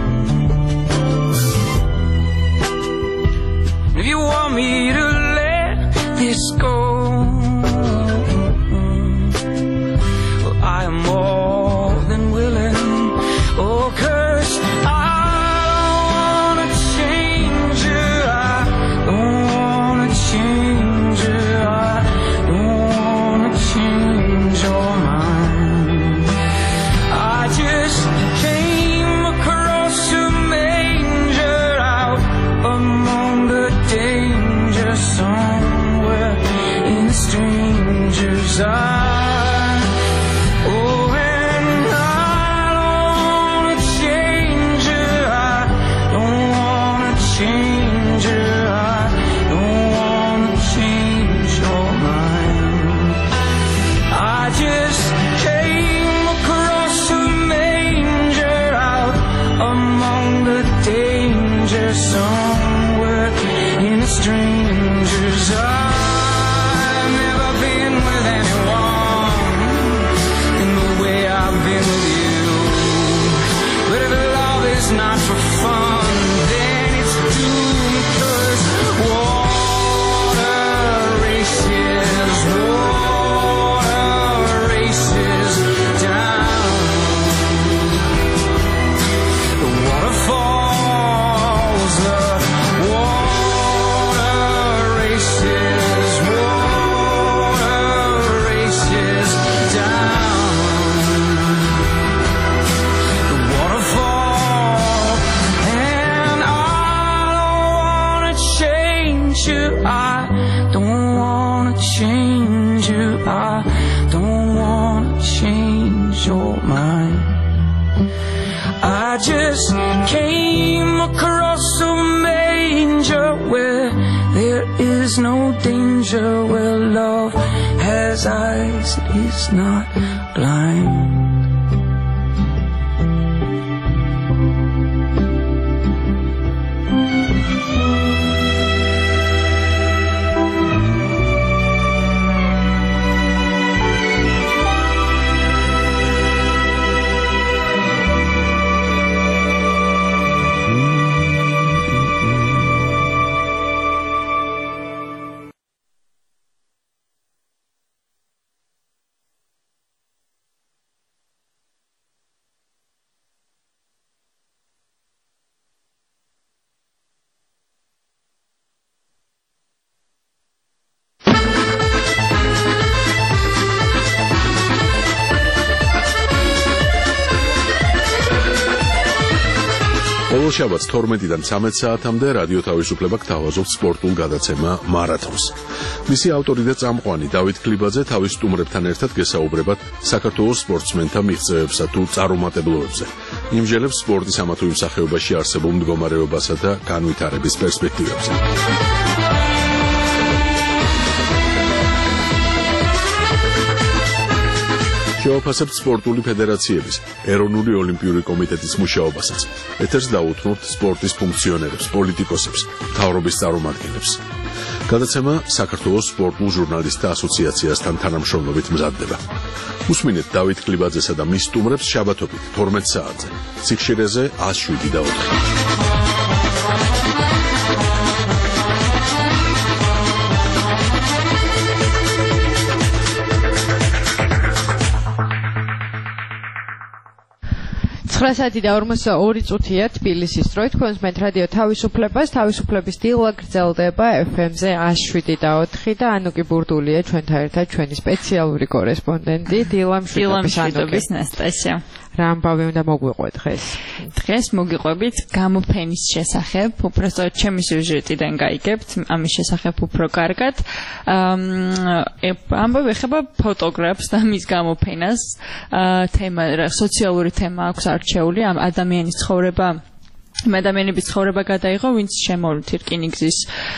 If you want me to let this go, well, I am more than willing. Oh, 'cause I don't wanna change you, I don't wanna change you, I don't wanna change your mind. I just came across a manger out among the danger somewhere in a stranger's eye. Oh, and I don't wanna change you, I don't wanna change you, I don't wanna change your mind. I just came across a manger out among the danger somewhere in a stranger's eye. I've never been with anyone in the way I've been with you. But if love is not for fun, then it's doomed. 'Cause water races, water races down. The waterfalls, the water races, water races down. The waterfall, and I don't wanna change you, I don't wanna change you, I don't wanna change your mind. I just came across a manger where there is no danger, where love has eyes, it is not blind. ყოველ შაბათს თორმეტიდან ცამეტ საათამდე რადიო თავისუფლება გთავაზობს სპორტულ გადაცემა მარათონს. მისი ავტორი და წამყვანი დავით ქლიბაძე თავის სტუმრებთან ერთად გესაუბრებათ საქართველოს სპორტსმენთა მიღწევებსა თუ წარუმატებლობებზე. იმჟელებს სპორტის ამა თუ იმ სახეობაში არსებულ მდგომარეობასა და განვითარების პერსპექტივებზე. შევაფასებთ სპორტული ფედერაციების, ეროვნული ოლიმპიური კომიტეტის მუშაობასაც. ეთერს დაუთმობთ სპორტის ფუნქციონერებს, პოლიტიკოსებს, მთავრობის წარმომადგენლებს. გადაცემა საქართველოს სპორტულ ჟურნალისტთა ასოციაციასთან თანამშრომლობით მზადდება. უსმინეთ დავით ქლიბაძესა და მის სტუმრებს შაბათობით თორმეტ საათზე. სიხშირეზე ათს შვიდი და ოთხი. ცხრა საათი და ორმოცდაორი წუთია თბილისის დრო. თქვენს მე რადიო თავისუფლებას, თავისუფლების დილა გრძელდება ეფ ემ-ზე ათს შვიდი და ოთხი და ანუკი ბურდულია ჩვენთან ერთად, ჩვენი სპეციალური კორესპონდენტი დილა მშვიდობის ნასტასია. რა ამბავი უნდა მოგვიყვე დღეს? დღეს მოგიყვებით გამოფენის შესახებ, უბრალოდ ჩემი სიუჟეტიდან გაიგებთ ამის შესახებ უფრო კარგად. ამბავი ეხება ფოტოგრაფს და მის გამოფენას. თემა, სოციალური თემა აქვს არჩეული, ამ ადამიანის ცხოვრება ადამიანების ცხოვრება გადაიღო, ვინც შემოვლით რკინიგზის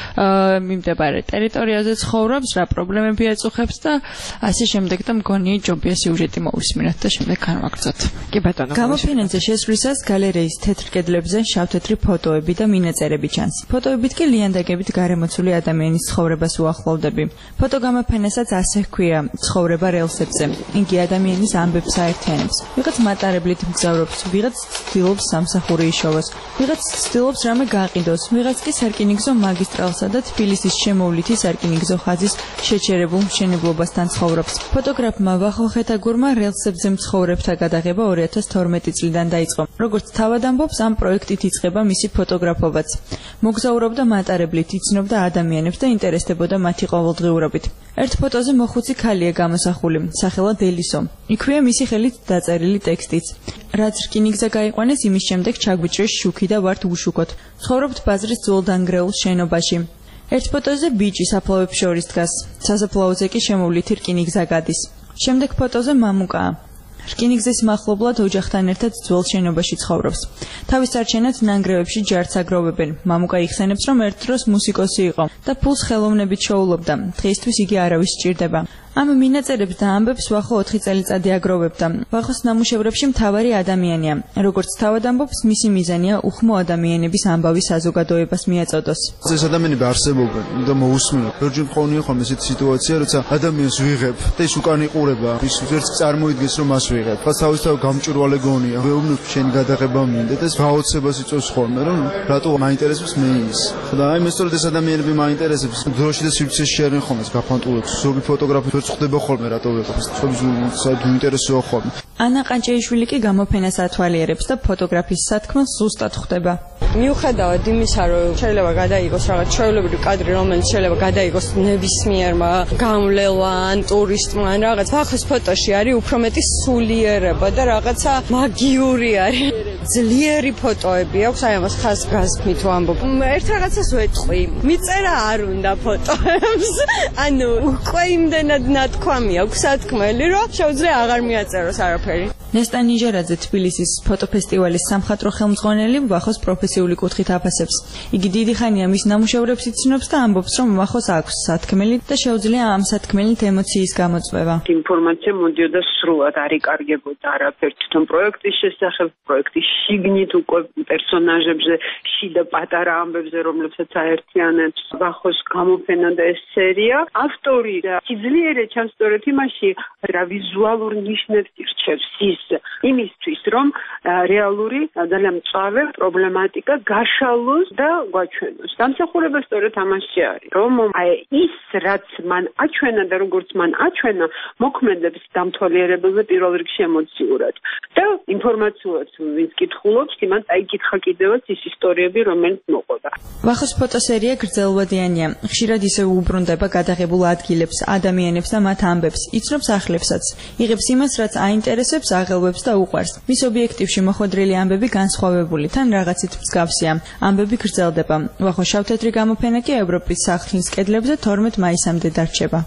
მიმდებარე ტერიტორიაზე ცხოვრობს, რა პრობლემები ეწუხებს და ასე შემდეგ და მგონი ჯობია სიუჟეტი მოვისმინოთ და შემდეგ განვაგრძოთ. კი ბატონო. გამოფენაზე შესვლისას გალერეის თეთრ კედლებზე შავ-თეთრი ფოტოები და მინაწერები ჩანს. ფოტოებით კი ლიანდაგებით გარემოცული ადამიანის ცხოვრებას უახლოვდები. ფოტოგამოფენასაც ასე ჰქვია ცხოვრება რელსებზე. იგი ადამიანის ამბებს აერთიანებს. ვიღაც მატარებლით მგზავრობს, ვიღაც ცდილობს სამსახური იშოვოს. ვიღაც ცდილობს რამე გაყიდოს, ვიღაც კი სარკინიგზო მაგისტრალსა და თბილისის შემოვლითი სარკინიგზო ხაზის შეჩერებულ მშენებლობასთან ცხოვრობს. ფოტოგრაფმა ვახო ხეთაგურმა რელსებზე მცხოვრებთა გადაღება ორი ათას თორმეტი წლიდან დაიწყო. როგორც თავად ამბობს, ამ პროექტით იწყება მისი ფოტოგრაფობაც. მოგზაურობდა მატარებლით, იცნობდა ადამიანებს და ინტერესდებოდა მათი ყოველდღიურობით. ერთ ფოტოზე მოხუცი ქალია გამოსახული, სახელად ელისო. იქვეა მისი ხელით დაწერილი ტექსტიც. რაც რკინიგზა გაიყვანეს, იმის შემდეგ ჩაგვიჭრეს შუქი და ვართ უშუქოთ. ცხოვრობთ ბაზრის ძველდანგრეულ შენობაში. ერთ ფოტოზე ბიჭი საფლავებს შორის დგას. სასაფლაოზე კი შემოვლითი რკინიგზა გადის. შემდეგ ფოტოზე მამუკაა. რკინიგზის მახლობლად ოჯახთან ერთად ძველ შენობაში ცხოვრობს. თავის არჩენად ნანგრევებში ჯარც აგროვებენ. მამუკა იხსენებს, რომ ერთ დროს მუსიკოსი იყო და ფულს ხელოვნებით შოულობდა. დღეისთვის იგი არავის სჭირდება. ამ მინაწერებს და ამბებს ვახო ოთხი წელიწადი აგროვებდა. ვახოს ნამუშევრებში მთავარი ადამიანია. როგორც თავად ამბობს, მისი მიზანია უხმო ადამიანების ამბავი საზოგადოებას მიაწოდოს. ეს ადამიანები არსებობენ და მოусმინოთ. ბევრჯერ მქონია ხოლმე ესეთი სიტუაცია, როცა ადამიანს ვიღებ და ის უკან იყურება, ის ვერც წარმოიდგენს, რომ მას ვიღებ. ფას თავისთავად გამჭვირვალე გონია. ვეუბნებ შენი გადაღება მინდა და ეს გაოცებას იწვევს ხოლმე, რომ რატო მაინტერესებს მე ის. და აი მე სწორედ ეს ადამიანები მაინტერესებს. დროში და სივრცეში შეერენ ხოლმე გაფანტულებს. ზოგი ფოტოგრაფი ხდება ხოლმე რატო ვიღებს საერთოდ ინტერესოა ხოლმე. ანა ყანჭეიშვილი კი გამოფენას ათვალიერებს და ფოტოგრაფის სათქმელს ზუსტად ხვდება. მიუხედავად იმისა, რომ შეიძლება გადაიღოს რაღაც ჩვეულებრივი კადრი, რომელიც შეიძლება გადაიღოს ნებისმიერმა გამვლელან, ტურისტმა, რაღაც ვახოს ფოტოში არის უფრო მეტი სულიერება და რაღაცა მაგიური არის. ძლიერი ფოტოები აქვს, აი ამას ხას გასმით ვამბობ. ერთ რაღაცას ვეტყვი. მიწერა არ უნდა ფოტოებს. ანუ უკვე იმდენად ნათქვამი აქვს სათქმელი, რომ შეუძლია აღარ მიაწეროს არაფერი. ნესტა ნიჟერაძე თბილისის ფოტოფესტივალის სამხატვრო ხელმძღვანელი ვახოს პროფესიული კუთხით აფასებს. იგი დიდი ხანია მის ნამუშევრებს იცნობს და ამბობს, რომ ვახოს აქვს სათქმელი და შეუძლია ამ სათქმელით ემოციის გამოწვევა. ინფორმაცია მოდიოდა სრულად, არ იკარგებოდა არაფერი თვითონ პროექტის შესახებ, პროექტის შიგნით უკვე პერსონაჟებზე, შიდა პატარა ამბებზე, რომლებსაც აერთიანებს ვახოს გამოფენა და ეს სერია. ავტორი სიძლიერე ჩანს სწორედ იმაში, რა ვიზუალურ ნიშნებს ირჩევს ის იმისთვის, რომ რეალური ძალიან მწვავე პრობლემატიკა გაშალოს და გვაჩვენოს. დამსახურება სწორედ ამაში არის, რომ აი ის რაც მან აჩვენა და როგორც მან აჩვენა, მოქმედებს დამთვალიერებელზე პირველ რიგში ემოციურად. და ინფორმაციულად ვინც კითხულობს, იმან წაიკითხა კიდევაც ის ისტორიები, რომელიც მოყოდა. ვახოს ფოტოსერია გრძელვადიანია. ხშირად ისევ უბრუნდება გადაღებულ ადგილებს, ადამიანებს და მათ ამბებს, იცნობს ახლებსაც. იღებს იმას, რაც აინტერესებს, აღელვებს და უყვარს. მის ობიექტივში მოხვედრილი ამბები განსხვავებული, თან რაღაცით მსგავსია. ამბები გრძელდება. ვახო შავ-თეთრი გამოფენა კი ევროპის სახლის კედლებზე თორმეტ მაისამდე დარჩება.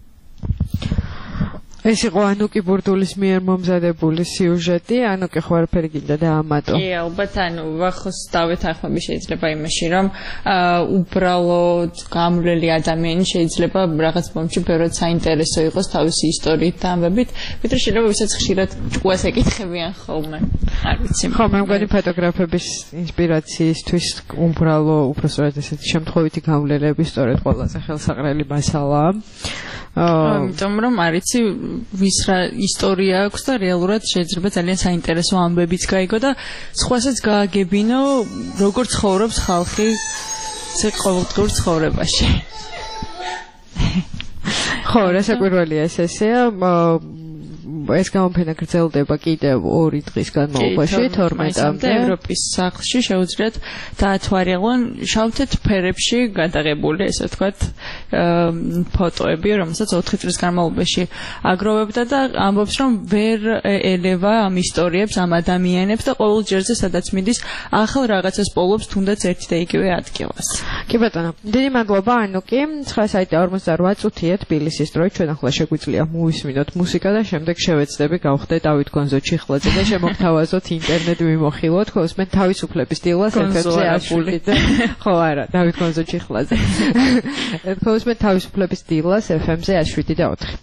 ეს იყო ანუკი ბურდულის მიერ მომზადებული სიუჟეტი. ანუკი ხო არაფერი გინდა და ამატო. კი, ალბათ, ანუ ვახოს დავეთანხმები შეიძლება იმაში, რომ უბრალოდ გამვლელი ადამიანი შეიძლება რაღაც მომენტში ბევრად საინტერესო იყოს თავისი ისტორიით და ამბებით, ვიდრე შეიძლება ვისაც ხშირად ჭკუას ეკითხებიან ხოლმე. არ ვიცი. ხო, მე მგონი ფოტოგრაფების ინსპირაციისთვის უბრალო, უბრალოდ ესეთი შემთხვევითი გამვლელები სწორედ ყველაზე ხელსაყრელი მასალაა. ამიტომ რომ არიცი ვის რა ისტორია აქვს და რეალურად შეიძლება ძალიან საინტერესო ამბებიც გაიგო და სხვასაც გააგებინო როგორ ცხოვრობს ხალხი ეს ყოველდღიურ ცხოვრებაში. ხო, რასაკვირველია ეს ესეა. ეს გამოფენა გრძელდება კიდევ ორი დღის განმავლობაში, თორმეტამდე ევროპის სახლში შეუძლიათ დაათვალიერონ შავ-თეთრ ფერებში გადაღებული, ესე ვთქვათ, ფოტოები, რომელსაც ოთხი წლის განმავლობაში აგროვებდა და ამბობს, რომ ვერ ელევა ამ ისტორიებს, ამ ადამიანებს და ყოველ ჯერზე სადაც მიდის, ახალ რაღაცას პოულობს თუნდაც ერთი და იგივე ადგილას. კი ბატონო, დიდი მადლობა ანუკი. ცხრა საათი და ორმოცდარვა წუთია თბილისის დროით. ჩვენ ახლა შეგვიძლია მოვისმინოთ მუსიკა და შემდეგ შევეცდები გავხდე დავით გონზო-ჩიხლაძე და შემოგთავაზოთ ინტერნეტ მიმოხილვოთ, ხოსმენ თავისუფლების დილას ეფ-ზე აშული და ხო არა, დავით გონზო-ჩიხლაძე. ხოსმენ თავისუფლების დილას ეფ-ზე შვიდი და ოთხი.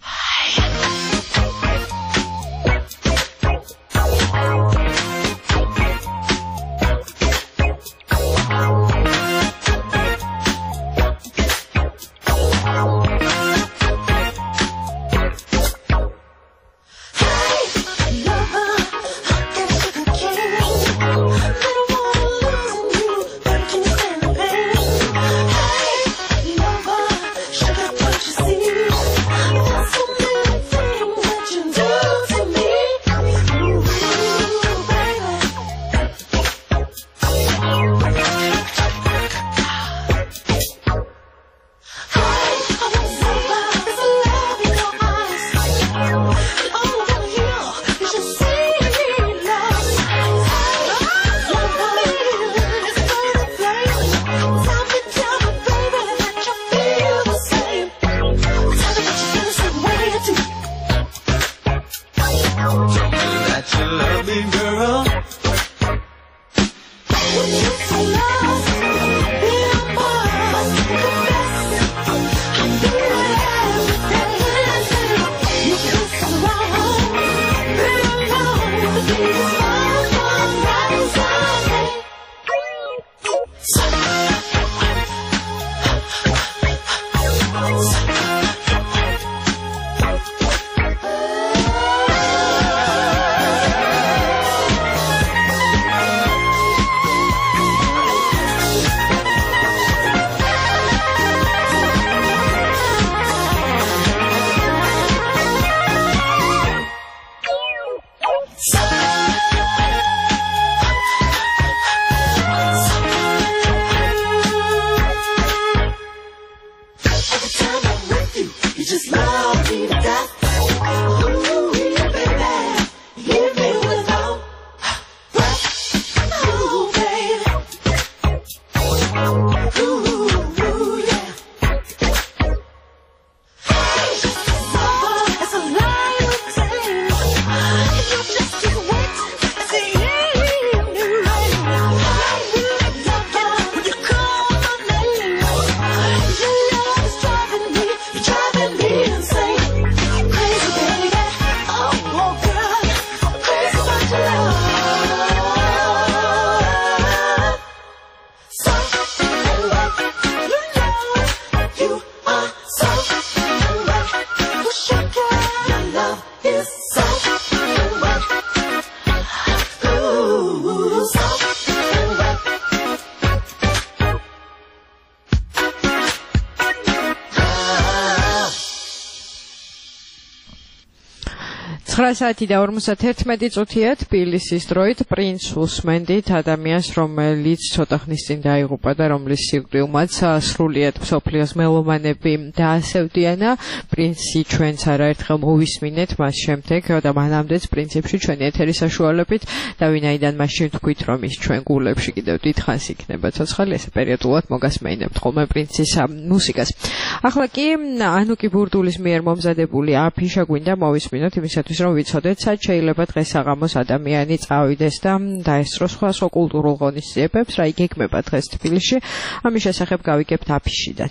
ცხრა საათი და ორმოცდაერთი წუთია თბილისის დროით პრინც უსმენდით ადამიანს, რომელიც ცოტა ხნის წინ დაიღუპა და რომლის სიკვდილმაც სრულიად მსოფლიოს მელომანები დაასევდიანა. პრინცი ჩვენც არაერთხელ მოვისმინეთ მას შემდეგ და მანამდეც პრინციპში ჩვენი ეთერის საშუალებით და ვინაიდან მაშინ თქვით, რომ ის ჩვენ გულებში კიდევ დიდხანს იქნება ცოცხალი, ესე პერიოდულად მოგასმენებთ ხოლმე პრინცის მუსიკას. ახლა კი ანუკი ბურდულის მიერ მომზადებული აფიშა გვინდა მოვისმინოთ იმისათვის, რომ ვიცოდეთ, სად შეიძლება დღეს საღამოს ადამიანი წავიდეს და დაესწროს სხვა სხვა კულტურულ ღონისძიებებს, რა იგეგმება დღეს თბილისში. ამის შესახებ გავიგებთ აფიშიდან.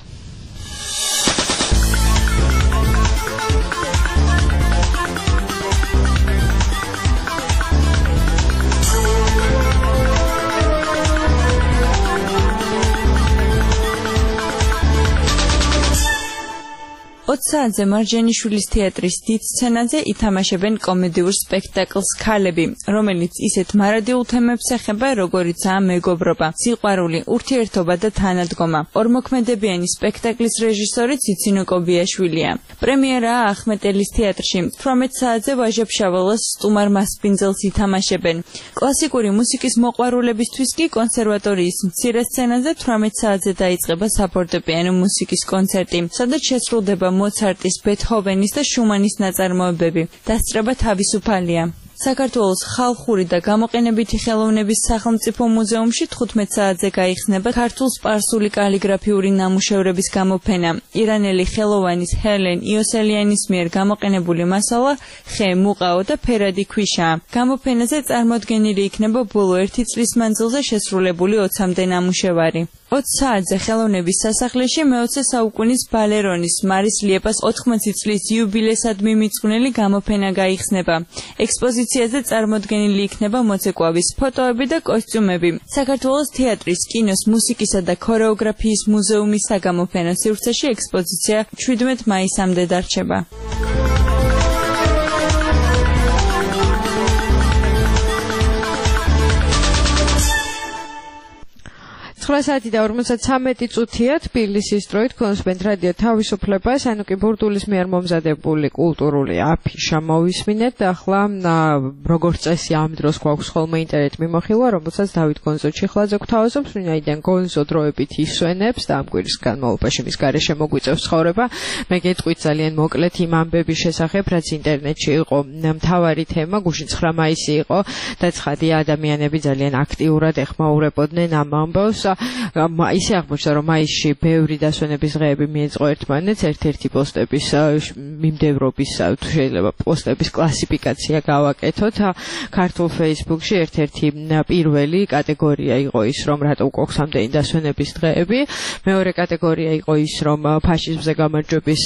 ოცი საათზე მარჯანიშვილის თეატრის დიდ სცენაზე ითამაშებენ კომედიურ სპექტაკლს ქალები, რომელიც ისეთ მარადიულ თემებს ეხება, როგორიცაა მეგობრობა, სიყვარული, ურთიერთობა და თანადგომა. ორმოქმედებიანი სპექტაკლის რეჟისორი ციცინო კობიაშვილია. პრემიერაა ახმეტელის თეატრში. თვრამეტ საათზე ვაჟა-ფშაველას სტუმარ მასპინძელს ითამაშებენ. კლასიკური მუსიკის მოყვარულებისთვის კი კონსერვატორიის მცირე სცენაზე თვრამეტ საათზე დაიწყება საფორტეპიანო მუსიკის კონცერტი, სადაც შესრულდება მოცარტის, ბეთჰოვენის და შუმანის ნაწარმოებები. დასწრება თავისუფალია. საქართველოს ხალხური და გამოყენებითი ხელოვნების სახელმწიფო მუზეუმში თხუთმეტ საათზე გაიხსნება ქართულ სპარსული კალიგრაფიული ნამუშევრების გამოფენა. ირანელი ხელოვანის ჰელენ იოსელიანის მიერ გამოყენებული მასალა ხე, მუყაო და ფერადი ქვიშაა. გამოფენაზე წარმოდგენილი იქნება ბოლო ერთი წლის მანძილზე შესრულებული ოცამდე ნამუშევარი. ოც საათზე ხელოვნების სასახლეში მეოცე საუკუნის ბალერონის მარის ლიეპას ოთხმოცი წლის იუბილესად მიმიწყვნელი გამოფენა გაიხსნება. ექსპოზიციაზე წარმოდგენილი იქნება მოცეკვავის ფოტოები და კოსტიუმები. საქართველოს თეატრის, კინოს, მუსიკისა და ქორეოგრაფიის მუზეუმის საგამოფენო სივრცეში ექსპოზიცია შვიდმეტ მაისამდე დარჩება. ცხრა საათი და ორმოცდამეტი წუთია თბილისის დროით კონსპენთ რადიო თავისუფლება სანუკი ბურდულის მიერ მომზადებული კულტურული აფიშა მოვისმინეთ და ახლა როგორც წესი ამ დროს გვაქვს ხოლმე ინტერნეტ მიმოხილვა რომელსაც დავით გონზო ჩიხლაძე გვთავაზობს ვინაიდან გონზო დროებით ისვენებს და ამ კვირის განმავლობაში მის გარეშე მოგვიწევს ცხოვრება მე გეტყვით ძალიან მოკლედ იმ ამბების შესახებ რაც ინტერნეტში იყო მთავარი თემა გუშინ ცხრა მაისი იყო და ცხადია ადამიანები ძალიან აქტიურად ეხმაურებოდნენ ამ ამბავს ისე აღმოჩნდა რომ მაისში ბევრი დასვენების დღეები მიეწყო ერთმანეთს ერთ-ერთი პოსტების მიმდევრობის თუ შეიძლება პოსტების კლასიფიკაცია გავაკეთოთ ქართულ Facebook-ში ერთ-ერთი პირველი კატეგორია იყო ის რომ რატო გვაქვს ამდენი დასვენების დღეები მეორე კატეგორია იყო ის რომ ფაშიზმზე გამარჯვების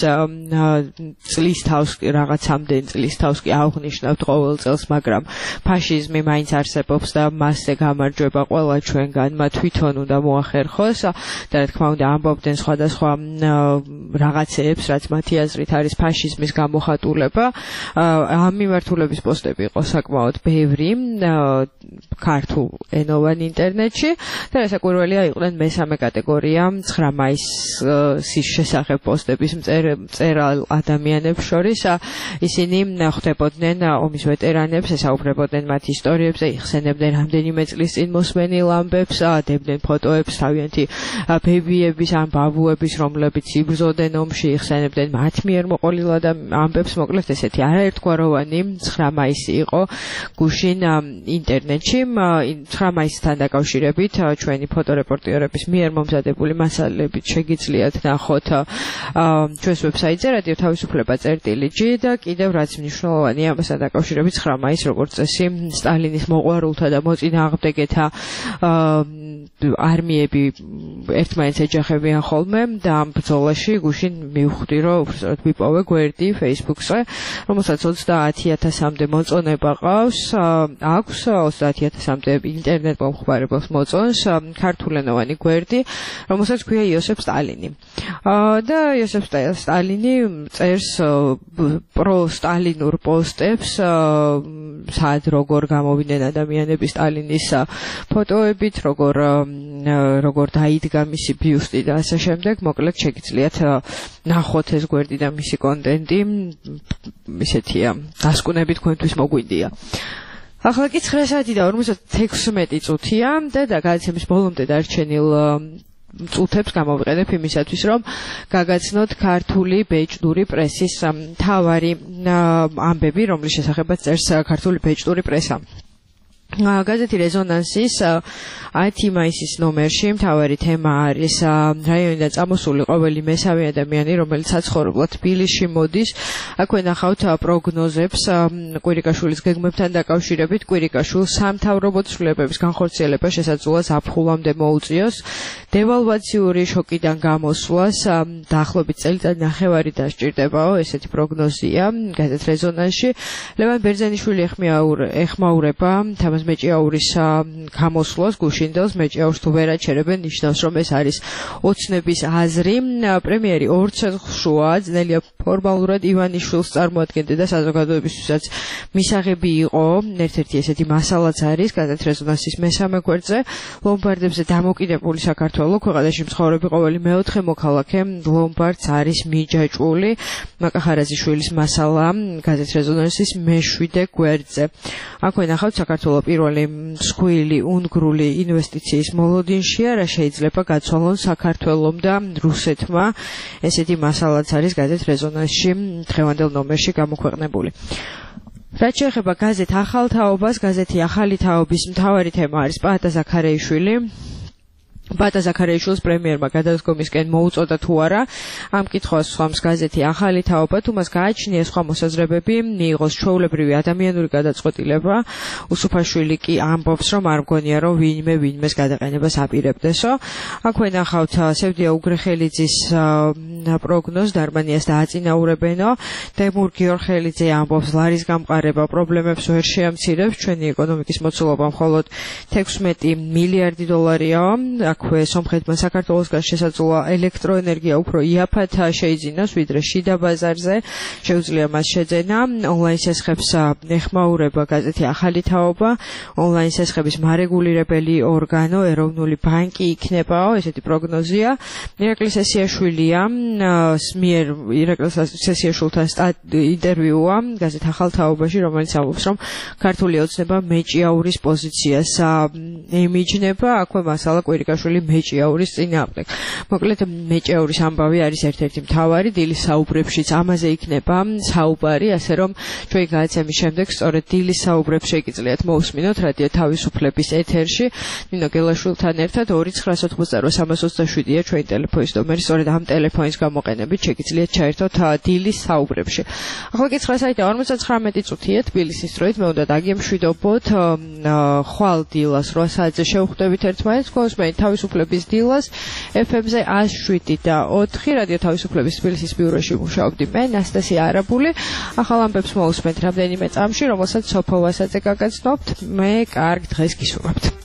წლის თავს რაღაც ამდენი წლის თავს კი აღნიშნავთ ყოველ წელს მაგრამ ფაშიზმი მაინც არსებობს და მასზე გამარჯვება ყველა ჩვენგანმა თვითონ უნდა მოახერხოს და რა თქმა უნდა ამბობდნენ სხვადასხვა რაღაცეებს რაც მათი აზრით არის ფაშიზმის გამოხატულება ამ მიმართულების პოსტები იყო საკმაოდ ბევრი ქართულ ენოვან ინტერნეტში და რასაკვირველია იყვნენ მესამე კატეგორია ცხრა მაისის შესახებ პოსტების მწერალ ადამიანებს შორის ისინი ხვდებოდნენ ომის ვეტერანებს ესაუბრებოდნენ მათ ისტორიებზე იხსენებდნენ რამდენიმე წლის წინ მოსმენილ ამბებს დებდნენ ფოტოებს თავიანთი ბებიების ან ბაბუების რომლებიც იბრძოდნენ ომში იხსენებდნენ მათ მიერ მოყოლილ ამბებს მოკლედ ესეთი არაერთგვაროვანი ცხრა მაისი იყო გუშინ ინტერნეტში ცხრა მაისთან დაკავშირებით ჩვენი ფოტორეპორტიორების მიერ მომზადებული მასალებით შეგიძლიათ ნახოთ ჩვენს ვებსაიტზე რადიო თავისუფლება წერტილი ჯი და კიდევ რაც მნიშვნელოვანია ამასთან დაკავშირებით ცხრა მაისს როგორც წესი სტალინის მოყვარულთა და მოწინააღმდეგეთა არმიები ერთმანეთს ეჯახებიან ხოლმე და ამ ბრძოლაში გუშინ მივხვდი რომ უბრალოდ მიპოვე გვერდი Facebook-ზე რომელსაც ოცდაათი ათასამდე მოწონება ყავს აქვს ოცდაათი ათასამდე ინტერნეტ მომხმარებელს მოწონს ქართულენოვანი გვერდი რომელსაც ქვია იოსებ სტალინი და იოსებ სტალინი წერს პრო-სტალინურ პოსტებს სად როგორ გამოვიდნენ ადამიანები სტალინის ფოტოებით როგორ როგორ დაიდგა მისი ბიუსტი და ასე შემდეგ მოკლედ შეგიძლიათ ნახოთ ეს გვერდი და მისი კონტენტი ისეთია დასკვნები თქვენთვის მოგვიდია ახლა კი ცხრა საათი და ორმოცდათექვსმეტი წუთია და გადაცემის ბოლომდე დარჩენილ წუთებს გამოვიყენებ იმისათვის რომ გაგაცნოთ ქართული ბეჭდური პრესის მთავარი ამბები რომლის შესახებაც წერს ქართული ბეჭდური პრესა გაზეთი რეზონანსის ათი მაისის ნომერში მთავარი თემა არის რაიონიდან წამოსული ყოველი მესამე ადამიანი რომელიც საცხოვრებლად თბილისში მოდის აქვე ნახავთ პროგნოზებს კვირიკაშვილის გეგმებთან დაკავშირებით კვირიკაშვილს სამთავრობო ცვლილებების განხორციელება შესაძლოა ზაფხულამდე მოუწიოს დევალვაციური შოკიდან გამოსვლას დაახლოებით წელიწად ნახევარი დასჭირდებაო ესეთი პროგნოზია გაზეთ რეზონანსში ლევან ბერძენიშვილი ეხმაურება თამაზ მეჭიაურის გამოსვლას გუშინდელს მეჭიაურს თუ ვერ აჩერებენ ნიშნავს რომ ეს არის ოცნების აზრი პრემიერი ორცეცხლშუა ძნელია ფორმალურად ივანიშვილს წარმოადგენდა და საზოგადოებისთვისაც მისაღები იყო ერთ-ერთი ესეთი მასალაც არის გაზეთ რეზონანსის მესამე გვერდზე ლომბარდებზე დამოკიდებული საქართველო ქვეყანაში მცხოვრები ყოველი მეოთხე მოქალაქე ლომბარდს არის მიჯაჭვული მაკახარაზიშვილის მასალა გაზეთ რეზონანსის მეშვიდე გვერდზე აქვე ნახავთ საქართველოს პირველი მსხვილი უნგრული ინვესტიციის მოლოდინშია რა შეიძლება გაცვალონ საქართველომ და რუსეთმა ესეთი მასალაც არის გაზეთ რეზონანსში დღევანდელ ნომერში გამოქვეყნებული რაც შეეხება გაზეთ ახალ თაობას, გაზეთი ახალი თაობის მთავარი თემა არის პაატა ზაქარეიშვილი. პაატა ზაქარეიშვილის პრემიერმა გადადგომისკენ მოუწოდა თუ არა ამ კითხვას სხვამს გაზეთი ახალი თაობა თუ მას გააჩნია სხვა მოსაზრებები მიიღოს ჩვეულებრივი ადამიანური გადაწყვეტილება უსუფაშვილი კი ამბობს რომ არ მგონია რომ ვინმე ვინმეს გადაყენებას აპირებდესო აქვე ნახავთ სევდია უგრეხელიძის პროგნოზს დარბანიას დააწინაურებენო თემურ გიორხელიძე ამბობს ლარის გამყარება პრობლემებს ვერ შეამცირებს ჩვენი ეკონომიკის მოცულობა მხოლოდ თექვსმეტი მილიარდი დოლარია აქვე სომხეთმა საქართველოსგან შესაძლოა ელექტროენერგია უფრო იაფად შეიძინოს ვიდრე შიდა ბაზარზე შეუძლია მას შეძენა ონლაინ სესხებს ეხმაურება გაზეთი ახალი თაობა ონლაინ სესხების მარეგულირებელი ორგანო ეროვნული ბანკი იქნებაო ესეთი პროგნოზია ირაკლი სესიაშვილია მიერ ირაკლი სესიაშვილთან ინტერვიუა გაზეთ ახალ თაობაში რომელიც ამბობს რომ ქართული ოცნება მეჭიაურის პოზიციას ემიჯნება აქვე მასალა კვირიკაშვილი მეჭიაურის წინააღმდეგ. მოკლედ მეჭიაურის ამბავი არის ერთ-ერთი მთავარი დილის საუბრებშიც ამაზე იქნება საუბარი, ასე რომ ჩვენი გადაცემის შემდეგ სწორედ დილის საუბრებს შეგიძლიათ მოусმინოთ რადიო თავისუფლების ეთერში. ნინო გელაშვილთან ერთად ორი ცხრა ოცდაოთხ სამას ოცდაშვიდია ჩვენი ტელეფონის ნომერი, სწორედ ამ ტელეფონის გამოყენებით შეგიძლიათ ჩაერთოთ დილის საუბრებში. ახლა კი ცხრა საათი ორმოცდათხრამეტი წუთია თბილისის დროით მე უნდა დაგემშვიდობოთ ხვალ დილას რვა საათზე შევხვდებით ერთმანეთს გოსმენთ თავისუფლების დილას ეფ ემ-ზე ათს შვიდი და ოთხი რადიო თავისუფლების თბილისის ბიუროში მუშაობდი მე ნასტასია არაბული ახალ ამბებს მოусმენთ რამდენიმე წამში რომელსაც სოფო ვასაძე გაგაცნობთ მე კარგ დღეს გისურვებთ